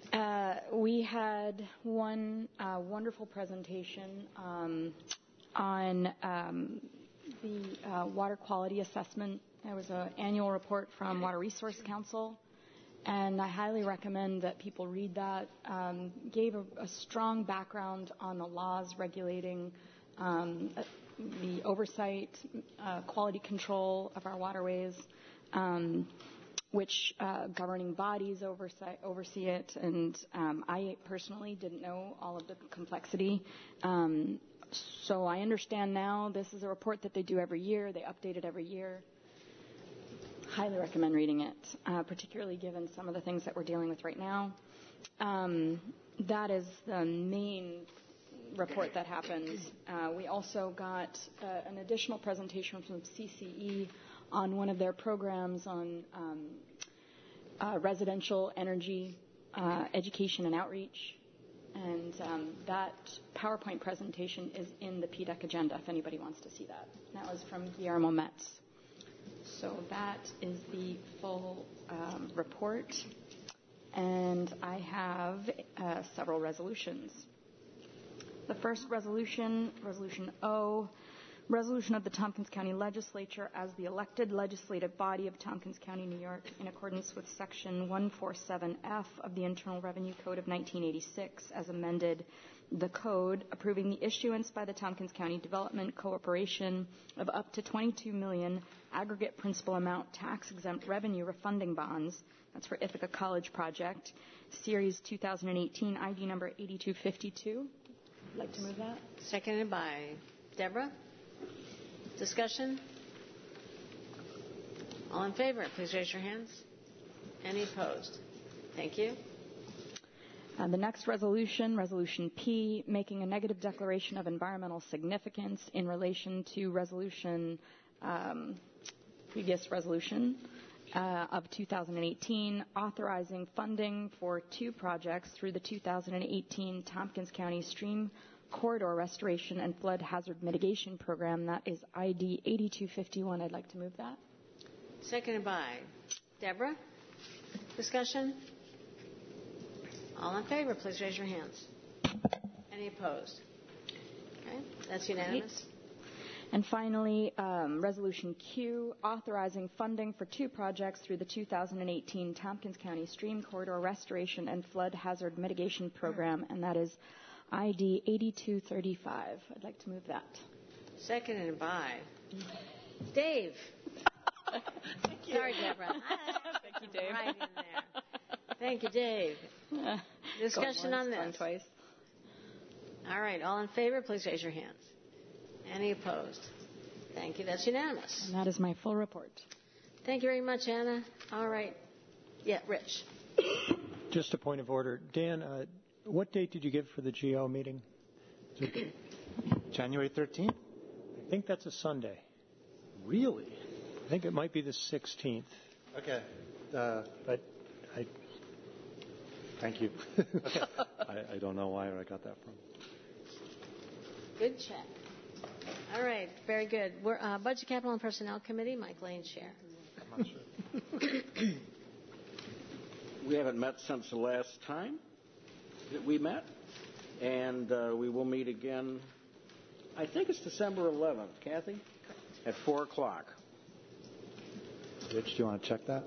Uh, we had one uh, wonderful presentation um, on um, the uh, water quality assessment. There was an annual report from Water Resource Council, and I highly recommend that people read that. Um, gave a, a strong background on the laws regulating um, the oversight, uh, quality control of our waterways, um, which uh, governing bodies oversight, oversee it, and um, I personally didn't know all of the complexity. Um, so I understand now this is a report that they do every year. They update it every year. Highly recommend reading it, uh, particularly given some of the things that we're dealing with right now. Um, that is the main report that happens. Uh, we also got uh, an additional presentation from C C E on one of their programs on um, uh, residential energy uh, education and outreach. And um, that PowerPoint presentation is in the P D E C agenda if anybody wants to see that. That was from Guillermo Metz. So that is the full um, report. And I have uh, several resolutions. The first resolution, Resolution O, resolution of the Tompkins County Legislature as the elected legislative body of Tompkins County, New York, in accordance with Section one forty-seven F of the Internal Revenue Code of nineteen eighty-six, as amended the code, approving the issuance by the Tompkins County Development Corporation of up to twenty-two million dollars aggregate principal amount tax-exempt revenue refunding bonds. That's for Ithaca College Project, Series two thousand eighteen, I D number eighty-two fifty-two. I'd like to move that. Seconded by Deborah. Discussion? All in favor, please raise your hands. Any opposed? Thank you. Uh, the next resolution, Resolution P, making a negative declaration of environmental significance in relation to resolution, um, previous resolution uh, of two thousand eighteen, authorizing funding for two projects through the two thousand eighteen Tompkins County Stream Corridor Restoration and Flood Hazard Mitigation Program. That is I D eighty-two fifty-one. I'd like to move that. Seconded by Deborah. Discussion? All in favor, please raise your hands. Any opposed? Okay, that's unanimous. Great. And finally, um, Resolution Q, authorizing funding for two projects through the two thousand eighteen Tompkins County Stream Corridor Restoration and Flood Hazard Mitigation Program, and that is I D eighty-two thirty-five. I'd like to move that. Seconded by Dave. Thank you. Sorry, Deborah. Thank you, Dave. Right in there. Thank you, Dave. Discussion on this. Twice. All right. All in favor, please raise your hands. Any opposed? Thank you. That's unanimous. And that is my full report. Thank you very much, Anna. All right. Yeah, Rich. Just a point of order. Dan, uh, what date did you give for the G O meeting? January thirteenth? I think that's a Sunday. Really? I think it might be the sixteenth. Okay. Uh, but I... Thank you. Okay. I, I don't know where I got that from. Good check. All right. Very good. We're uh, Budget, Capital, and Personnel Committee. Mike Lane, Chair. I'm not sure. We haven't met since the last time that we met, and uh, we will meet again, I think it's December eleventh, Kathy, at four o'clock. Rich, do you want to check that?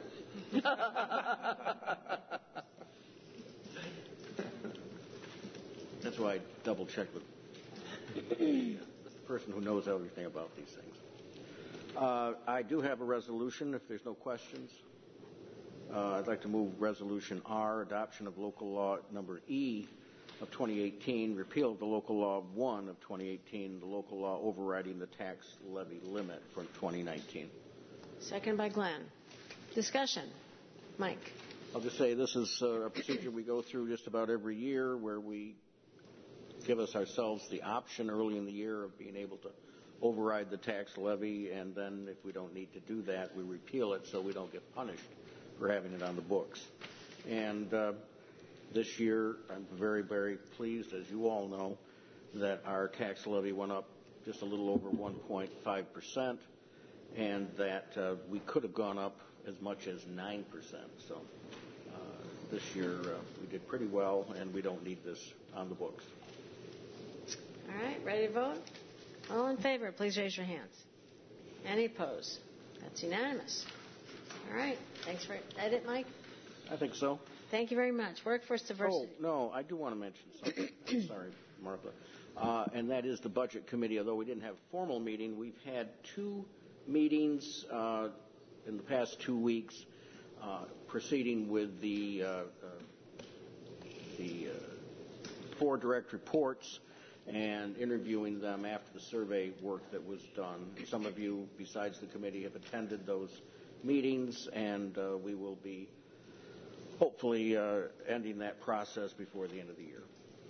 That's why I double-checked with the person who knows everything about these things. Uh, I do have a resolution, if there's no questions. Uh, I'd like to move Resolution R, adoption of local law number E of twenty eighteen, repeal of the local law one of twenty eighteen, the local law overriding the tax levy limit for twenty nineteen. Second by Glenn. Discussion. Mike. I'll just say this is a procedure we go through just about every year where we give us ourselves the option early in the year of being able to override the tax levy, and then if we don't need to do that, we repeal it so we don't get punished for having it on the books. And uh, this year, I'm very, very pleased, as you all know, that our tax levy went up just a little over one point five percent, and that uh, we could have gone up as much as nine percent. So uh, this year uh, we did pretty well, and we don't need this on the books. All right, ready to vote? All in favor, please raise your hands. Any opposed? That's unanimous. All right, thanks for edit, Mike. I think so. Thank you very much. Workforce diversity. Oh, no, I do want to mention something. I'm sorry, Martha. Uh, and that is the Budget Committee. Although we didn't have a formal meeting, we've had two meetings uh, in the past two weeks uh, proceeding with the, uh, uh, the uh, four direct reports and interviewing them after the survey work that was done. Some of you, besides the committee, have attended those meetings, and uh, we will be hopefully uh, ending that process before the end of the year.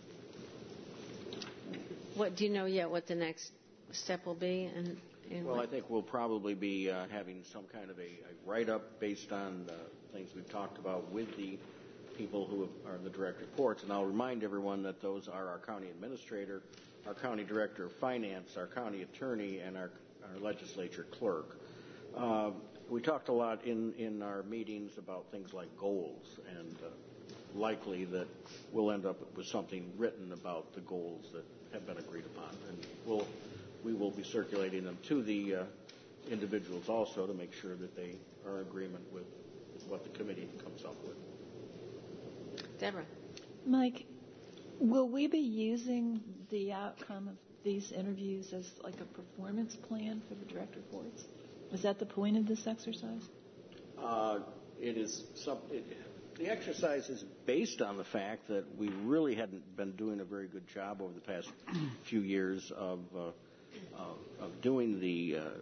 What do you know yet? What the next step will be? And, and well, what? I think we'll probably be uh, having some kind of a, a write-up based on uh, things we've talked about with the people who are the direct reports. And I'll remind everyone that those are our county administrator, our county director of finance, our county attorney, and our, our legislature clerk. Uh, we talked a lot in, in our meetings about things like goals, and uh, likely that we'll end up with something written about the goals that have been agreed upon. And we'll, we will be circulating them to the uh, individuals also to make sure that they are in agreement with what the committee comes up with. Deborah. Mike, will we be using the outcome of these interviews as like a performance plan for the direct reports? Is that the point of this exercise? Uh, it is some, it, the exercise is based on the fact that we really hadn't been doing a very good job over the past few years of, uh, of, of doing the, uh,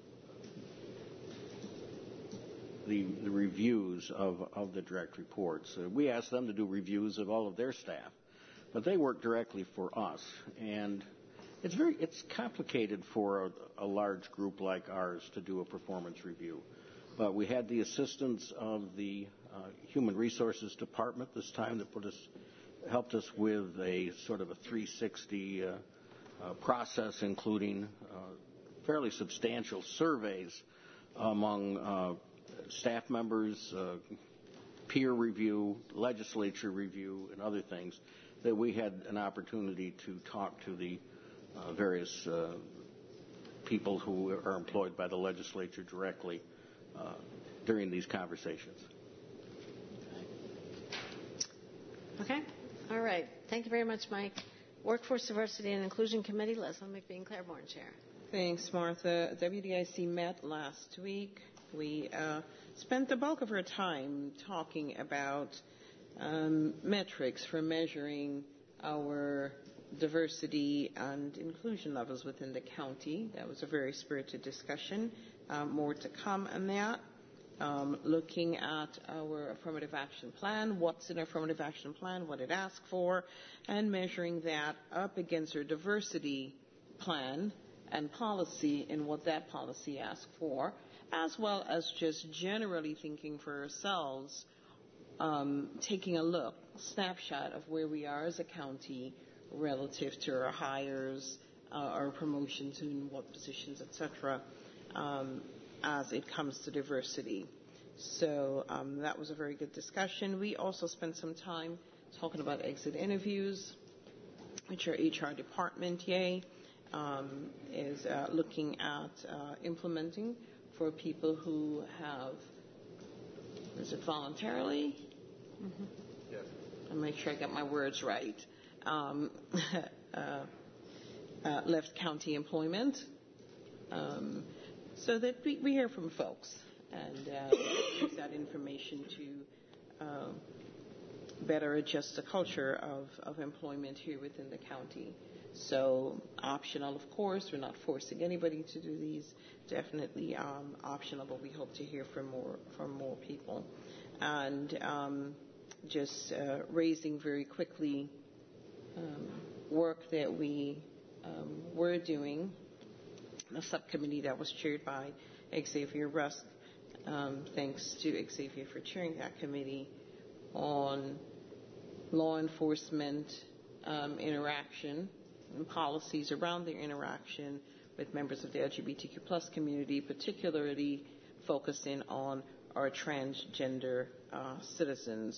the the reviews of, of the direct reports. Uh, we asked them to do reviews of all of their staff, but they work directly for us, and it's very it's complicated for a, a large group like ours to do a performance review. But we had the assistance of the uh, Human Resources Department this time that put us helped us with a sort of a three sixty uh, uh, process, including uh, fairly substantial surveys among uh, staff members, uh, peer review, legislature review, and other things, that we had an opportunity to talk to the uh, various uh, people who are employed by the legislature directly uh, during these conversations. Okay. All right. Thank you very much, Mike. Workforce Diversity and Inclusion Committee, Leslie McBean, Claiborne Chair. Thanks, Martha. W D I C met last week. We uh, spent the bulk of our time talking about um, metrics for measuring our diversity and inclusion levels within the county. That was a very spirited discussion. Um, more to come on that. Um, looking at our affirmative action plan, what's in our affirmative action plan, what it asks for, and measuring that up against our diversity plan and policy and what that policy asks for, as well as just generally thinking for ourselves, um, taking a look, snapshot of where we are as a county relative to our hires, uh, our promotions in what positions, et cetera, um, as it comes to diversity. So um, that was a very good discussion. We also spent some time talking about exit interviews, which our H R department, yay, um, is uh, looking at uh, implementing for people who have, is it voluntarily? Mm-hmm. Yes. I'll make sure I get my words right. Um, uh, uh, left county employment. Um, So that we, we hear from folks and uh, use that information to uh, better adjust the culture of, of employment here within the county. So optional, of course. We're not forcing anybody to do these. Definitely um, optional, but we hope to hear from more from more people. And um, just uh, raising very quickly um, work that we um, were doing. A subcommittee that was chaired by Xavier Rusk. Um, thanks to Xavier for chairing that committee on law enforcement um, interaction and policies around their interaction with members of the L G B T Q plus community, particularly focusing on our transgender uh, citizens.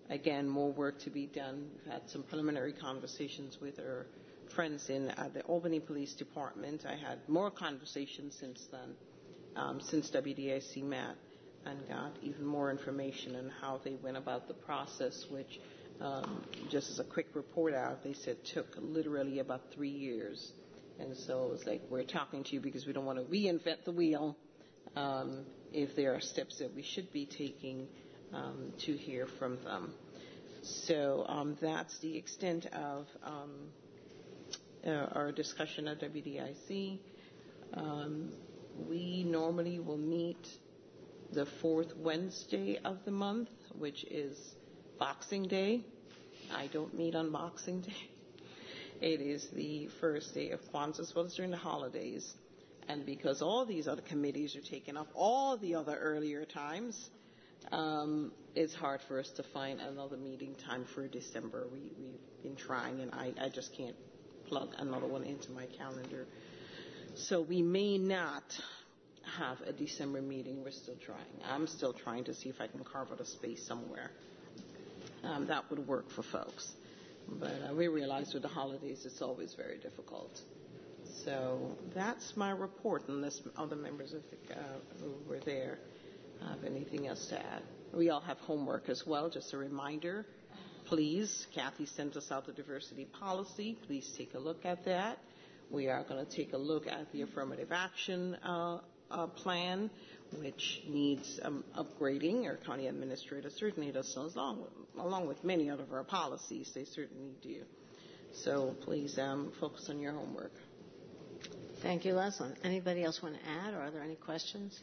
again, more work to be done. We've had some preliminary conversations with our friends in uh, the Albany Police Department. I had more conversations since then, um, since W D I C met, and got even more information on how they went about the process, which, um, just as a quick report out, they said took literally about three years. And so it's like, we're talking to you because we don't want to reinvent the wheel. Um, if there are steps that we should be taking um, to hear from them. So um, that's the extent of um, uh, our discussion at W D I C. Um, we normally will meet the fourth Wednesday of the month, which is Boxing Day. I don't meet on Boxing Day. It is the first day of Kwanzaa, as well as during the holidays. And because all these other committees are taking up all the other earlier times, um, it's hard for us to find another meeting time for December. We, we've been trying, and I, I just can't plug another one into my calendar. So we may not have a December meeting. We're still trying. I'm still trying to see if I can carve out a space somewhere um, that would work for folks. But uh, we realize with the holidays, it's always very difficult. So that's my report, unless other members of the, uh, who were there have anything else to add. We all have homework as well. Just a reminder, please, Kathy sent us out the diversity policy. Please take a look at that. We are going to take a look at the affirmative action uh, uh, plan, which needs um, upgrading. Our county administrator certainly does, along, along with many other of our policies. They certainly do. So please um, focus on your homework. Thank you, Leslie. Anybody else want to add, or are there any questions?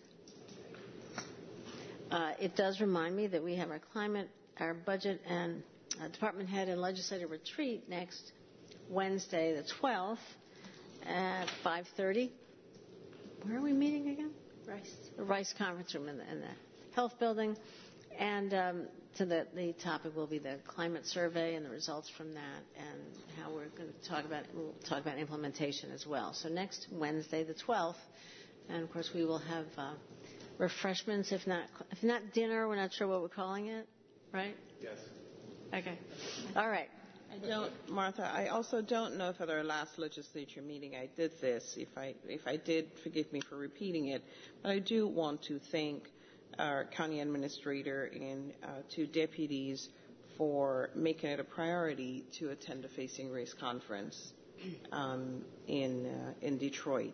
Uh, it does remind me that we have our climate, our budget, and uh, department head and legislative retreat next Wednesday, the twelfth, at five thirty. Where are we meeting again? Rice. The Rice Conference Room in the, in the Health Building. And um, so the, the topic will be the climate survey and the results from that, and how we're going to talk about we'll talk about implementation as well. So next Wednesday, the twelfth, and of course we will have uh, refreshments, if not if not dinner. We're not sure what we're calling it, right? Yes. Okay. All right. I don't, Martha. I also don't know if at our last legislature meeting I did this. If I if I did, forgive me for repeating it. But I do want to thank our county administrator and uh, two deputies for making it a priority to attend the Facing Race conference um, in uh, in Detroit.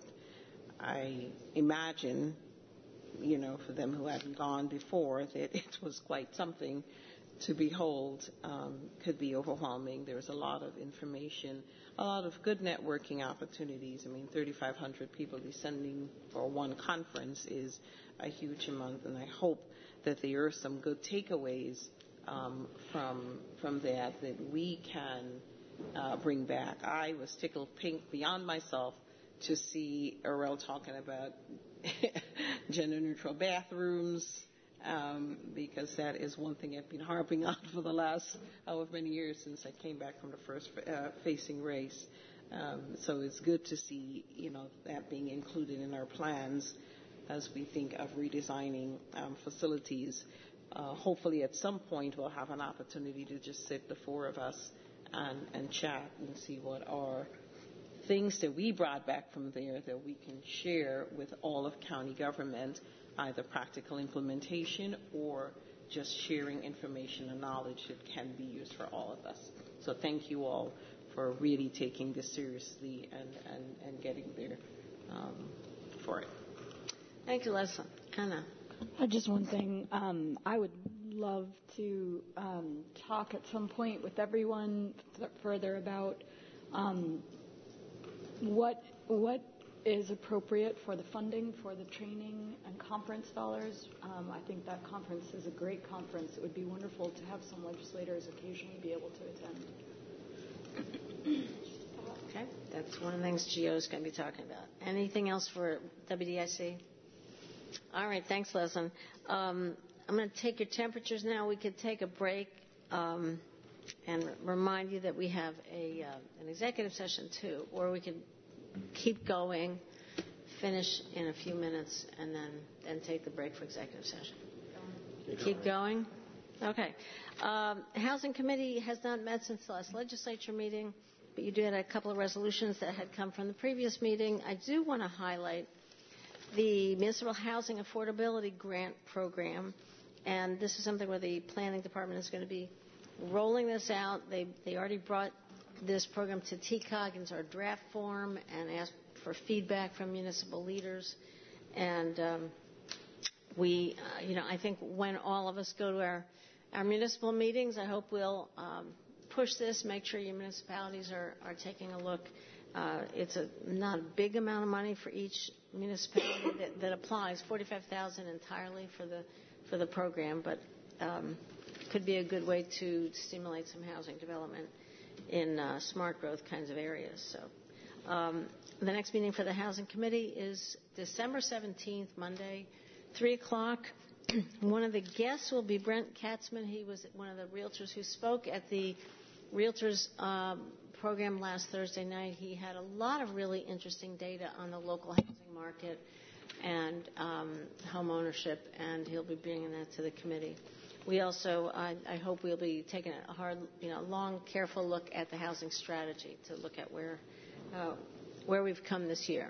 I imagine, you know, for them who hadn't gone before, that it was quite something to behold. Um, could be overwhelming. There was a lot of information, a lot of good networking opportunities. I mean, thirty-five hundred people descending for one conference is a huge amount, and I hope that there are some good takeaways um, from from that that we can uh, bring back. I was tickled pink beyond myself to see Earl talking about gender-neutral bathrooms, um, because that is one thing I've been harping on for the last however many years since I came back from the first uh, Facing Race. Um, so it's good to see, you know, that being included in our plans as we think of redesigning um, facilities. Uh, hopefully at some point we'll have an opportunity to just sit, the four of us, and, and chat and see what are things that we brought back from there that we can share with all of county government, either practical implementation or just sharing information and knowledge that can be used for all of us. So thank you all for really taking this seriously and, and, and getting there um, for it. Thank you, Leslie. Anna. Uh, just one thing. Um, I would love to um, talk at some point with everyone f- further about um, what what is appropriate for the funding for the training and conference dollars. Um, I think that conference is a great conference. It would be wonderful to have some legislators occasionally be able to attend. Okay, that's one of the things Gio is going to be talking about. Anything else for W D I C? All right, thanks, Leslie. Um, I'm going to take your temperatures now. We could take a break um, and remind you that we have a uh, an executive session too, or we could keep going, finish in a few minutes, and then then take the break for executive session. Keep going. Okay. Um, Housing Committee has not met since the last legislature meeting, but you did a couple of resolutions that had come from the previous meeting. I do want to highlight the Municipal Housing Affordability Grant Program, and this is something where the Planning Department is going to be rolling this out. They they already brought this program to T C O G in our draft form and asked for feedback from municipal leaders. And um, we, uh, you know, I think when all of us go to our, our municipal meetings, I hope we'll um, push this, make sure your municipalities are, are taking a look. Uh, it's a not a big amount of money for each municipality that, that applies, forty-five thousand dollars entirely for the for the program, but um, could be a good way to stimulate some housing development in uh, smart growth kinds of areas. So um, the next meeting for the Housing Committee is December seventeenth, Monday, three o'clock. One of the guests will be Brent Katzman. He was one of the realtors who spoke at the Realtors um, program last Thursday night. He had a lot of really interesting data on the local housing market and um, home ownership, and he'll be bringing that to the committee. We also, I, I hope we'll be taking a hard, you know, long, careful look at the housing strategy to look at where, uh, where we've come this year.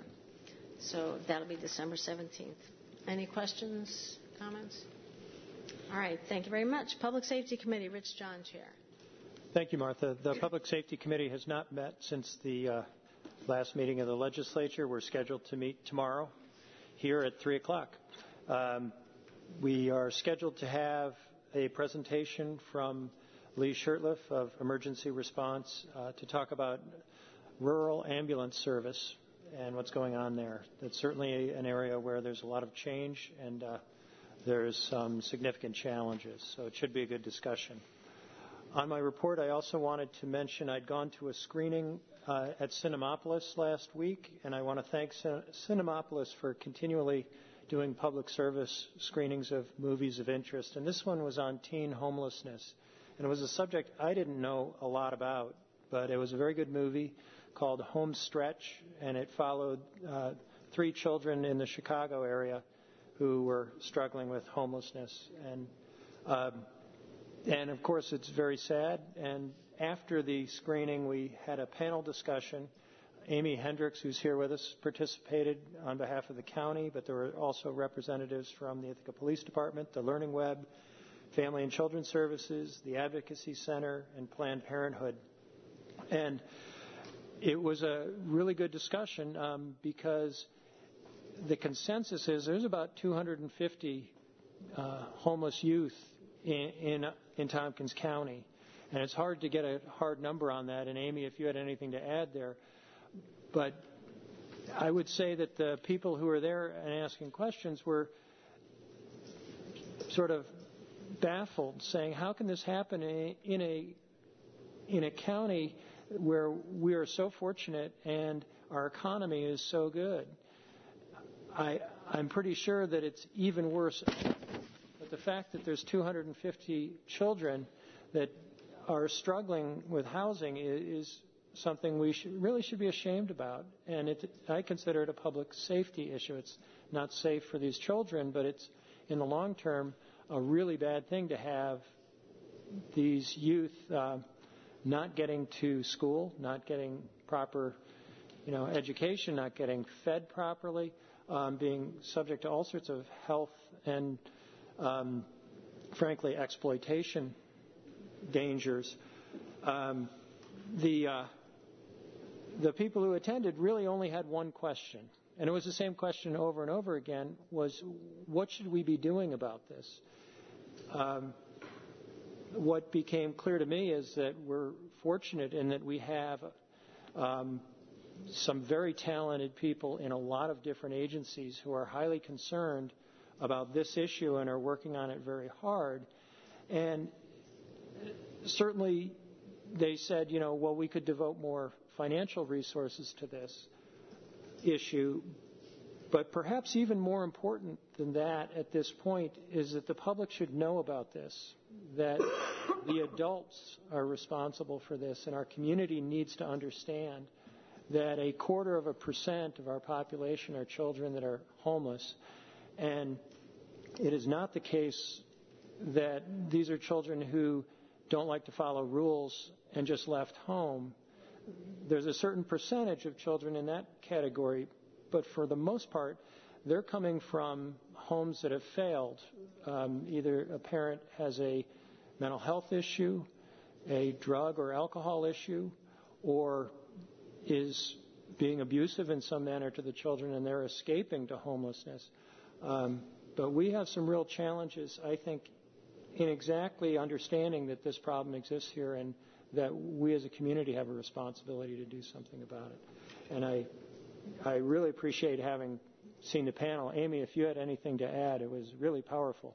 So that'll be December seventeenth. Any questions, comments? All right, thank you very much. Public Safety Committee, Rich John, Chair. Thank you, Martha. The Public Safety Committee has not met since the uh, last meeting of the legislature. We're scheduled to meet tomorrow here at three o'clock. Um, we are scheduled to have a presentation from Lee Shurtleff of Emergency Response uh, to talk about rural ambulance service and what's going on there. It's certainly an area where there's a lot of change and uh, there's some significant challenges, so it should be a good discussion. On my report, I also wanted to mention I'd gone to a screening uh, at Cinemapolis last week, and I want to thank Cin- Cinemapolis for continually doing public service screenings of movies of interest. And this one was on teen homelessness. And it was a subject I didn't know a lot about, but it was a very good movie called Home Stretch, and it followed uh, three children in the Chicago area who were struggling with homelessness. And um, And, of course, it's very sad. And after the screening, we had a panel discussion. Amy Hendricks, who's here with us, participated on behalf of the county, but there were also representatives from the Ithaca Police Department, the Learning Web, Family and Children's Services, the Advocacy Center, and Planned Parenthood. And it was a really good discussion um, because the consensus is there's about two hundred fifty uh, homeless youth in, in in Tompkins County. And it's hard to get a hard number on that. And Amy, if you had anything to add there. But I would say that the people who were there and asking questions were sort of baffled, saying, how can this happen in a, in a county where we are so fortunate and our economy is so good? I, I'm pretty sure that it's even worse. But the fact that there's two hundred fifty children that are struggling with housing is something we should, really should be ashamed about. And it, I consider it a public safety issue. It's not safe for these children, but it's, in the long term, a really bad thing to have these youth uh, not getting to school, not getting proper, you know, education, not getting fed properly, um, being subject to all sorts of health and Um, frankly, exploitation dangers. Um, the uh, the people who attended really only had one question, and it was the same question over and over again: was what should we be doing about this? Um, what became clear to me is that we're fortunate in that we have um, some very talented people in a lot of different agencies who are highly concerned about this issue and are working on it very hard. And certainly they said, you know, well, we could devote more financial resources to this issue. But perhaps even more important than that at this point is that the public should know about this, that the adults are responsible for this, and our community needs to understand that a quarter of a percent of our population are children that are homeless. And it is not the case that these are children who don't like to follow rules and just left home. There's a certain percentage of children in that category, but for the most part, they're coming from homes that have failed. Um, either a parent has a mental health issue, a drug or alcohol issue, or is being abusive in some manner to the children, and they're escaping to homelessness. Um, but we have some real challenges, I think, in exactly understanding that this problem exists here and that we as a community have a responsibility to do something about it. And I, I really appreciate having seen the panel. Amy, if you had anything to add, it was really powerful.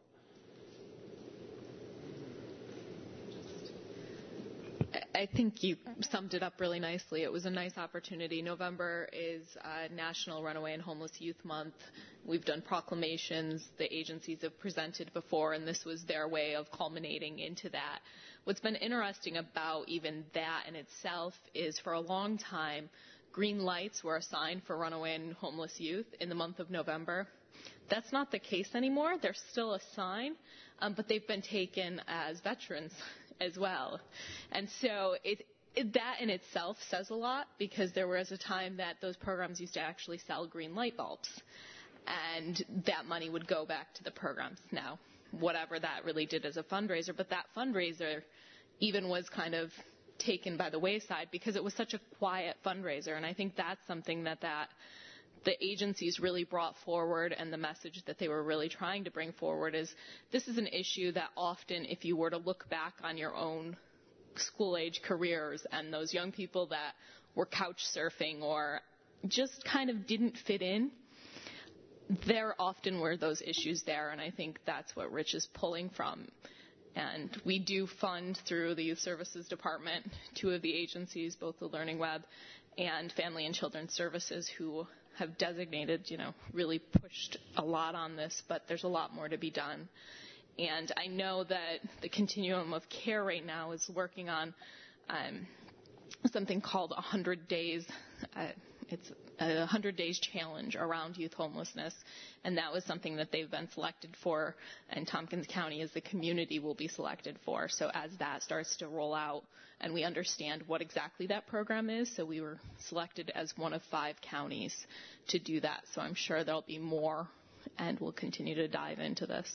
I think you summed it up really nicely. It was a nice opportunity. November is uh, National Runaway and Homeless Youth Month. We've done proclamations the agencies have presented before, and this was their way of culminating into that. What's been interesting about even that in itself is for a long time, green lights were assigned for runaway and homeless youth in the month of November. That's not the case anymore. They're still assigned, um, but they've been taken as veterans as well. And so it, it, that in itself says a lot, because there was a time that those programs used to actually sell green light bulbs, and that money would go back to the programs. Now, whatever that really did as a fundraiser, but that fundraiser even was kind of taken by the wayside because it was such a quiet fundraiser. And I think that's something that, that the agencies really brought forward, and the message that they were really trying to bring forward is this is an issue that often, if you were to look back on your own school-age careers and those young people that were couch surfing or just kind of didn't fit in, there often were those issues there, and I think that's what Rich is pulling from. And we do fund through the Youth Services Department two of the agencies, both the Learning Web and Family and Children's Services, who have designated, you know, really pushed a lot on this, but there's a lot more to be done. And I know that the Continuum of Care right now is working on um, something called one hundred days. Uh, it's a one hundred days challenge around youth homelessness, and that was something that they've been selected for, and Tompkins County as the community will be selected for. So as that starts to roll out and we understand what exactly that program is, so we were selected as one of five counties to do that. So I'm sure there'll be more, and we'll continue to dive into this.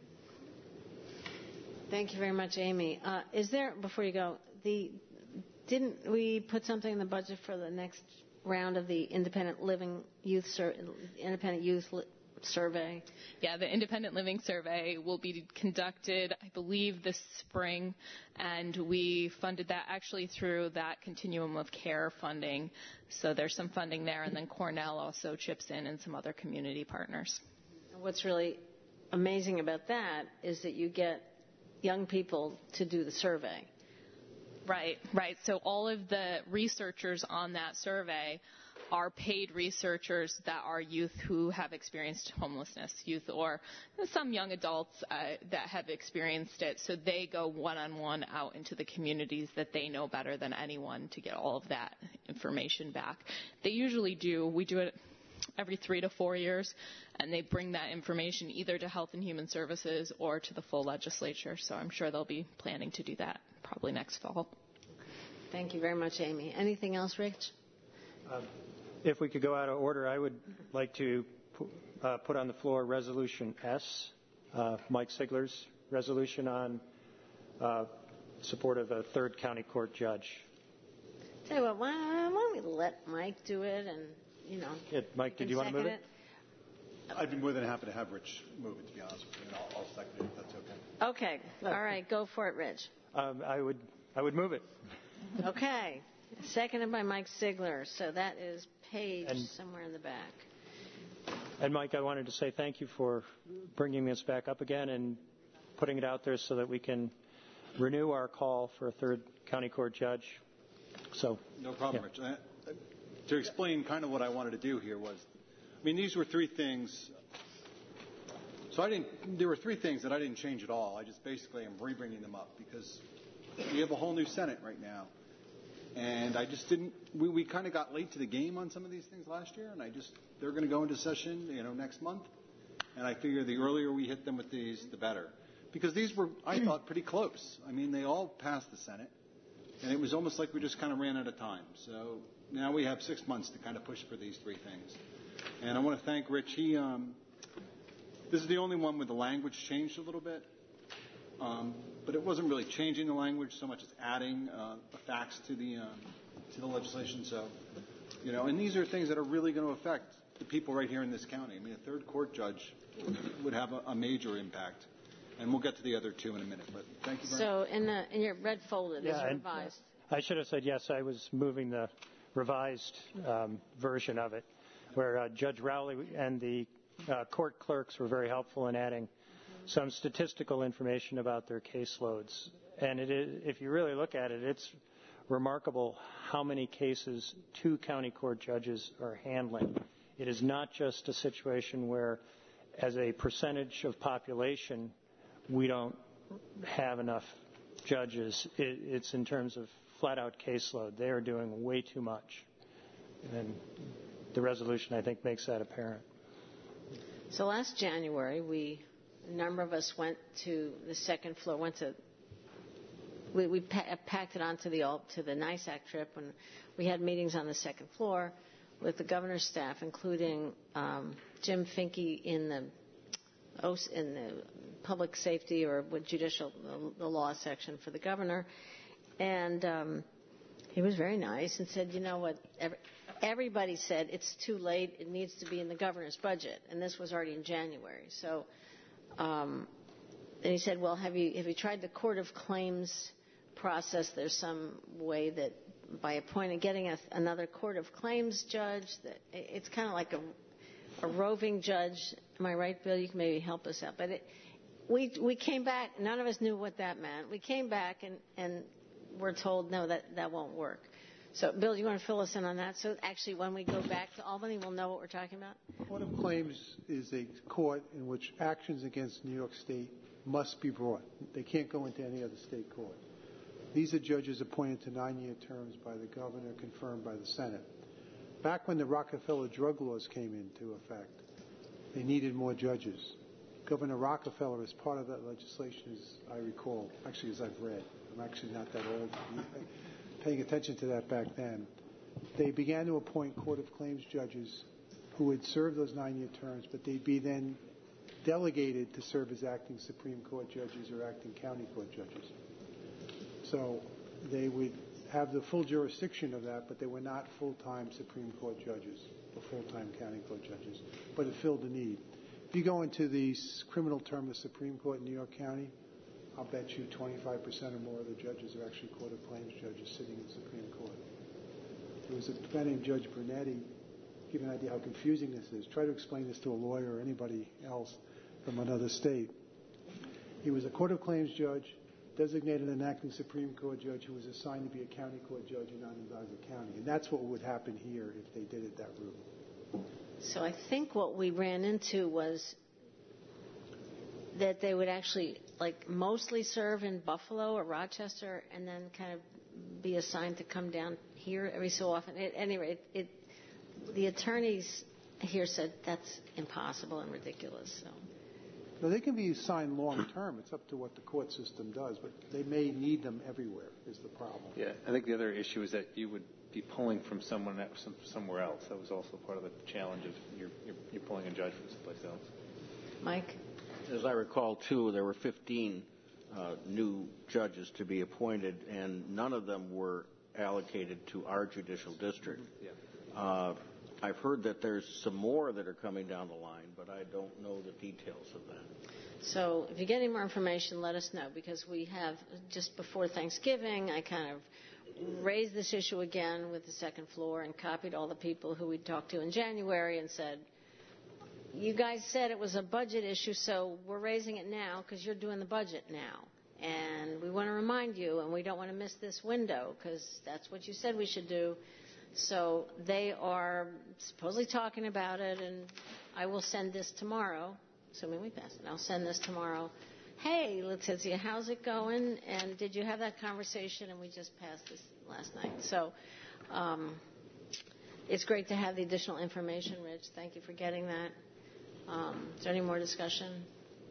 Thank you very much, Amy. Uh, is there, before you go, the didn't we put something in the budget for the next round of the independent living youth sur- independent youth li- survey? Yeah, the independent living survey will be conducted, I believe, this spring, and we funded that actually through that Continuum of Care funding. So there's some funding there, and then Cornell also chips in, and some other community partners. What's really amazing about that is that you get young people to do the survey. Right, right. So all of the researchers on that survey are paid researchers that are youth who have experienced homelessness, youth or some young adults uh, that have experienced it. So they go one-on-one out into the communities that they know better than anyone to get all of that information back. They usually do. We do it every three to four years, and they bring that information either to Health and Human Services or to the full legislature. So I'm sure they'll be planning to do that probably next fall. Thank you very much, Amy. Anything else, Rich? Uh, if we could go out of order, I would like to uh, put on the floor Resolution S, uh, Mike Sigler's resolution on uh, support of a third county court judge. Tell you what, why, why don't we let Mike do it, and you know. Yeah, Mike, did you want to move it? it? I'd be more than happy to have Rich move it, to be honest with you, and I'll, I'll second it if that's okay. Okay. All right. Go for it, Rich. Um, I would I would move it. Okay. Seconded by Mike Sigler. So that is page and, somewhere in the back. And Mike, I wanted to say thank you for bringing this back up again and putting it out there so that we can renew our call for a third county court judge. So no problem, yeah. Rich. I, to explain kind of what I wanted to do here was, I mean, these were three things. So I didn't. There were three things that I didn't change at all. I just basically am re-bringing them up because we have a whole new Senate right now, and I just didn't. We, we kind of got late to the game on some of these things last year, and I just they're going to go into session, you know, next month, and I figure the earlier we hit them with these, the better. because these were, I thought, pretty close. I mean, they all passed the Senate, and it was almost like we just kind of ran out of time. So now we have six months to kind of push for these three things. And I want to thank Rich. He, um, this is the only one where the language changed a little bit, um, but it wasn't really changing the language so much as adding uh, a facts to the um, to the legislation. So, you know, and these are things that are really going to affect the people right here in this county. I mean, a third court judge would have a, a major impact. And we'll get to the other two in a minute, but thank you very so much. So in, the, in your red folder, there's yeah, a and, revised. uh, I should have said yes, I was moving the revised um, version of it, where uh, Judge Rowley and the uh, court clerks were very helpful in adding some statistical information about their caseloads. And it is, if you really look at it, it's remarkable how many cases two county court judges are handling. It is not just a situation where, as a percentage of population, we don't have enough judges. It, it's in terms of flat-out caseload. They are doing way too much. And the resolution, I think, makes that apparent. So last January, we, a number of us went to the second floor, went to, we, we pa- packed it onto the, to the NISAC trip, and we had meetings on the second floor with the governor's staff, including um, Jim Finke in the in the public safety or with judicial, the law section for the governor. And um, he was very nice and said, you know what, every, everybody said it's too late, it needs to be in the governor's budget. And this was already in January. So, um, and he said, well, have you, have you tried the Court of Claims process? There's some way that by appointing, getting a, another Court of Claims judge, that it's kind of like a a roving judge. Am I right, Bill? You can maybe help us out. But it, we we came back. None of us knew what that meant. We came back and, and we're told, no, that, that won't work. So, Bill, do you want to fill us in on that? So, actually, when we go back to Albany, we'll know what we're talking about? Court of Claims is a court in which actions against New York State must be brought. They can't go into any other state court. These are judges appointed to nine-year terms by the governor, confirmed by the Senate. Back when the Rockefeller drug laws came into effect, they needed more judges. Governor Rockefeller, as part of that legislation, as I recall, actually as I've read, I'm actually not that old, paying attention to that back then, they began to appoint Court of Claims judges who would serve those nine-year terms, but they'd be then delegated to serve as acting Supreme Court judges or acting county court judges. So they would have the full jurisdiction of that, but they were not full-time Supreme Court judges or full-time county court judges. But it filled the need. If you go into the criminal term of Supreme Court in New York County, I'll bet you twenty-five percent or more of the judges are actually Court of Claims judges sitting in the Supreme Court. There was a guy named Judge Brunetti, give you an idea how confusing this is. Try to explain this to a lawyer or anybody else from another state. He was a Court of Claims judge, designated an acting Supreme Court judge who was assigned to be a county court judge in Onondaga County. And that's what would happen here if they did it that route. So I think what we ran into was that they would actually like mostly serve in Buffalo or Rochester and then kind of be assigned to come down here every so often. At any rate, it, it, the attorneys here said that's impossible and ridiculous. So. No, they can be assigned long term. It's up to what the court system does, but they may need them everywhere is the problem. Yeah, I think the other issue is that you would be pulling from someone some, somewhere else. That was also part of the challenge of you're, you're, you're pulling a judge from someplace else. Mike? As I recall, too, there were fifteen uh, new judges to be appointed, and none of them were allocated to our judicial district. Yeah. Uh, I've heard that there's some more that are coming down the line, but I don't know the details of that. So if you get any more information, let us know, because we have, just before Thanksgiving, I kind of raised this issue again with the second floor and copied all the people who we talked to in January and said, you guys said it was a budget issue, so we're raising it now because you're doing the budget now. And we want to remind you, and we don't want to miss this window because that's what you said we should do. So they are supposedly talking about it, and I will send this tomorrow, assuming we pass it. I'll send this tomorrow. Hey, Letizia, how's it going? And did you have that conversation? And we just passed this last night. So um, it's great to have the additional information, Rich. Thank you for getting that. Um, is there any more discussion?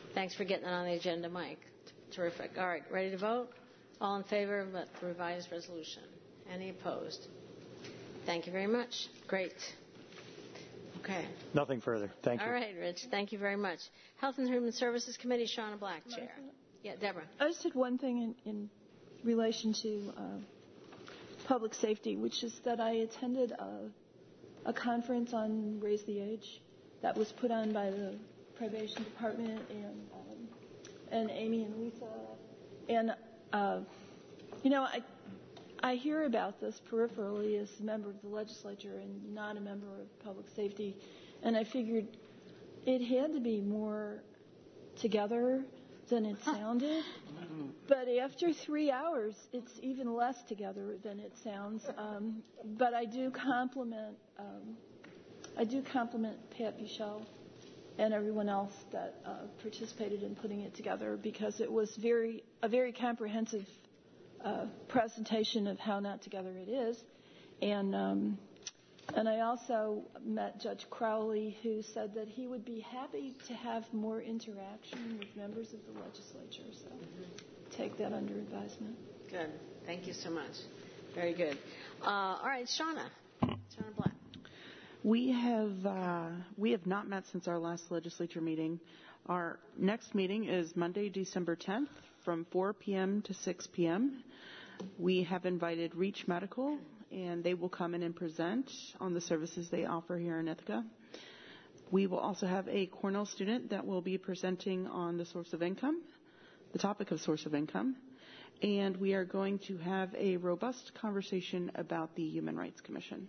Thanks for getting it on the agenda, Mike. Terrific. All right, ready to vote? All in favor of the revised resolution? Any opposed? Thank you very much. Great. Okay. Nothing further. Thank you. All right, Rich. Thank you very much. Health and Human Services Committee, Shauna Black, Chair. Yeah, Deborah. I just had one thing in, in relation to uh, public safety, which is that I attended a, a conference on Raise the Age that was put on by the probation department and um, and Amy and Lisa. And, uh, you know, I I hear about this peripherally as a member of the legislature and not a member of public safety. And I figured it had to be more together than it sounded. But after three hours, it's even less together than it sounds. Um, but I do compliment, um, I do compliment Pat Buchel and everyone else that uh, participated in putting it together, because it was very a very comprehensive uh, presentation of how not together it is. And um, and I also met Judge Crowley, who said that he would be happy to have more interaction with members of the legislature. So take that under advisement. Good. Thank you so much. Very good. Uh, all right, Shauna. Shauna Black. We have uh, we have not met since our last legislature meeting. Our next meeting is Monday, December tenth, from four p.m. to six p.m. We have invited Reach Medical, and they will come in and present on the services they offer here in Ithaca. We will also have a Cornell student that will be presenting on the source of income, the topic of source of income, and we are going to have a robust conversation about the Human Rights Commission.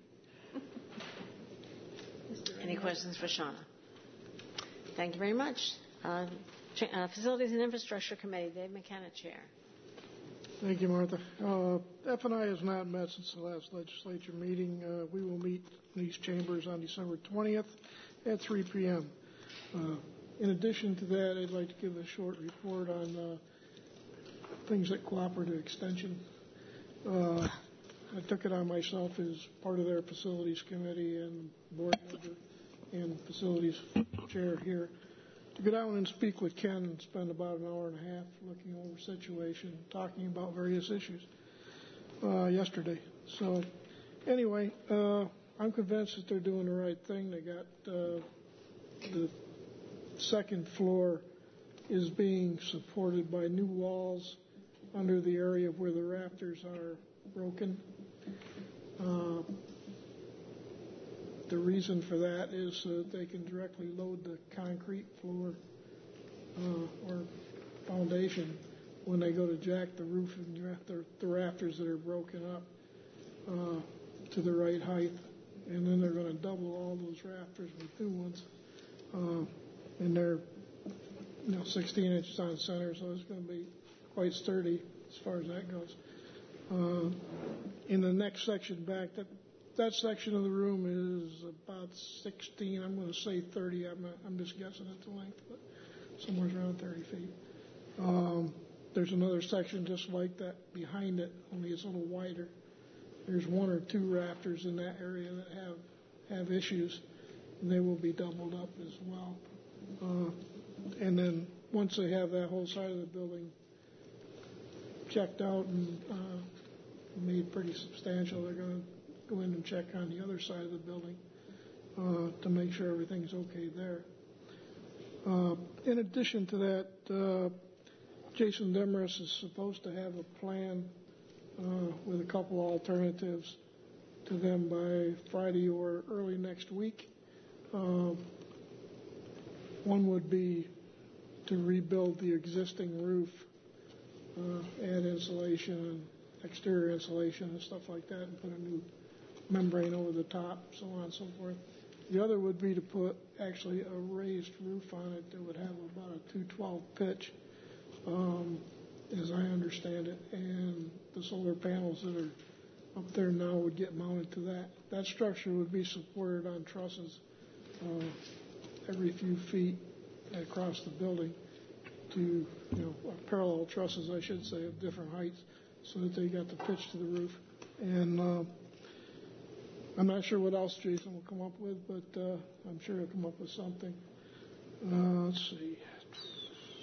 Any questions for Shauna? Thank you very much. Uh, uh, Facilities and Infrastructure Committee, Dave McKenna, Chair. Thank you, Martha. Uh, F and I has not met since the last legislature meeting. Uh, we will meet in these chambers on December twentieth at three p.m. Uh, in addition to that, I'd like to give a short report on uh, things at Cooperative Extension. Uh, I took it on myself as part of their facilities committee and board member and facilities chair here to go down and speak with Ken and spend about an hour and a half looking over the situation, talking about various issues uh, yesterday. So anyway, uh, I'm convinced that they're doing the right thing. They got uh, the second floor is being supported by new walls under the area where the rafters are broken. Uh, the reason for that is so that they can directly load the concrete floor uh, or foundation when they go to jack the roof and the, the rafters that are broken up uh, to the right height. And then they're going to double all those rafters with new ones. Uh, and they're you know, sixteen inches on center, so it's going to be quite sturdy as far as that goes. Uh, in the next section back, that that section of the room is about sixteen. I'm going to say thirty. I'm not, I'm just guessing at the length, but somewhere around thirty feet. Um, there's another section just like that behind it, only it's a little wider. There's one or two rafters in that area that have have issues, and they will be doubled up as well. Uh, and then once they have that whole side of the building checked out and uh, made pretty substantial, they're going to go in and check on the other side of the building uh, to make sure everything's okay there. Uh, in addition to that, uh, Jason Demarest is supposed to have a plan uh, with a couple alternatives to them by Friday or early next week. Uh, one would be to rebuild the existing roof, uh, add insulation and exterior insulation and stuff like that, and put a new membrane over the top, so on and so forth. The other would be to put actually a raised roof on it that would have about a two twelve pitch, um, as I understand it, and the solar panels that are up there now would get mounted to that. That structure would be supported on trusses uh, every few feet across the building to, you know, parallel trusses, I should say, of different heights, so that they got the pitch to the roof. And uh, I'm not sure what else Jason will come up with, but uh, I'm sure he'll come up with something. Uh, let's see.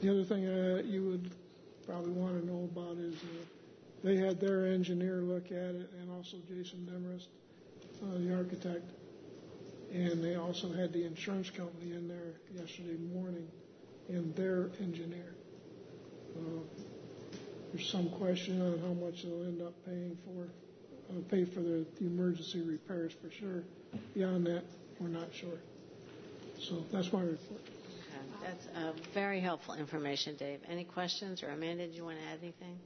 The other thing uh, you would probably want to know about is uh, they had their engineer look at it, and also Jason Demarest, uh, the architect, and they also had the insurance company in there yesterday morning, and their engineer. Uh, there's some question on how much they'll end up paying for, uh, pay for the, the emergency repairs for sure. Beyond that, we're not sure. So that's my report. Okay. That's uh, very helpful information, Dave. Any questions, or Amanda, did you want to add anything?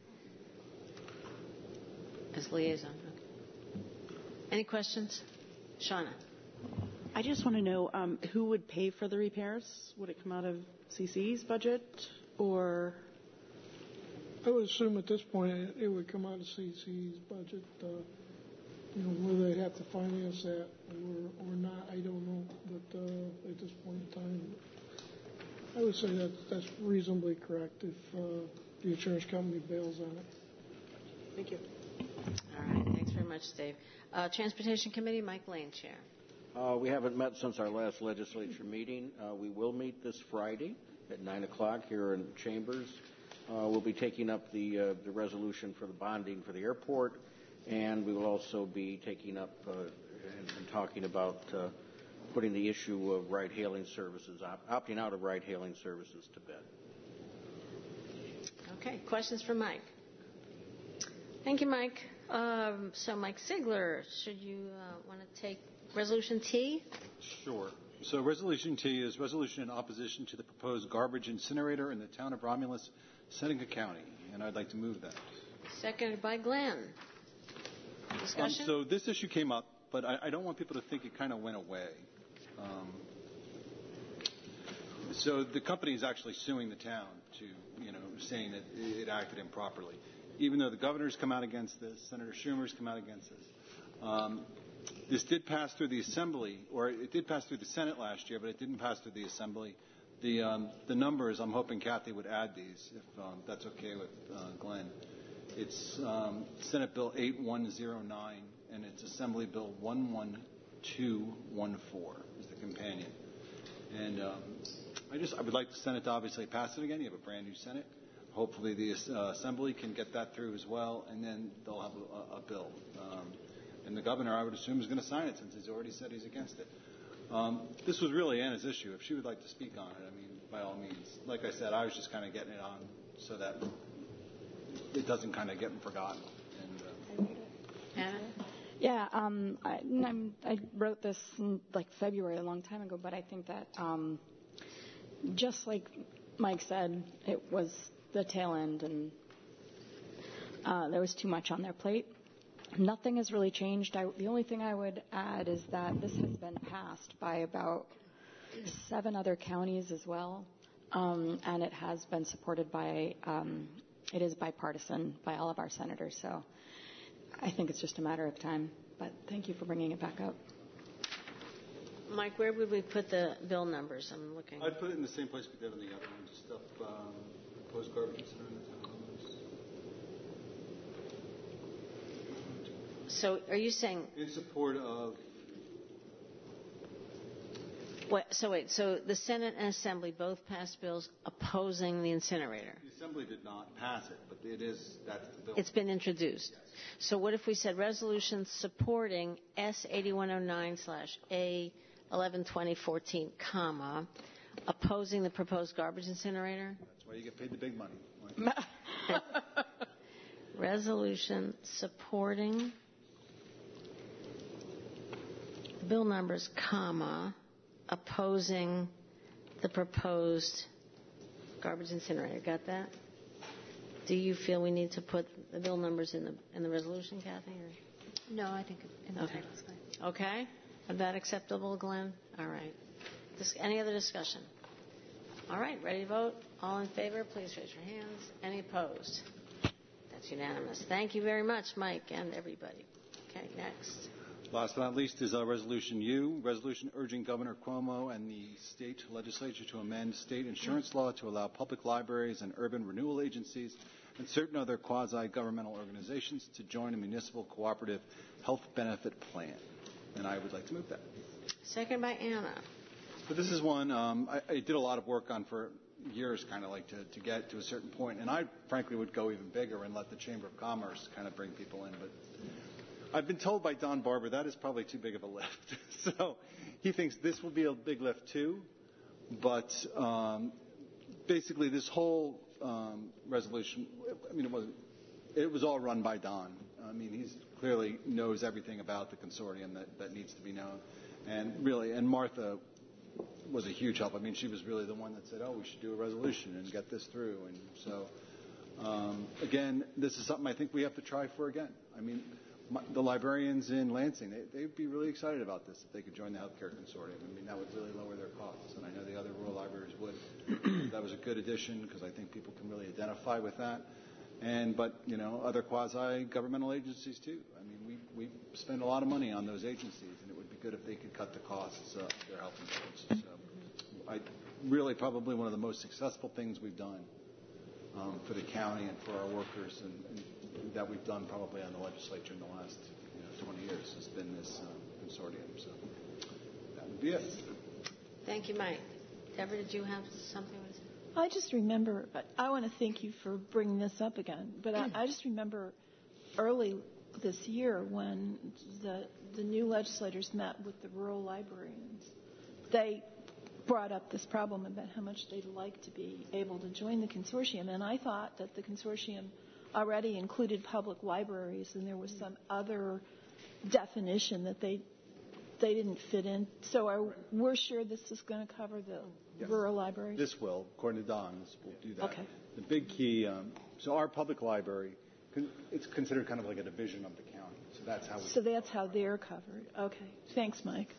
As liaison. Okay. Any questions? Shauna. I just want to know um, who would pay for the repairs? Would it come out of C C's budget, or? I would assume at this point it, it would come out of C C's budget. Uh, you know, whether they have to finance that or, or not, I don't know. But uh, at this point in time, I would say that that's reasonably correct if uh, the insurance company bails on it. Thank you. All right. Thanks very much, Dave. Uh, Transportation Committee, Mike Lane, Chair. Uh, we haven't met since our last legislature meeting. Uh, we will meet this Friday at nine o'clock here in Chambers. Uh, we'll be taking up the, uh, the resolution for the bonding for the airport, and we will also be taking up uh, and, and talking about uh, putting the issue of ride-hailing services, op- opting out of ride-hailing services to bed. Okay. Questions for Mike? Thank you, Mike. Um, so, Mike Sigler, should you uh, want to take Resolution T? Sure. So Resolution T is resolution in opposition to the proposed garbage incinerator in the town of Romulus, Seneca County, and I'd like to move that. Seconded by Glenn. Discussion? Um, so this issue came up, but I, I don't want people to think it kind of went away. Um, so the company is actually suing the town to, you know, saying that it acted improperly. Even though the governor's come out against this, Senator Schumer's come out against this. Um, This did pass through the Assembly, or it did pass through the Senate last year, but it didn't pass through the Assembly. The um, the numbers, I'm hoping Kathy would add these, if um, that's okay with uh, Glenn. It's um, Senate Bill eight one zero nine, and it's Assembly Bill one one two one four is the companion. And um, I just I would like the Senate to obviously pass it again. You have a brand new Senate. Hopefully the uh, Assembly can get that through as well, and then they'll have a, a bill. Um, And the governor, I would assume, is going to sign it since he's already said he's against it. Um, this was really Anna's issue. If she would like to speak on it, I mean, by all means. Like I said, I was just kind of getting it on so that it doesn't kind of get forgotten. And, uh, Anna? Yeah, um, I, I'm, I wrote this in like February, a long time ago, but I think that um, just like Mike said, it was the tail end, and uh, there was too much on their plate. Nothing has really changed. I, the only thing I would add is that this has been passed by about seven other counties as well, um, and it has been supported by, um, it is bipartisan by all of our senators. So I think it's just a matter of time. But thank you for bringing it back up. Mike, where would we put the bill numbers? I'm looking. I'd put it in the same place we did on the other one, just up um, proposed garbage incinerator in the town. So are you saying... In support of... What, so wait, so the Senate and Assembly both passed bills opposing the incinerator? The Assembly did not pass it, but it is, that's the bill. It's been introduced. Yes. So what if we said resolution supporting S eighty-one oh nine slash A eleven twenty fourteen, comma, opposing the proposed garbage incinerator? That's why you get paid the big money. Resolution supporting... bill numbers, comma, opposing the proposed garbage incinerator. Got that? Do you feel we need to put the bill numbers in the in the resolution, Kathy? Or? No, I think in the okay. title is fine. Okay. Is that acceptable, Glenn? All right. Dis- any other discussion? All right. Ready to vote? All in favor, please raise your hands. Any opposed? That's unanimous. Thank you very much, Mike, and everybody. Okay, next. Last but not least is uh, Resolution U, resolution urging Governor Cuomo and the state legislature to amend state insurance law to allow public libraries and urban renewal agencies and certain other quasi-governmental organizations to join a municipal cooperative health benefit plan. And I would like to move that. Second by Anna. But this is one um, I, I did a lot of work on for years, kind of like to, to get to a certain point. And I, frankly, would go even bigger and let the Chamber of Commerce kind of bring people in. But I've been told by Don Barber that is probably too big of a lift. So he thinks this will be a big lift too. But um, basically, this whole um, resolution, I mean, it wasn't. It was all run by Don. I mean, he clearly knows everything about the consortium that, that needs to be known. And really, and Martha was a huge help. I mean, she was really the one that said, oh, we should do a resolution and get this through. And so, um, again, this is something I think we have to try for again. I mean, my, the librarians in Lansing, they, they'd be really excited about this if they could join the healthcare consortium. I mean, that would really lower their costs. And I know the other rural libraries would. That was a good addition because I think people can really identify with that. And but you know other quasi-governmental agencies too. I mean we we spend a lot of money on those agencies, and it would be good if they could cut the costs uh, of their health insurance. So, I really probably one of the most successful things we've done um, for the county and for our workers, and, and that we've done probably on the legislature in the last you know, twenty years has been this um, consortium. So that would be it. Thank you, Mike. Deborah, did you have something to say? I just remember, I want to thank you for bringing this up again, but I, I just remember early this year when the, the new legislators met with the rural librarians, they brought up this problem about how much they'd like to be able to join the consortium, and I thought that the consortium already included public libraries and there was some other definition that they they didn't fit in. So are, we're sure this is going to cover the yes. rural libraries? This will, according to Don, this will do that. Okay. The big key, um, so our public library, it's considered kind of like a division of the county. So that's how we So that's how they're covered. Okay. Thanks, Mike.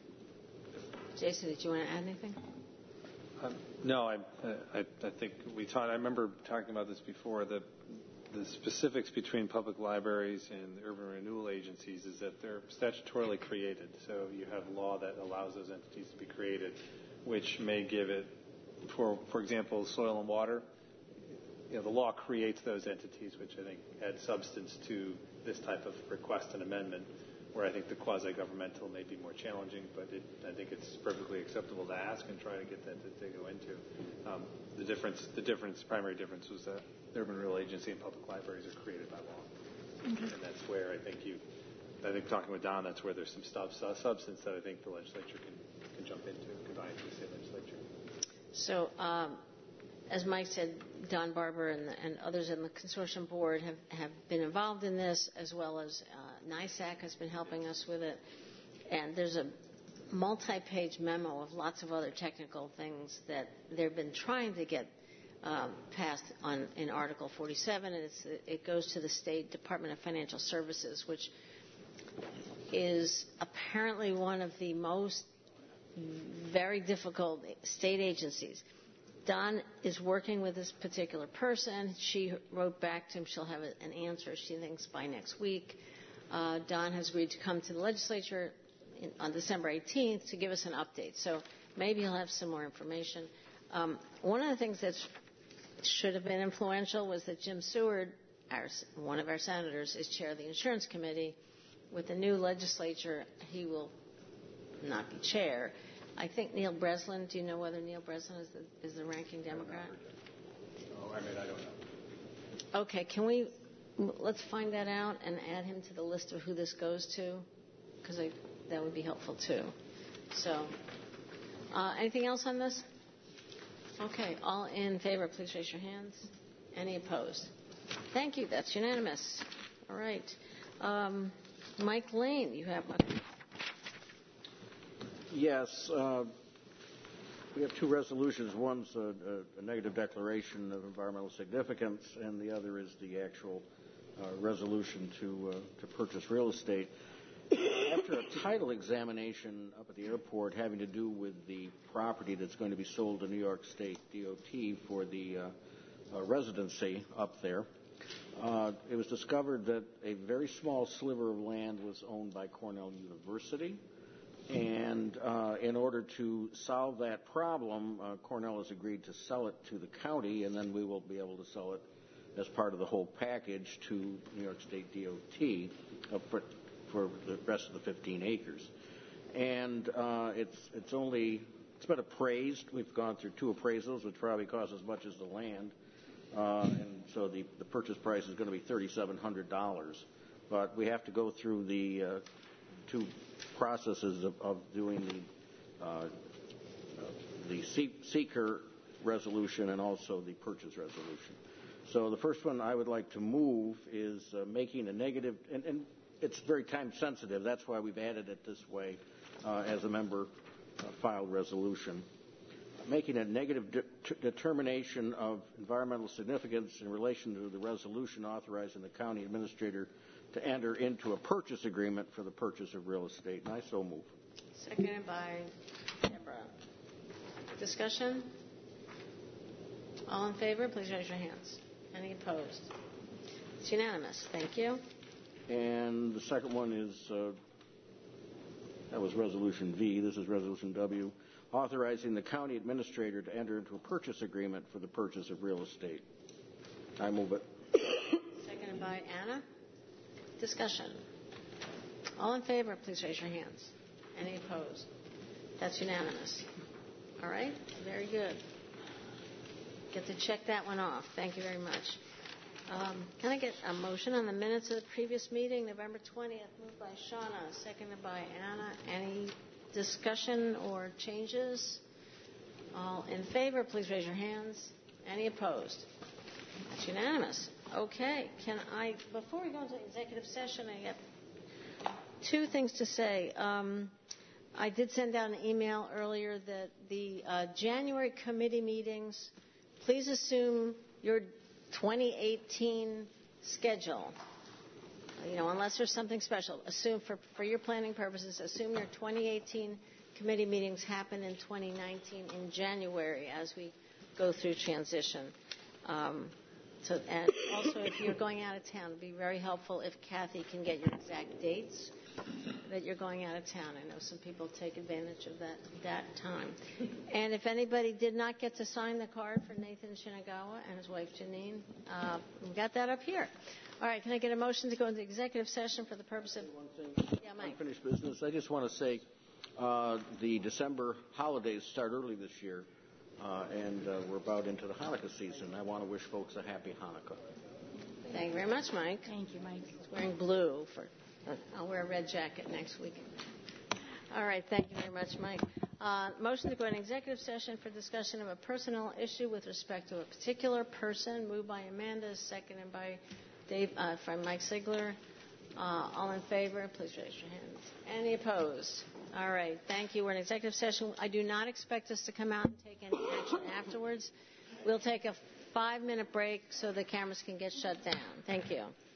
Jason, did you want to add anything? Um, no, I, I, I think we talked, I remember talking about this before, the The specifics between public libraries and the urban renewal agencies is that they're statutorily created. So you have law that allows those entities to be created, which may give it, for for example, soil and water. You know, the law creates those entities, which I think adds substance to this type of request and amendment, where I think the quasi-governmental may be more challenging, but it, I think it's perfectly acceptable to ask and try to get that to, to go into. Um, the difference, the difference, primary difference was that the urban renewal agency and public libraries are created by law, mm-hmm. and that's where I think you, I think talking with Don, that's where there's some stuff, uh, substance that I think the legislature can, can jump into, combined with the state legislature. So, um, as Mike said, Don Barber and, and others in the consortium board have, have been involved in this, as well as uh, NISAC has been helping us with it. And there's a multi-page memo of lots of other technical things that they've been trying to get um, passed on in Article forty-seven, and it's, it goes to the State Department of Financial Services, which is apparently one of the most very difficult state agencies. Don is working with this particular person. She wrote back to him. She'll have an answer, she thinks, by next week. Uh, Don has agreed to come to the legislature in, on December eighteenth to give us an update. So maybe he'll have some more information. Um, one of the things that should have been influential was that Jim Seward, our, one of our senators, is chair of the insurance committee. With the new legislature, he will not be chair. I think Neil Breslin, do you know whether Neil Breslin is the, is the ranking Democrat? Oh, I mean, I don't know. Okay, can we, let's find that out and add him to the list of who this goes to? Because that would be helpful too. So, uh, anything else on this? Okay, all in favor, please raise your hands. Any opposed? Thank you, that's unanimous. All right. Um, Mike Lane, you have a... Yes, uh, we have two resolutions. One's a, a negative declaration of environmental significance, and the other is the actual uh, resolution to uh, to purchase real estate. After a title examination up at the airport having to do with the property that's going to be sold to New York State D O T for the uh, uh, residency up there, uh, it was discovered that a very small sliver of land was owned by Cornell University. And uh, in order to solve that problem, uh, Cornell has agreed to sell it to the county, and then we will be able to sell it as part of the whole package to New York State D O T uh, for, for the rest of the fifteen acres. And uh, it's it's only it's been appraised. We've gone through two appraisals, which probably cost as much as the land. Uh, and so the, the purchase price is going to be three thousand seven hundred dollars. But we have to go through the uh, two processes of, of doing the uh, the seeker resolution and also the purchase resolution. So the first one I would like to move is uh, making a negative, and, and it's very time sensitive. That's why we've added it this way uh, as a member uh, filed resolution. Making a negative de- determination of environmental significance in relation to the resolution authorizing the county administrator to enter into a purchase agreement for the purchase of real estate. And I so move. Seconded by Deborah. Discussion? All in favor, please raise your hands. Any opposed? It's unanimous. Thank you. And the second one is, uh, that was Resolution V. This is Resolution W, authorizing the county administrator to enter into a purchase agreement for the purchase of real estate. I move it. Seconded by Anna. Discussion. All in favor, please raise your hands. Any opposed? That's unanimous. All right? Very good. Get to check that one off. Thank you very much. Um, can I get a motion on the minutes of the previous meeting, November twentieth, moved by Shauna, seconded by Anna. Any discussion or changes? All in favor, please raise your hands. Any opposed? That's unanimous. Okay. Can I, before we go into executive session, I have two things to say. Um, I did send out an email earlier that the uh, January committee meetings, please assume your twenty eighteen schedule. You know, unless there's something special, assume for, for your planning purposes, assume your twenty eighteen committee meetings happen in twenty nineteen in January as we go through transition. Um, so, and also, if you're going out of town, it would be very helpful if Kathy can get your exact dates that you're going out of town. I know some people take advantage of that that time. And if anybody did not get to sign the card for Nathan Shinagawa and his wife Janine, uh, we got that up here. All right, can I get a motion to go into executive session for the purpose of one thing? Yeah, Mike. Unfinished business. I just want to say uh, the December holidays start early this year, uh, and uh, we're about into the Hanukkah season. I want to wish folks a happy Hanukkah. Thank you very much, Mike. Thank you, Mike. He's wearing blue for. I'll wear a red jacket next week. All right. Thank you very much, Mike. Uh, motion to go into executive session for discussion of a personnel issue with respect to a particular person. Moved by Amanda, seconded by Dave, uh, from Mike Sigler. Uh, all in favor, please raise your hands. Any opposed? All right. Thank you. We're in executive session. I do not expect us to come out and take any action afterwards. We'll take a five-minute break so the cameras can get shut down. Thank you.